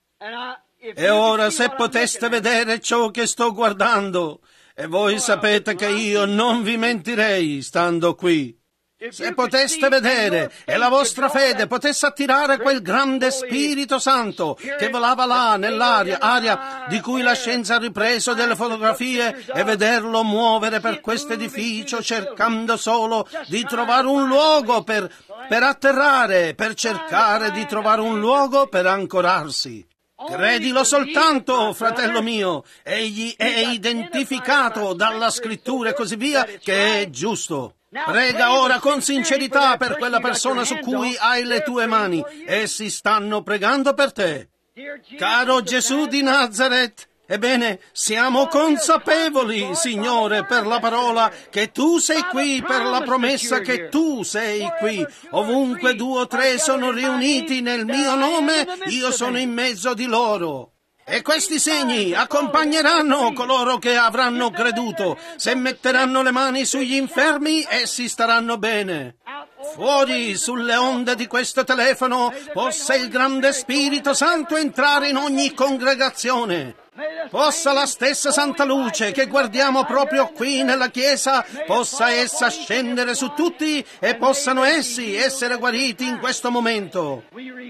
E ora se poteste vedere ciò che sto guardando, e voi sapete che io non vi mentirei stando qui. Se poteste vedere e la vostra fede potesse attirare quel grande Spirito Santo che volava là nell'aria, aria di cui la scienza ha ripreso delle fotografie, e vederlo muovere per questo edificio cercando solo di trovare un luogo per, per atterrare, per cercare di trovare un luogo per ancorarsi. Credilo soltanto, fratello mio, egli è identificato dalla Scrittura e così via che è giusto. Prega ora con sincerità per quella persona su cui hai le tue mani. Essi stanno pregando per te. Caro Gesù di Nazaret, ebbene, siamo consapevoli, Signore, per la parola che Tu sei qui, per la promessa che Tu sei qui. Ovunque due o tre sono riuniti nel mio nome, io sono in mezzo di loro. E questi segni accompagneranno coloro che avranno creduto. Se metteranno le mani sugli infermi, essi staranno bene. Fuori sulle onde di questo telefono possa il grande Spirito Santo entrare in ogni congregazione. Possa la stessa santa luce che guardiamo proprio qui nella chiesa, possa essa scendere su tutti e possano essi essere guariti in questo momento.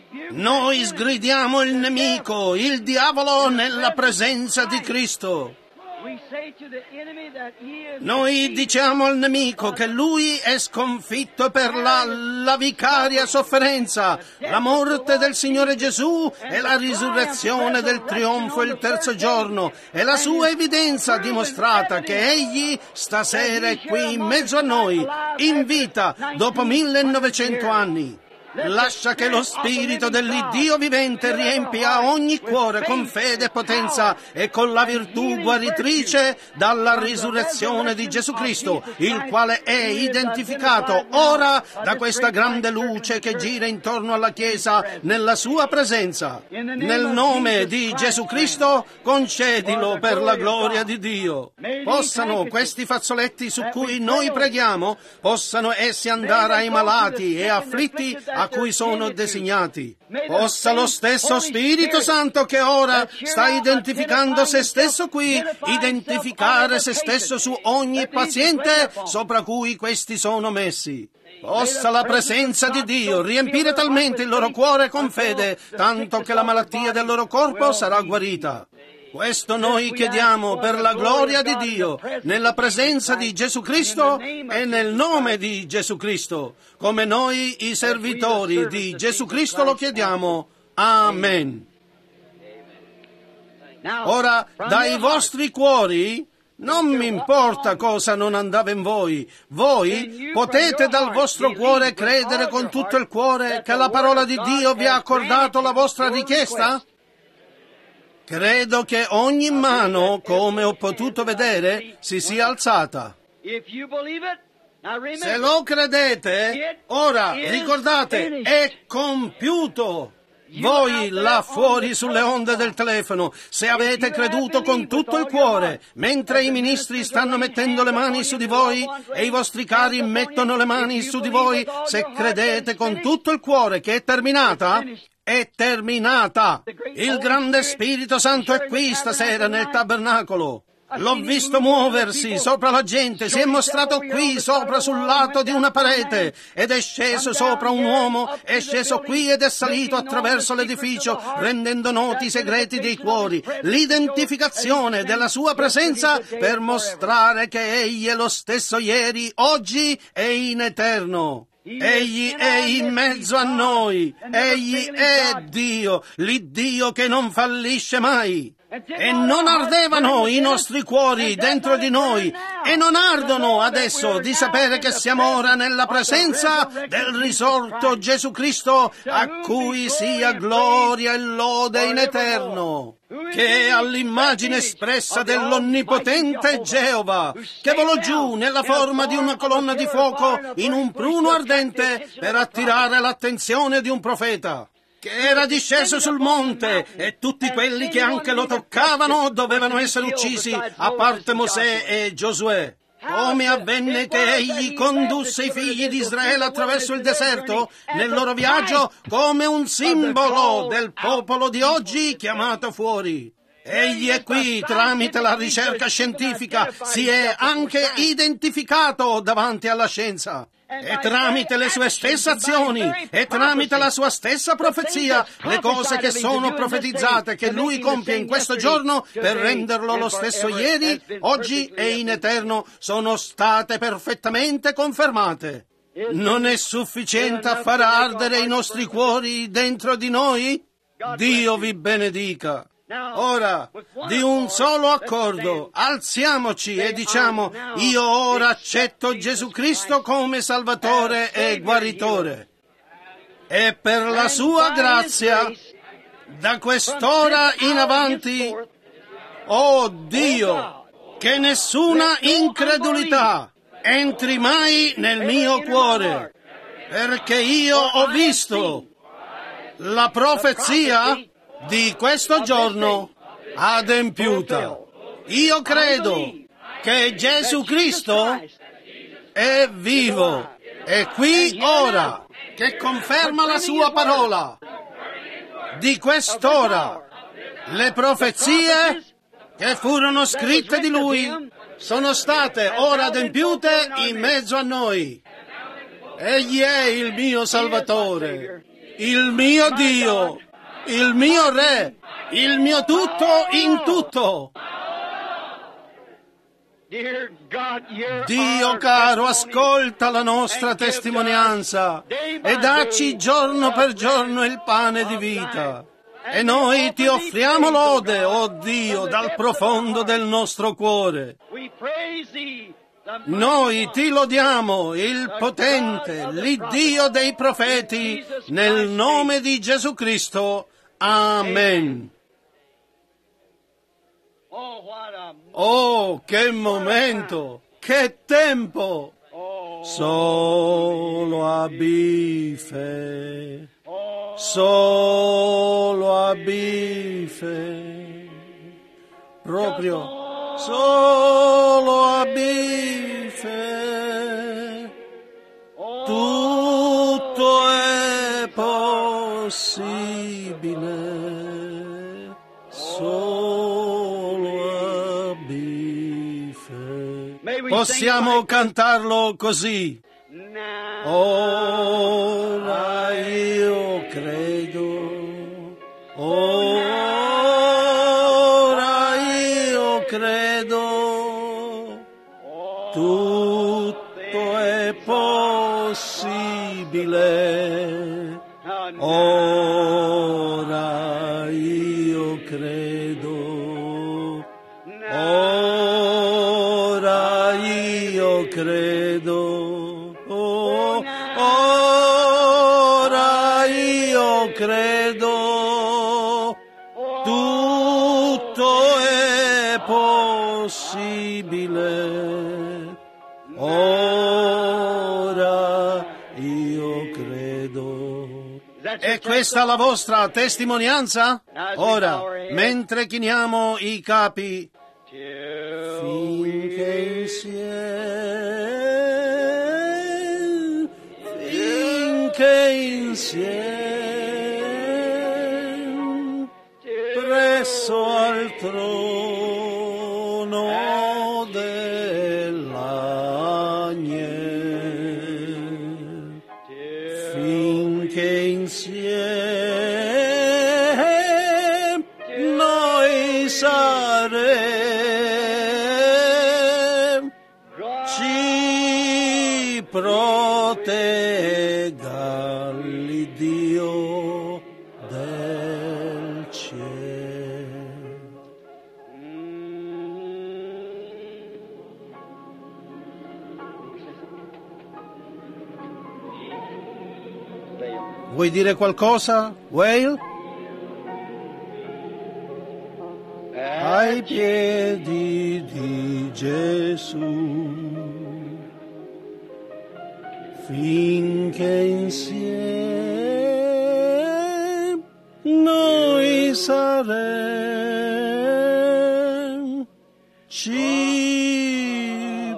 Noi sgridiamo il nemico, il diavolo, nella presenza di Cristo. Noi diciamo al nemico che lui è sconfitto per la, la vicaria sofferenza, la morte del Signore Gesù e la risurrezione del trionfo il terzo giorno, e la sua evidenza dimostrata che Egli stasera è qui in mezzo a noi, in vita, dopo millenovecento anni. Lascia che lo Spirito dell'Iddio vivente riempia ogni cuore con fede e potenza e con la virtù guaritrice dalla risurrezione di Gesù Cristo, il quale è identificato ora da questa grande luce che gira intorno alla Chiesa nella sua presenza. Nel nome di Gesù Cristo, concedilo per la gloria di Dio. Possano questi fazzoletti su cui noi preghiamo, possano essi andare ai malati e afflitti a cui sono designati. Possa lo stesso Spirito Santo che ora sta identificando se stesso qui, identificare se stesso su ogni paziente sopra cui questi sono messi. Possa la presenza di Dio riempire talmente il loro cuore con fede, tanto che la malattia del loro corpo sarà guarita. Questo noi chiediamo per la gloria di Dio, nella presenza di Gesù Cristo e nel nome di Gesù Cristo, come noi i servitori di Gesù Cristo lo chiediamo. Amen. Ora, dai vostri cuori, non mi importa cosa non andava in voi, voi potete dal vostro cuore credere con tutto il cuore che la parola di Dio vi ha accordato la vostra richiesta? Credo che ogni mano, come ho potuto vedere, si sia alzata. Se lo credete, ora ricordate, è compiuto. Voi là fuori sulle onde del telefono, se avete creduto con tutto il cuore, mentre i ministri stanno mettendo le mani su di voi e i vostri cari mettono le mani su di voi, se credete con tutto il cuore che è terminata, è terminata. Il grande Spirito Santo è qui stasera nel tabernacolo. L'ho visto muoversi sopra la gente, si è mostrato qui sopra sul lato di una parete ed è sceso sopra un uomo, è sceso qui ed è salito attraverso l'edificio rendendo noti i segreti dei cuori, l'identificazione della sua presenza per mostrare che Egli è lo stesso ieri, oggi e in eterno. Egli è in mezzo a noi, Egli è Dio, l'Iddio che non fallisce mai. E non ardevano i nostri cuori dentro di noi e non ardono adesso di sapere che siamo ora nella presenza del risorto Gesù Cristo, a cui sia gloria e lode in eterno, che è all'immagine espressa dell'onnipotente Geova, che volò giù nella forma di una colonna di fuoco in un pruno ardente per attirare l'attenzione di un profeta, che era disceso sul monte e tutti quelli che anche lo toccavano dovevano essere uccisi, a parte Mosè e Giosuè. Come avvenne che egli condusse i figli di Israele attraverso il deserto nel loro viaggio come un simbolo del popolo di oggi chiamato fuori. Egli è qui tramite la ricerca scientifica, si è anche identificato davanti alla scienza. E tramite le sue stesse azioni, e tramite la sua stessa profezia, le cose che sono profetizzate, che lui compie in questo giorno per renderlo lo stesso ieri, oggi e in eterno, sono state perfettamente confermate. Non è sufficiente a far ardere i nostri cuori dentro di noi? Dio vi benedica. Ora, di un solo accordo, alziamoci e diciamo: io ora accetto Gesù Cristo come Salvatore e Guaritore. E per la sua grazia, da quest'ora in avanti, oh Dio, che nessuna incredulità entri mai nel mio cuore, perché io ho visto la profezia di questo giorno adempiuta. Io credo che Gesù Cristo è vivo, è qui ora, che conferma la sua parola. Di quest'ora, le profezie che furono scritte di Lui sono state ora adempiute in mezzo a noi. Egli è il mio Salvatore, il mio Dio, il mio Re, il mio tutto in tutto. Dio caro, ascolta la nostra testimonianza e dacci giorno per giorno il pane di vita. E noi ti offriamo lode, oh Dio, dal profondo del nostro cuore. Noi ti lodiamo, il potente, l'Iddio dei profeti, nel nome di Gesù Cristo. Amen. Oh, che momento, che tempo! Solo abbi fede, solo abbi fede, proprio solo abbi fede, tutto è possibile, solo abbi fede. Possiamo cantarlo così. Ora io credo, ora io credo, tutto è possibile. Ora io credo, ora io credo, oh, ora io credo, tutto è possibile. Ora io credo. È questa la vostra testimonianza? Ora, mentre chiniamo i capi, finché insieme, finché insieme, presso al trono dell'agnello, finché insieme noi saremo, ci protegga l'Iddio del cielo. Vuoi dire qualcosa, Whale? Ai piedi di Gesù, finché insieme noi saremo, ci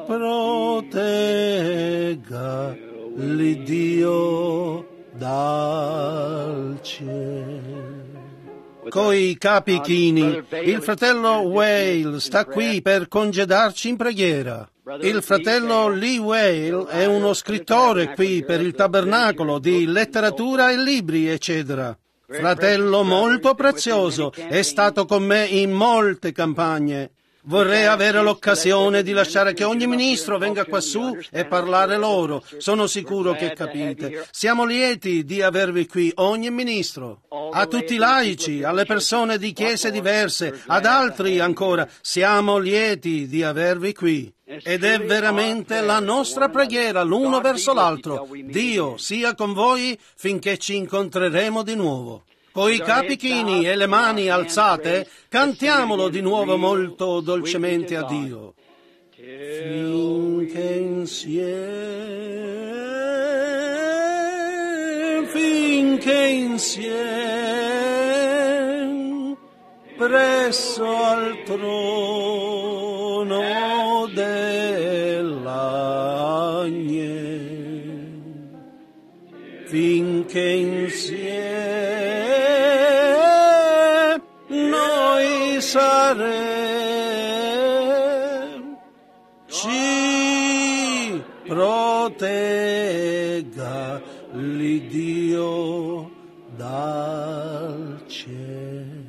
protegga l'Iddio dal cielo. Coi capi chini, il fratello Whale sta qui per congedarci in preghiera. Il fratello Lee Whale è uno scrittore qui per il tabernacolo di letteratura e libri, eccetera. Fratello molto prezioso, è stato con me in molte campagne. Vorrei avere l'occasione di lasciare che ogni ministro venga quassù e parlare loro. Sono sicuro che capite. Siamo lieti di avervi qui, ogni ministro. A tutti i laici, alle persone di chiese diverse, ad altri ancora, siamo lieti di avervi qui. Ed è veramente la nostra preghiera l'uno verso l'altro. Dio sia con voi finché ci incontreremo di nuovo. Coi capi chini e le mani alzate, cantiamolo di nuovo molto dolcemente a Dio. Finché insieme, finché insieme, presso al trono dell'agnello, finché insieme noi saremo, ci protegga l'Iddio dal cielo.